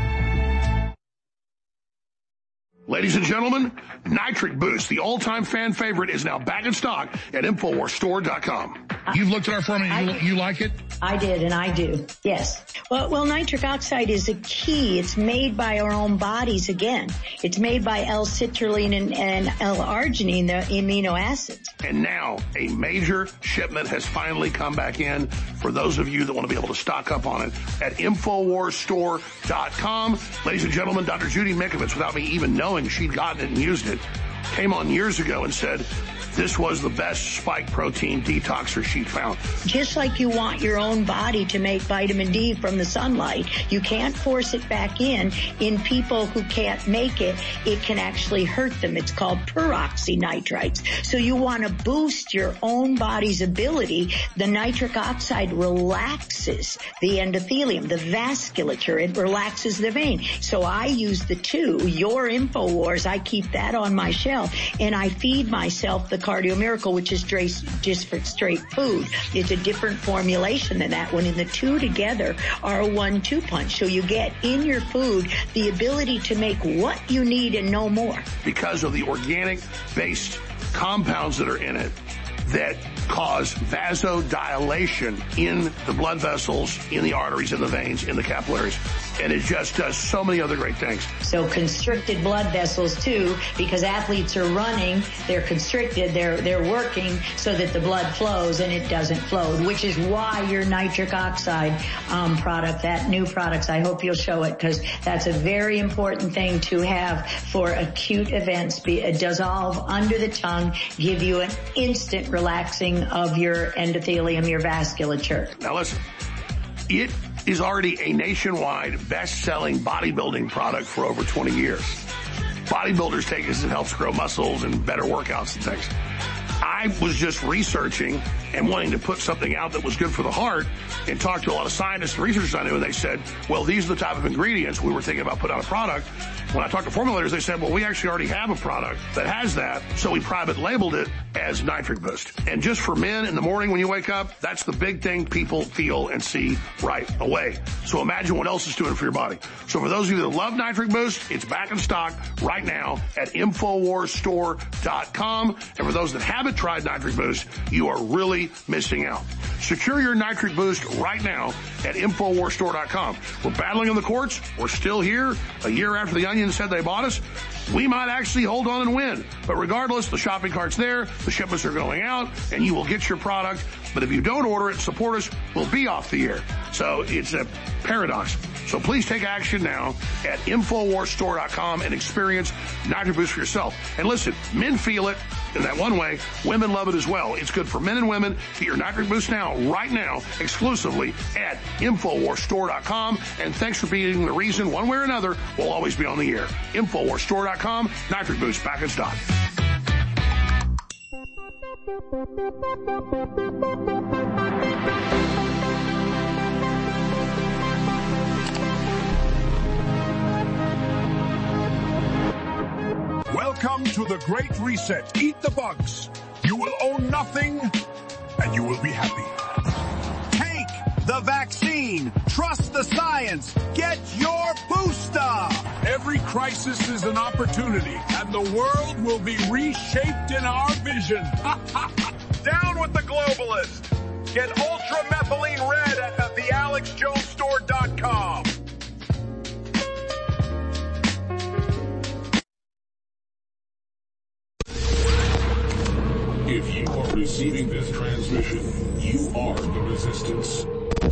Ladies and gentlemen, Nitric Boost, the all-time fan favorite, is now back in stock at InfoWarsStore.com. You've looked at our formula. You like it? I did, and I do. Yes. Well, nitric oxide is a key. It's made by our own bodies again. It's made by L-citrulline and L-arginine, the amino acids. And now a major shipment has finally come back in for those of you that want to be able to stock up on it at InfoWarsStore.com. Ladies and gentlemen, Dr. Judy Mikovits, without me even knowing she'd gotten it and used it, came on years ago and said this was the best spike protein detoxer she'd found. Just like you want your own body to make vitamin D from the sunlight, you can't force it back in people who can't make it. It can actually hurt them. It's called peroxynitrites. So you want to boost your own body's ability. The nitric oxide relaxes the endothelium, the vasculature. It relaxes the vein. So I use the two, your InfoWars. I keep that on my shelf, and I feed myself the Cardio Miracle, which is just for straight food. It's a different formulation than that one, and the two together are a 1-2 punch. So you get in your food the ability to make what you need and no more. Because of the organic-based compounds that are in it that cause vasodilation in the blood vessels, in the arteries, in the veins, in the capillaries. And it just does so many other great things. So constricted blood vessels too, because athletes are running, they're constricted, they're working so that the blood flows, and it doesn't flow, which is why your nitric oxide product, that new products, I hope you'll show it, because that's a very important thing to have for acute events. Dissolve under the tongue, give you an instant relaxing of your endothelium, your vasculature. Now listen, it is already a nationwide best-selling bodybuilding product for over 20 years. Bodybuilders take it because it helps grow muscles and better workouts and things. I was just researching and wanting to put something out that was good for the heart, and talked to a lot of scientists and researchers I knew, and they said, well, these are the type of ingredients we were thinking about putting out a product. When I talked to formulators, they said, well, we actually already have a product that has that, so we private labeled it as Nitric Boost. And just for men in the morning when you wake up, that's the big thing people feel and see right away. So imagine what else it's doing for your body. So for those of you that love Nitric Boost, it's back in stock right now at InfoWarsStore.com. And for those that haven't tried Nitric Boost, you are really missing out. Secure your Nitric Boost right now at InfoWarsStore.com. We're battling in the courts. We're still here. A year after the Onion said they bought us, we might actually hold on and win. But regardless, the shopping cart's there, the shipments are going out, and you will get your product. But if you don't order it, support us, we'll be off the air. So it's a paradox. So please take action now at InfoWarsStore.com and experience Nitric Boost for yourself. And listen, men feel it in that one way. Women love it as well. It's good for men and women. Get your Nitric Boost now, right now, exclusively at InfoWarsStore.com. And thanks for being the reason, one way or another, we'll always be on the air. InfoWarsStore.com, Nitric Boost back in stock. Welcome to the Great Reset. Eat the bugs. You will own nothing, and you will be happy. Take the vaccine. Trust the science. Get your booster. Every crisis is an opportunity, and the world will be reshaped in our vision. Down with the globalists. Get ultramethylene red at thealexjonesstore.com. If you are receiving this transmission, you are the resistance.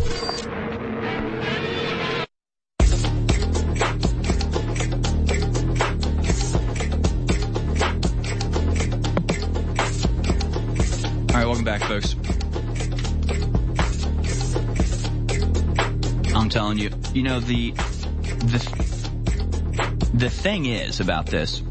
All right, welcome back, folks. I'm telling you, you know, the thing is about this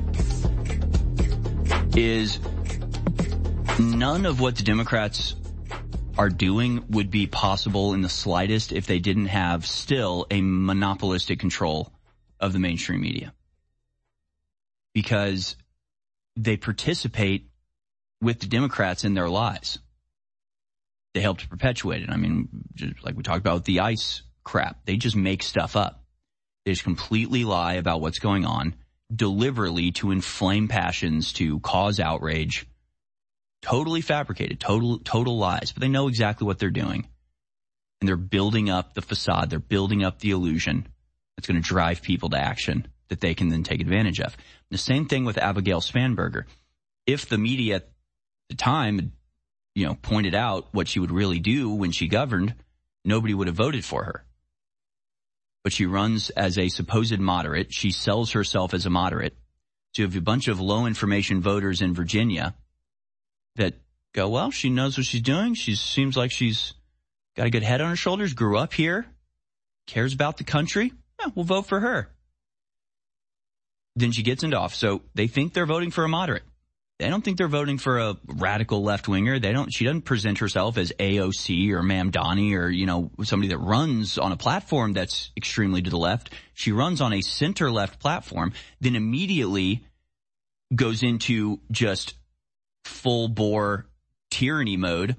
is none of what the Democrats are doing would be possible in the slightest if they didn't have still a monopolistic control of the mainstream media. Because they participate with the Democrats in their lies. They help to perpetuate it. I mean, just like we talked about with the ICE crap, they just make stuff up. They just completely lie about what's going on, deliberately to inflame passions, to cause outrage. Totally fabricated, total lies, but they know exactly what they're doing. And they're building up the facade. They're building up the illusion that's going to drive people to action that they can then take advantage of. The same thing with Abigail Spanberger. If the media at the time, pointed out what she would really do when she governed, nobody would have voted for her. But she runs as a supposed moderate. She sells herself as a moderate. So you have a bunch of low information voters in Virginia that go, well, she knows what she's doing. She seems like she's got a good head on her shoulders, grew up here, cares about the country. Yeah, we'll vote for her. Then she gets into office. So they think they're voting for a moderate. They don't think they're voting for a radical left-winger. She doesn't present herself as AOC or Mamdani or, somebody that runs on a platform that's extremely to the left. She runs on a center-left platform, then immediately goes into just full-bore tyranny mode,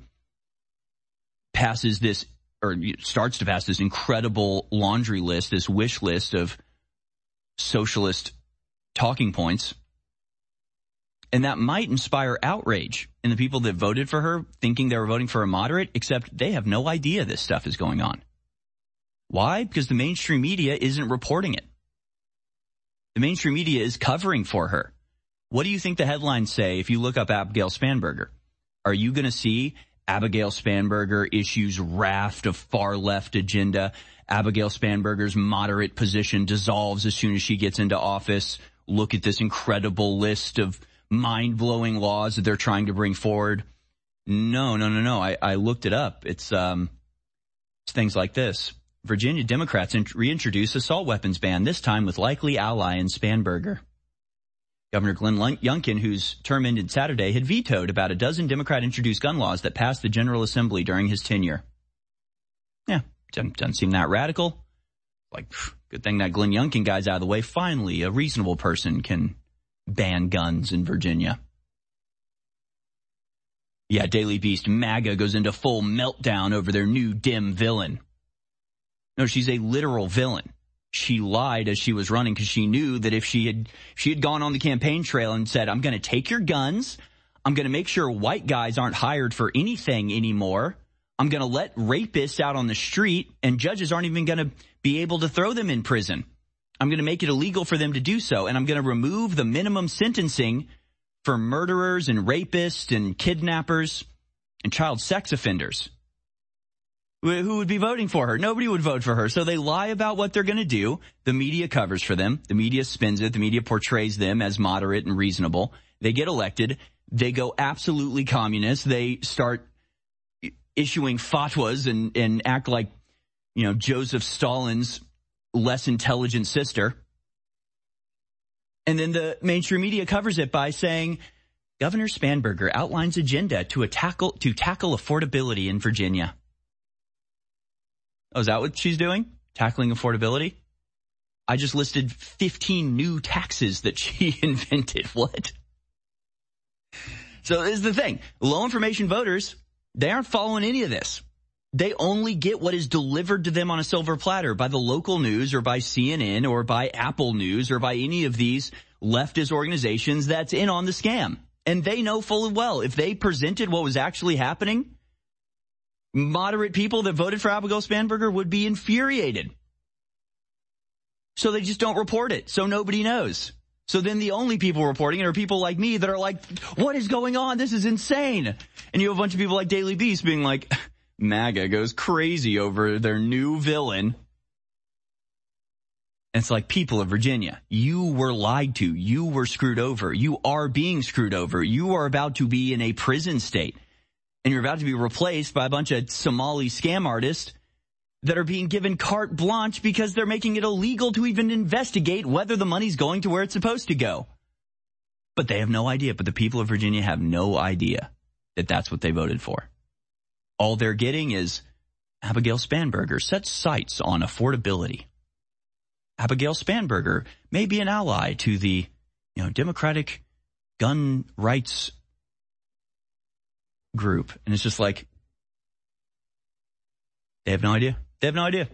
starts to pass this incredible laundry list, this wish list of socialist talking points. And that might inspire outrage in the people that voted for her, thinking they were voting for a moderate, except they have no idea this stuff is going on. Why? Because the mainstream media isn't reporting it. The mainstream media is covering for her. What do you think the headlines say if you look up Abigail Spanberger? Are you going to see Abigail Spanberger issues raft of far-left agenda? Abigail Spanberger's moderate position dissolves as soon as she gets into office. Look at this incredible list of mind-blowing laws that they're trying to bring forward. No. I looked it up. It's things like this. Virginia Democrats reintroduce assault weapons ban, this time with likely ally in Spanberger. Governor Glenn Youngkin, whose term ended Saturday, had vetoed about a dozen Democrat-introduced gun laws that passed the General Assembly during his tenure. Yeah, doesn't seem that radical. Good thing that Glenn Youngkin guy's out of the way. Finally, a reasonable person can ban guns in Virginia. Yeah, Daily Beast, MAGA goes into full meltdown over their new dim villain. No, she's a literal villain. She lied as she was running because she knew that if she had gone on the campaign trail and said, I'm going to take your guns, I'm going to make sure white guys aren't hired for anything anymore, I'm going to let rapists out on the street, and judges aren't even going to be able to throw them in prison. I'm going to make it illegal for them to do so, and I'm going to remove the minimum sentencing for murderers and rapists and kidnappers and child sex offenders. Who would be voting for her? Nobody would vote for her. So they lie about what they're going to do. The media covers for them. The media spins it. The media portrays them as moderate and reasonable. They get elected. They go absolutely communist. They start issuing fatwas and act like, Joseph Stalin's less intelligent sister. And then the mainstream media covers it by saying, Governor Spanberger outlines agenda to tackle affordability in Virginia. Oh, is that what she's doing? Tackling affordability? I just listed 15 new taxes that she invented. What? So this is the thing. Low information voters, they aren't following any of this. They only get what is delivered to them on a silver platter by the local news or by CNN or by Apple News or by any of these leftist organizations that's in on the scam. And they know full and well if they presented what was actually happening, moderate people that voted for Abigail Spanberger would be infuriated. So they just don't report it. So nobody knows. So then the only people reporting it are people like me that are like, what is going on? This is insane. And you have a bunch of people like Daily Beast being like, MAGA goes crazy over their new villain. And it's like, people of Virginia, you were lied to. You were screwed over. You are being screwed over. You are about to be in a prison state. And you're about to be replaced by a bunch of Somali scam artists that are being given carte blanche because they're making it illegal to even investigate whether the money's going to where it's supposed to go. But they have no idea. But the people of Virginia have no idea that that's what they voted for. All they're getting is Abigail Spanberger sets sights on affordability. Abigail Spanberger may be an ally to the, Democratic gun rights group. And it's just like, they have no idea. They have no idea.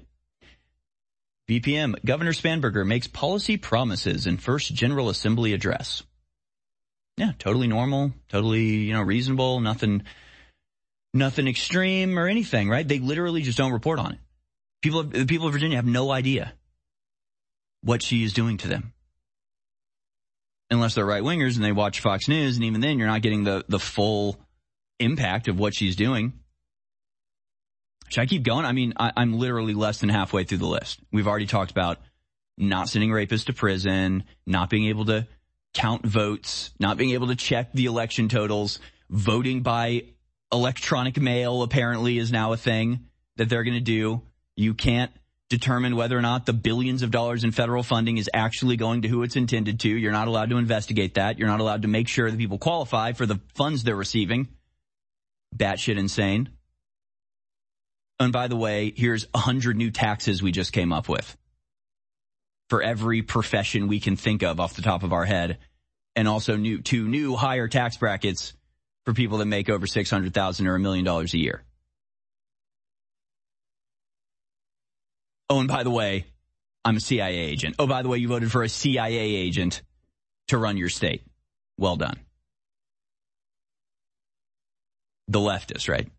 BPM, Governor Spanberger makes policy promises in first General Assembly address. Yeah, totally normal, totally, reasonable, nothing Nothing extreme or anything, right? They literally just don't report on it. The people of Virginia have no idea what she is doing to them. Unless they're right-wingers and they watch Fox News, and even then you're not getting the full impact of what she's doing. Should I keep going? I mean, I'm literally less than halfway through the list. We've already talked about not sending rapists to prison, not being able to count votes, not being able to check the election totals, voting by electronic mail apparently is now a thing that they're going to do. You can't determine whether or not the billions of dollars in federal funding is actually going to who it's intended to. You're not allowed to investigate that. You're not allowed to make sure that people qualify for the funds they're receiving. Batshit insane. And by the way, here's 100 new taxes we just came up with for every profession we can think of off the top of our head, and also two new higher tax brackets for people that make over $600,000 or $1 million a year. Oh, and by the way, I'm a CIA agent. Oh, by the way, you voted for a CIA agent to run your state. Well done. The leftists, right?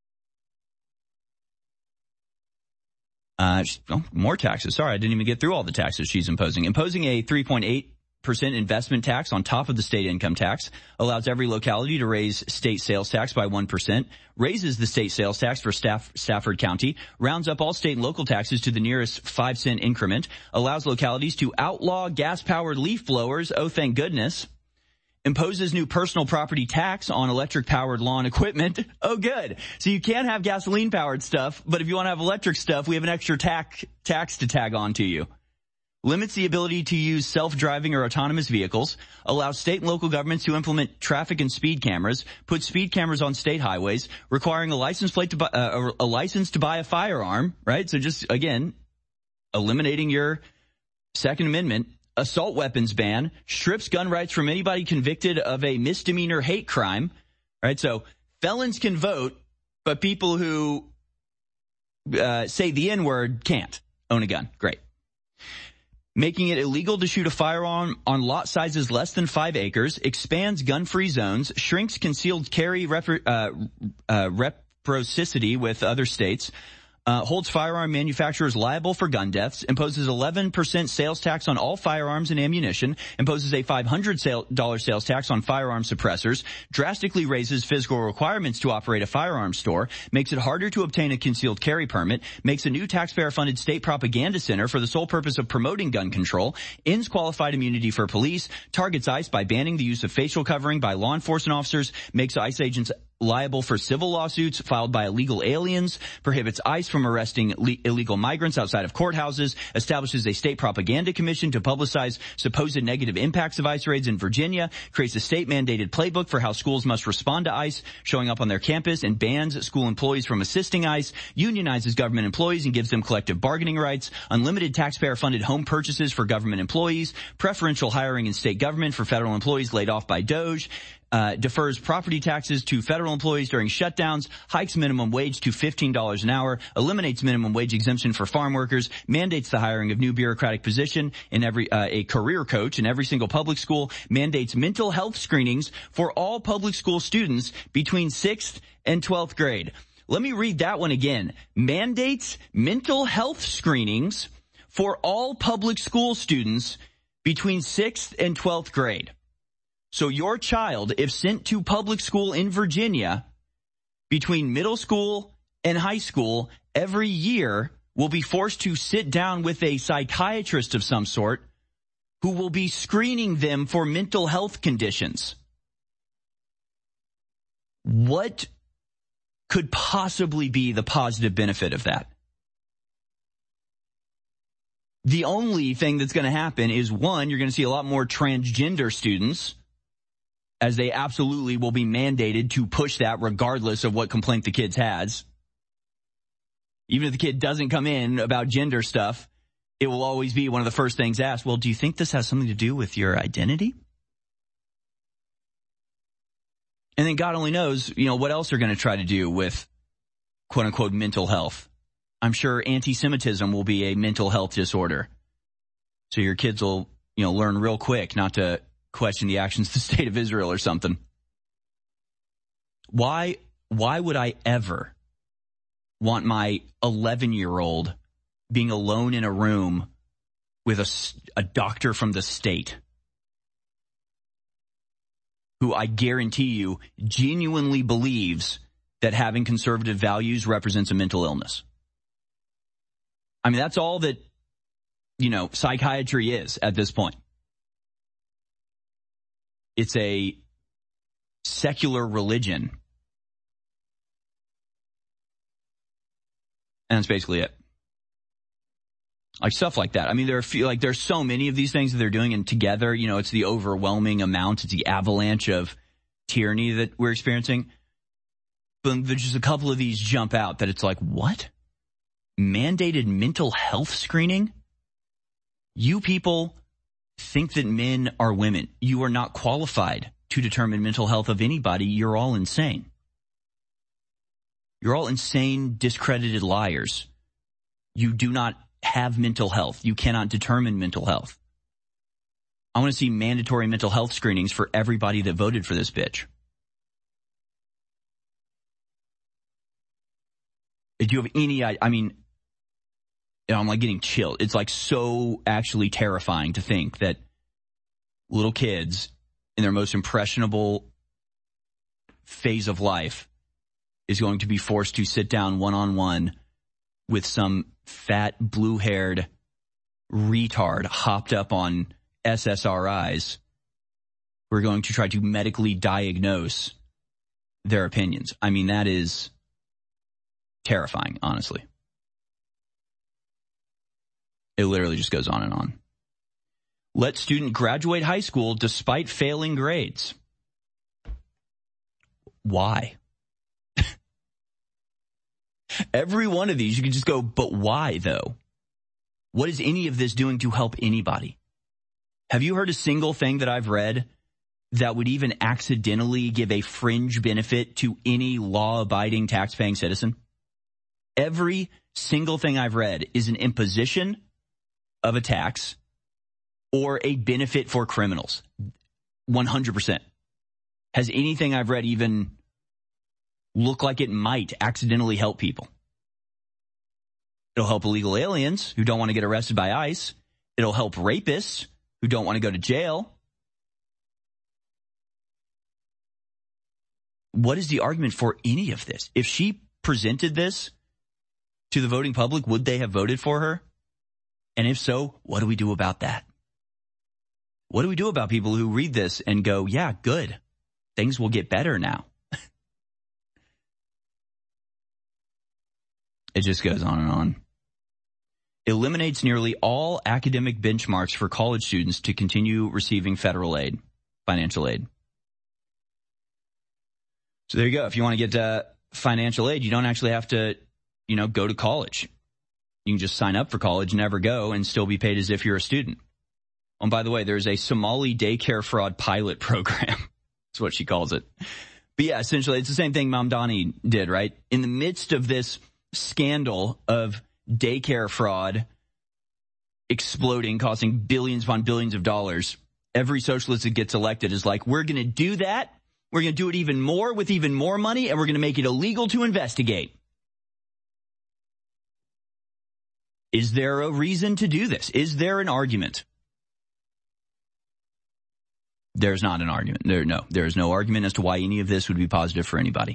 More taxes. Sorry, I didn't even get through all the taxes she's imposing. Imposing a 3.8% investment tax on top of the state income tax allows every locality to raise state sales tax by 1%, raises the state sales tax for Stafford County, rounds up all state and local taxes to the nearest 5-cent increment, allows localities to outlaw gas-powered leaf blowers, oh thank goodness, imposes new personal property tax on electric-powered lawn equipment. Oh, good. So you can't have gasoline-powered stuff, but if you want to have electric stuff, we have an extra tax to tag on to you. Limits the ability to use self-driving or autonomous vehicles, allows state and local governments to implement traffic and speed cameras, put speed cameras on state highways, requiring a license plate to buy, a license to buy a firearm, right? So just, again, eliminating your Second Amendment. Assault weapons ban, strips gun rights from anybody convicted of a misdemeanor hate crime, right? So felons can vote, but people who say the N-word can't own a gun. Great. Making it illegal to shoot a firearm on lot sizes less than 5 acres, expands gun-free zones, shrinks concealed carry reciprocity with other states, holds firearm manufacturers liable for gun deaths, imposes 11% sales tax on all firearms and ammunition, imposes a $500 sales tax on firearm suppressors, drastically raises physical requirements to operate a firearms store, makes it harder to obtain a concealed carry permit, makes a new taxpayer-funded state propaganda center for the sole purpose of promoting gun control, ends qualified immunity for police, targets ICE by banning the use of facial covering by law enforcement officers, makes ICE agents liable for civil lawsuits filed by illegal aliens, prohibits ICE from arresting illegal migrants outside of courthouses, establishes a state propaganda commission to publicize supposed negative impacts of ICE raids in Virginia, creates a state-mandated playbook for how schools must respond to ICE showing up on their campus, and bans school employees from assisting ICE, unionizes government employees and gives them collective bargaining rights, unlimited taxpayer-funded home purchases for government employees, preferential hiring in state government for federal employees laid off by DOGE, defers property taxes to federal employees during shutdowns, hikes minimum wage to $15 an hour, eliminates minimum wage exemption for farm workers, mandates the hiring of new bureaucratic position in a career coach in every single public school, mandates mental health screenings for all public school students between 6th and 12th grade. Let me read that one again. Mandates mental health screenings for all public school students between 6th and 12th grade. So your child, if sent to public school in Virginia between middle school and high school every year, will be forced to sit down with a psychiatrist of some sort who will be screening them for mental health conditions. What could possibly be the positive benefit of that? The only thing that's going to happen is, one, you're going to see a lot more transgender students, as they absolutely will be mandated to push that regardless of what complaint the kid has. Even if the kid doesn't come in about gender stuff, it will always be one of the first things asked. Well, do you think this has something to do with your identity? And then God only knows, what else they're going to try to do with quote unquote mental health. I'm sure anti-Semitism will be a mental health disorder. So your kids will, learn real quick not to question the actions of the state of Israel or something. Why why would I ever want my 11-year-old being alone in a room with a doctor from the state who I guarantee you genuinely believes that having conservative values represents a mental illness? I mean, that's all that, psychiatry is at this point. It's a secular religion. And that's basically it. Like stuff like that. I mean, there's so many of these things that they're doing, and together, it's the overwhelming amount. It's the avalanche of tyranny that we're experiencing. But there's just a couple of these jump out that it's like, what? Mandated mental health screening? You people think that men are women. You are not qualified to determine mental health of anybody. You're all insane. You're all insane, discredited liars. You do not have mental health. You cannot determine mental health. I want to see mandatory mental health screenings for everybody that voted for this bitch. Do you have any idea? I mean, I'm like getting chilled. It's like so actually terrifying to think that little kids in their most impressionable phase of life is going to be forced to sit down one-on-one with some fat, blue-haired retard hopped up on SSRIs who are going to try to medically diagnose their opinions. I mean, that is terrifying, honestly. It literally just goes on and on. Let student graduate high school despite failing grades. Why? Every one of these, you can just go, but why, though? What is any of this doing to help anybody? Have you heard a single thing that I've read that would even accidentally give a fringe benefit to any law-abiding, tax-paying citizen? Every single thing I've read is an imposition of a tax or a benefit for criminals. 100%. Has anything I've read even look like it might accidentally help people? It'll help illegal aliens who don't want to get arrested by ICE. It'll help rapists who don't want to go to jail. What is the argument for any of this? If she presented this to the voting public, would they have voted for her? And if so, what do we do about that? What do we do about people who read this and go, yeah, good, things will get better now? It just goes on and on. Eliminates nearly all academic benchmarks for college students to continue receiving federal aid, financial aid. So there you go. If you want to get financial aid, you don't actually have to, go to college. You can just sign up for college, never go, and still be paid as if you're a student. Oh, and by the way, there's a Somali daycare fraud pilot program. That's what she calls it. But yeah, essentially, it's the same thing Mamdani did, right? In the midst of this scandal of daycare fraud exploding, costing billions upon billions of dollars, every socialist that gets elected is like, we're going to do that. We're going to do it even more with even more money, and we're going to make it illegal to investigate. Is there a reason to do this? Is there an argument? There's not an argument. There is no argument as to why any of this would be positive for anybody.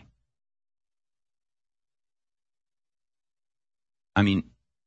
I mean,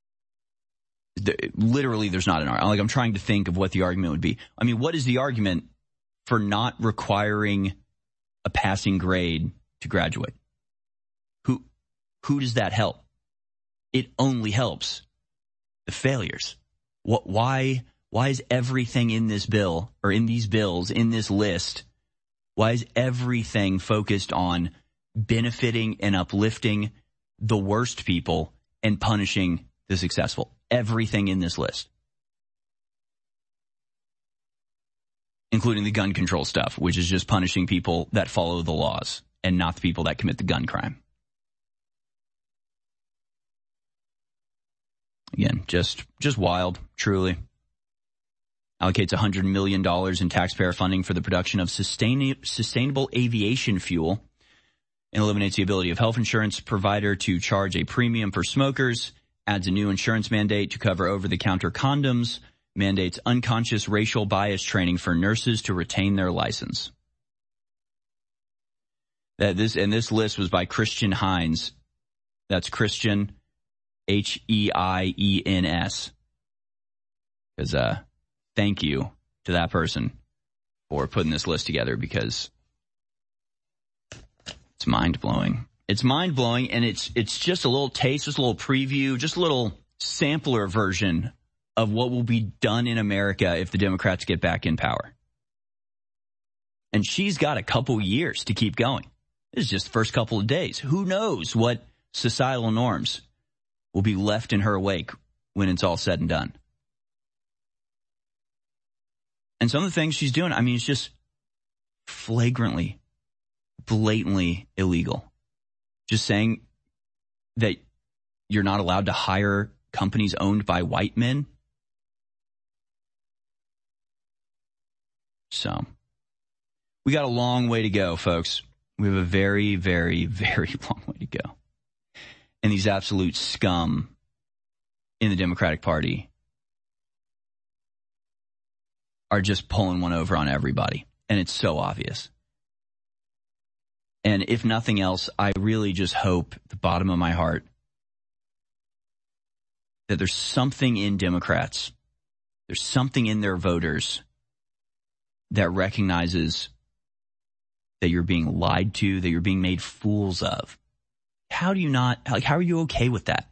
literally there's not an argument. Like, I'm trying to think of what the argument would be. I mean, what is the argument for not requiring a passing grade to graduate? Who does that help? It only helps the failures. Why is everything in this bill, or in these bills, in this list, why is everything focused on benefiting and uplifting the worst people and punishing the successful? Everything in this list. Including the gun control stuff, which is just punishing people that follow the laws and not the people that commit the gun crime. Again, just wild, truly. Allocates $100 million in taxpayer funding for the production of sustainable aviation fuel. and eliminates the ability of health insurance provider to charge a premium for smokers, adds a new insurance mandate to cover over-the-counter condoms, mandates unconscious racial bias training for nurses to retain their license. This list was by Christian Hines. That's Christian, H-E-I-E-N-S. Because thank you to that person for putting this list together, because it's mind-blowing. It's mind-blowing, and it's just a little taste, just a little preview, just a little sampler version of what will be done in America if the Democrats get back in power. And she's got a couple years to keep going. This is just the first couple of days. Who knows what societal norms will be left in her wake when it's all said and done. And some of the things she's doing, I mean, it's just flagrantly, blatantly illegal. Just saying that you're not allowed to hire companies owned by white men. So we got a long way to go, folks. We have a very, very, very long way to go. And these absolute scum in the Democratic Party are just pulling one over on everybody. And it's so obvious. And if nothing else, I really just hope, at the bottom of my heart, that there's something in Democrats, there's something in their voters that recognizes that you're being lied to, that you're being made fools of. How do you not, like, how are you okay with that?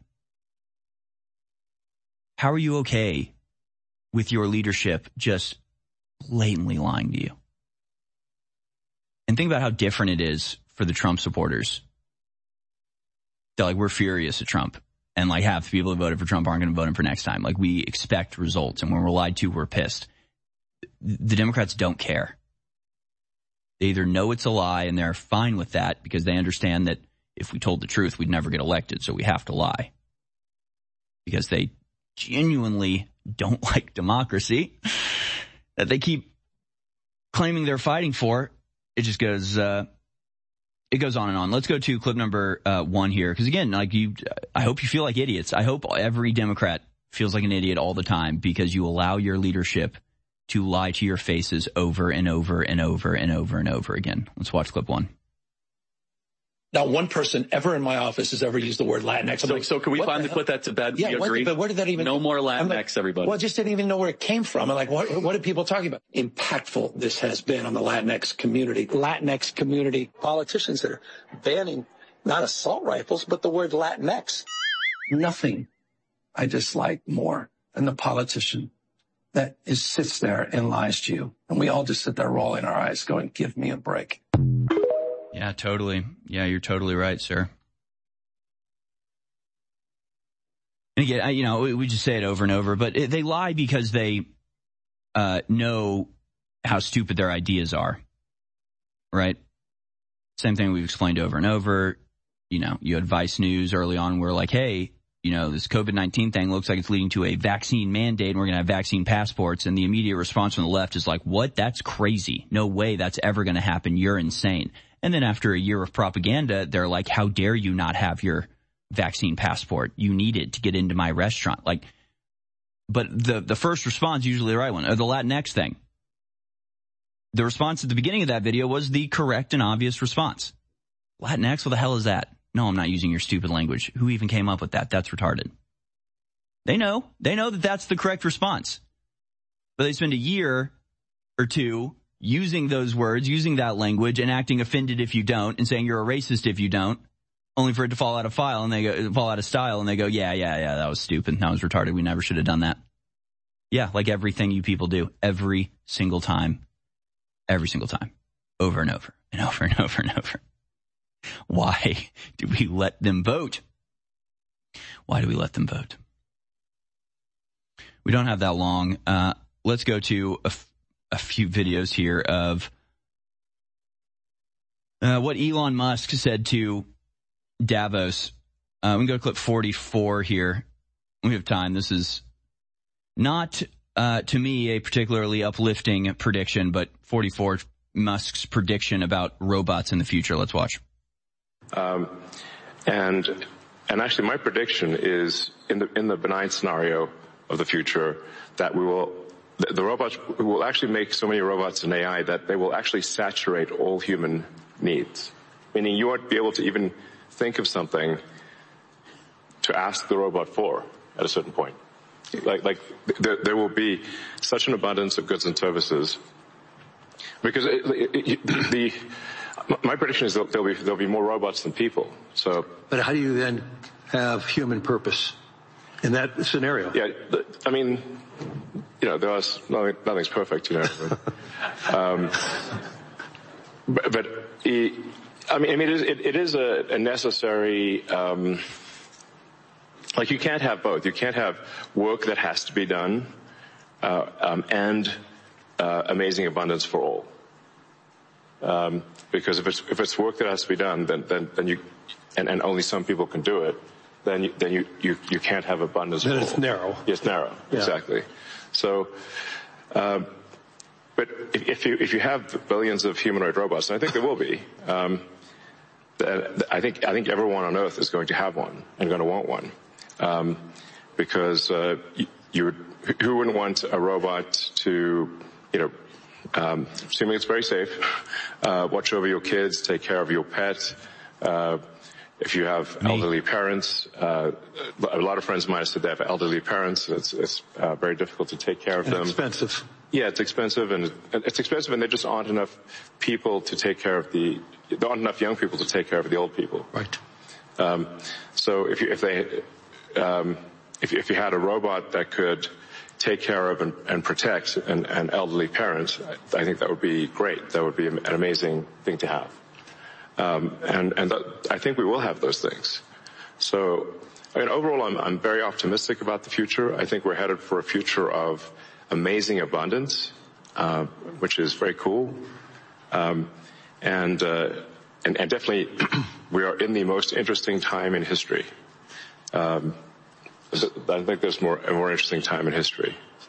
How are you okay with your leadership just blatantly lying to you? And think about how different it is for the Trump supporters. They're like, we're furious at Trump. And like half the people who voted for Trump aren't going to vote him for next time. Like, we expect results. And when we're lied to, we're pissed. The Democrats don't care. They either know it's a lie and they're fine with that because they understand that if we told the truth, we'd never get elected. So we have to lie. Because they genuinely don't like democracy that they keep claiming they're fighting for. It just goes, it goes on and on. Let's go to clip number 1 here. Because again, like I hope you feel like idiots. I hope every Democrat feels like an idiot all the time because you allow your leadership to lie to your faces over and over and over and over and over again. Let's watch clip 1. Not one person ever in my office has ever used the word Latinx. So can we finally put that to bed? Yeah, we agree? But where did that even... No more Latinx, everybody. Well, I just didn't even know where it came from. I'm like, what are people talking about? Impactful this has been on the Latinx community. Latinx community politicians that are banning not assault rifles, but the word Latinx. Nothing I dislike more than the politician that sits there and lies to you. And we all just sit there rolling our eyes going, give me a break. Yeah, totally. Yeah, you're totally right, sir. And again, we just say it over and over, but they lie because they know how stupid their ideas are, right? Same thing we've explained over and over. You had Vice News early on. We're like, hey, this COVID-19 thing looks like it's leading to a vaccine mandate and we're going to have vaccine passports. And the immediate response from the left is like, what? That's crazy. No way that's ever going to happen. You're insane. And then after a year of propaganda, they're like, how dare you not have your vaccine passport? You need it to get into my restaurant. But the first response, usually the right one, or the Latinx thing. The response at the beginning of that video was the correct and obvious response. Latinx, what the hell is that? No, I'm not using your stupid language. Who even came up with that? That's retarded. They know that that's the correct response. But they spend a year or two using those words, using that language, and acting offended if you don't, and saying you're a racist if you don't, only for it to fall out of style, and they go, yeah, that was stupid. That was retarded. We never should have done that. Yeah, like everything you people do, every single time, over and over and over and over and over. Why do we let them vote? Why do we let them vote? We don't have that long. Let's go to a few videos here of what Elon Musk said to Davos. We can go to clip 44 here. We have time. This is not, to me, a particularly uplifting prediction, but 44, Musk's prediction about robots in the future. Let's watch. And actually my prediction is in the benign scenario of the future that the robots will actually make so many robots in AI that they will actually saturate all human needs. Meaning you won't be able to even think of something to ask the robot for at a certain point. Like there will be such an abundance of goods and services because my prediction is that there'll be more robots than people. So, but how do you then have human purpose in that scenario? Yeah, I mean, nothing's perfect, but it is a necessary. Like you can't have both. You can't have work that has to be done and amazing abundance for all. Because if it's work that has to be done, then you and only some people can do it, then you can't have abundance. Then for it's all. narrow. It's narrow, yeah. Exactly. So, but if you have billions of humanoid robots, and I think there will be, I think everyone on Earth is going to have one and going to want one. Because who wouldn't want a robot to, assuming it's very safe, watch over your kids, take care of your pet. If you have elderly parents, a lot of friends of mine have said they have elderly parents. It's very difficult to take care of them. Expensive. Yeah, it's expensive, and there just aren't enough people to take care of there aren't enough young people to take care of the old people. Right. So if you had a robot that could take care of and protect an elderly parent, I think that would be great. That would be an amazing thing to have. I think we will have those things. So, overall, I'm very optimistic about the future. I think we're headed for a future of amazing abundance, which is very cool. And definitely we are in the most interesting time in history. I think there's a more interesting time in history. So.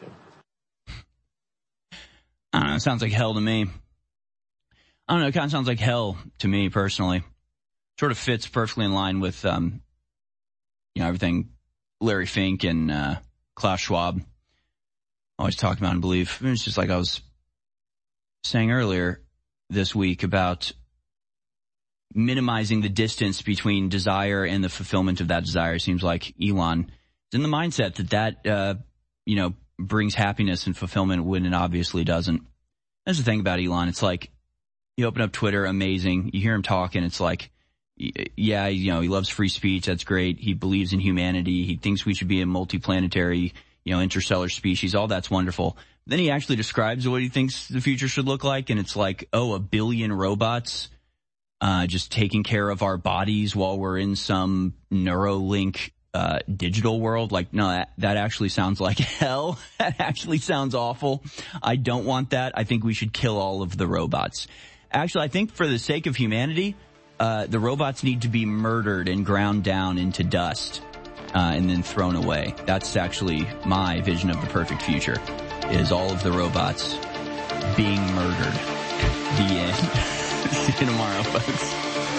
I don't know. It sounds like hell to me. I don't know. It kind of sounds like hell to me personally. Sort of fits perfectly in line with, everything Larry Fink and Klaus Schwab always talk about and believe. It's just like I was saying earlier this week about minimizing the distance between desire and the fulfillment of that desire. It seems like Elon is in the mindset that brings happiness and fulfillment when it obviously doesn't. That's the thing about Elon. It's like you open up Twitter, amazing. You hear him talk, and it's like, yeah, he loves free speech. That's great. He believes in humanity. He thinks we should be a multiplanetary, interstellar species. All that's wonderful. Then he actually describes what he thinks the future should look like, and it's like, 1 billion robots just taking care of our bodies while we're in some Neuralink digital world. Like, no, that actually sounds like hell. That actually sounds awful. I don't want that. I think we should kill all of the robots. Actually, I think for the sake of humanity, the robots need to be murdered and ground down into dust and then thrown away. That's actually my vision of the perfect future, is all of the robots being murdered. The end. See you tomorrow, folks.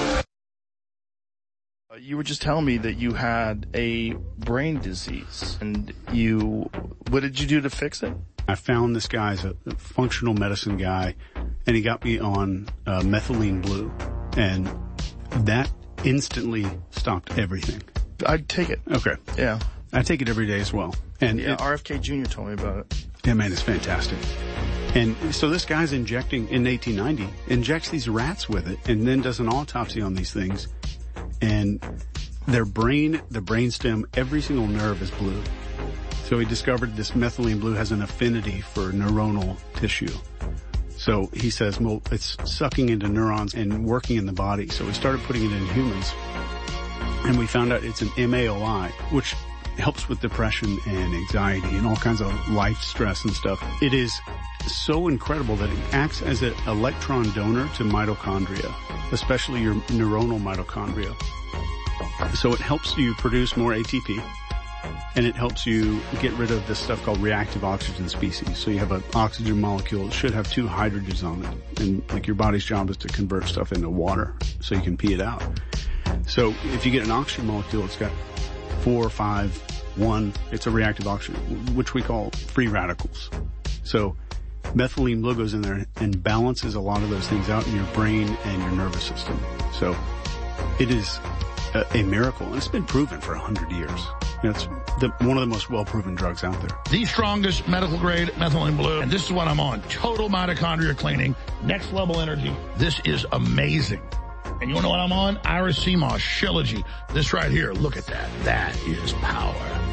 You were just telling me that you had a brain disease, and what did you do to fix it? I found this guy as a functional medicine guy, and he got me on methylene blue, and that instantly stopped everything. I'd take it. Okay. Yeah. I take it every day as well. And RFK Jr. told me about it. Yeah, man, it's fantastic. And so this guy's injecting, in 1890, injects these rats with it, and then does an autopsy on these things. And their brain, the brainstem, every single nerve is blue. So he discovered this methylene blue has an affinity for neuronal tissue. So he says, well, it's sucking into neurons and working in the body. So we started putting it in humans. And we found out it's an MAOI, which helps with depression and anxiety and all kinds of life stress and stuff. It is so incredible that it acts as an electron donor to mitochondria, especially your neuronal mitochondria. So it helps you produce more ATP, and it helps you get rid of this stuff called reactive oxygen species. So you have an oxygen molecule that should have 2 hydrogens on it, and like your body's job is to convert stuff into water so you can pee it out. So if you get an oxygen molecule, it's got 4, 5, 1. It's a reactive oxygen, which we call free radicals. So methylene blue goes in there and balances a lot of those things out in your brain and your nervous system. So it is a miracle, and it's been proven for 100 years. It's one of the most well-proven drugs out there. The strongest medical-grade methylene blue, and this is what I'm on. Total mitochondria cleaning, next-level energy. This is amazing. And you want to know what I'm on? Iris CMOS, Shilajit. This right here, look at that. That is power.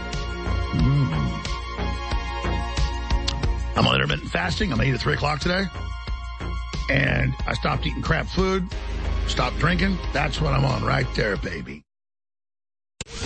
I'm on intermittent fasting. I'm going to eat at 3 o'clock today. And I stopped eating crap food, stopped drinking. That's what I'm on right there, baby.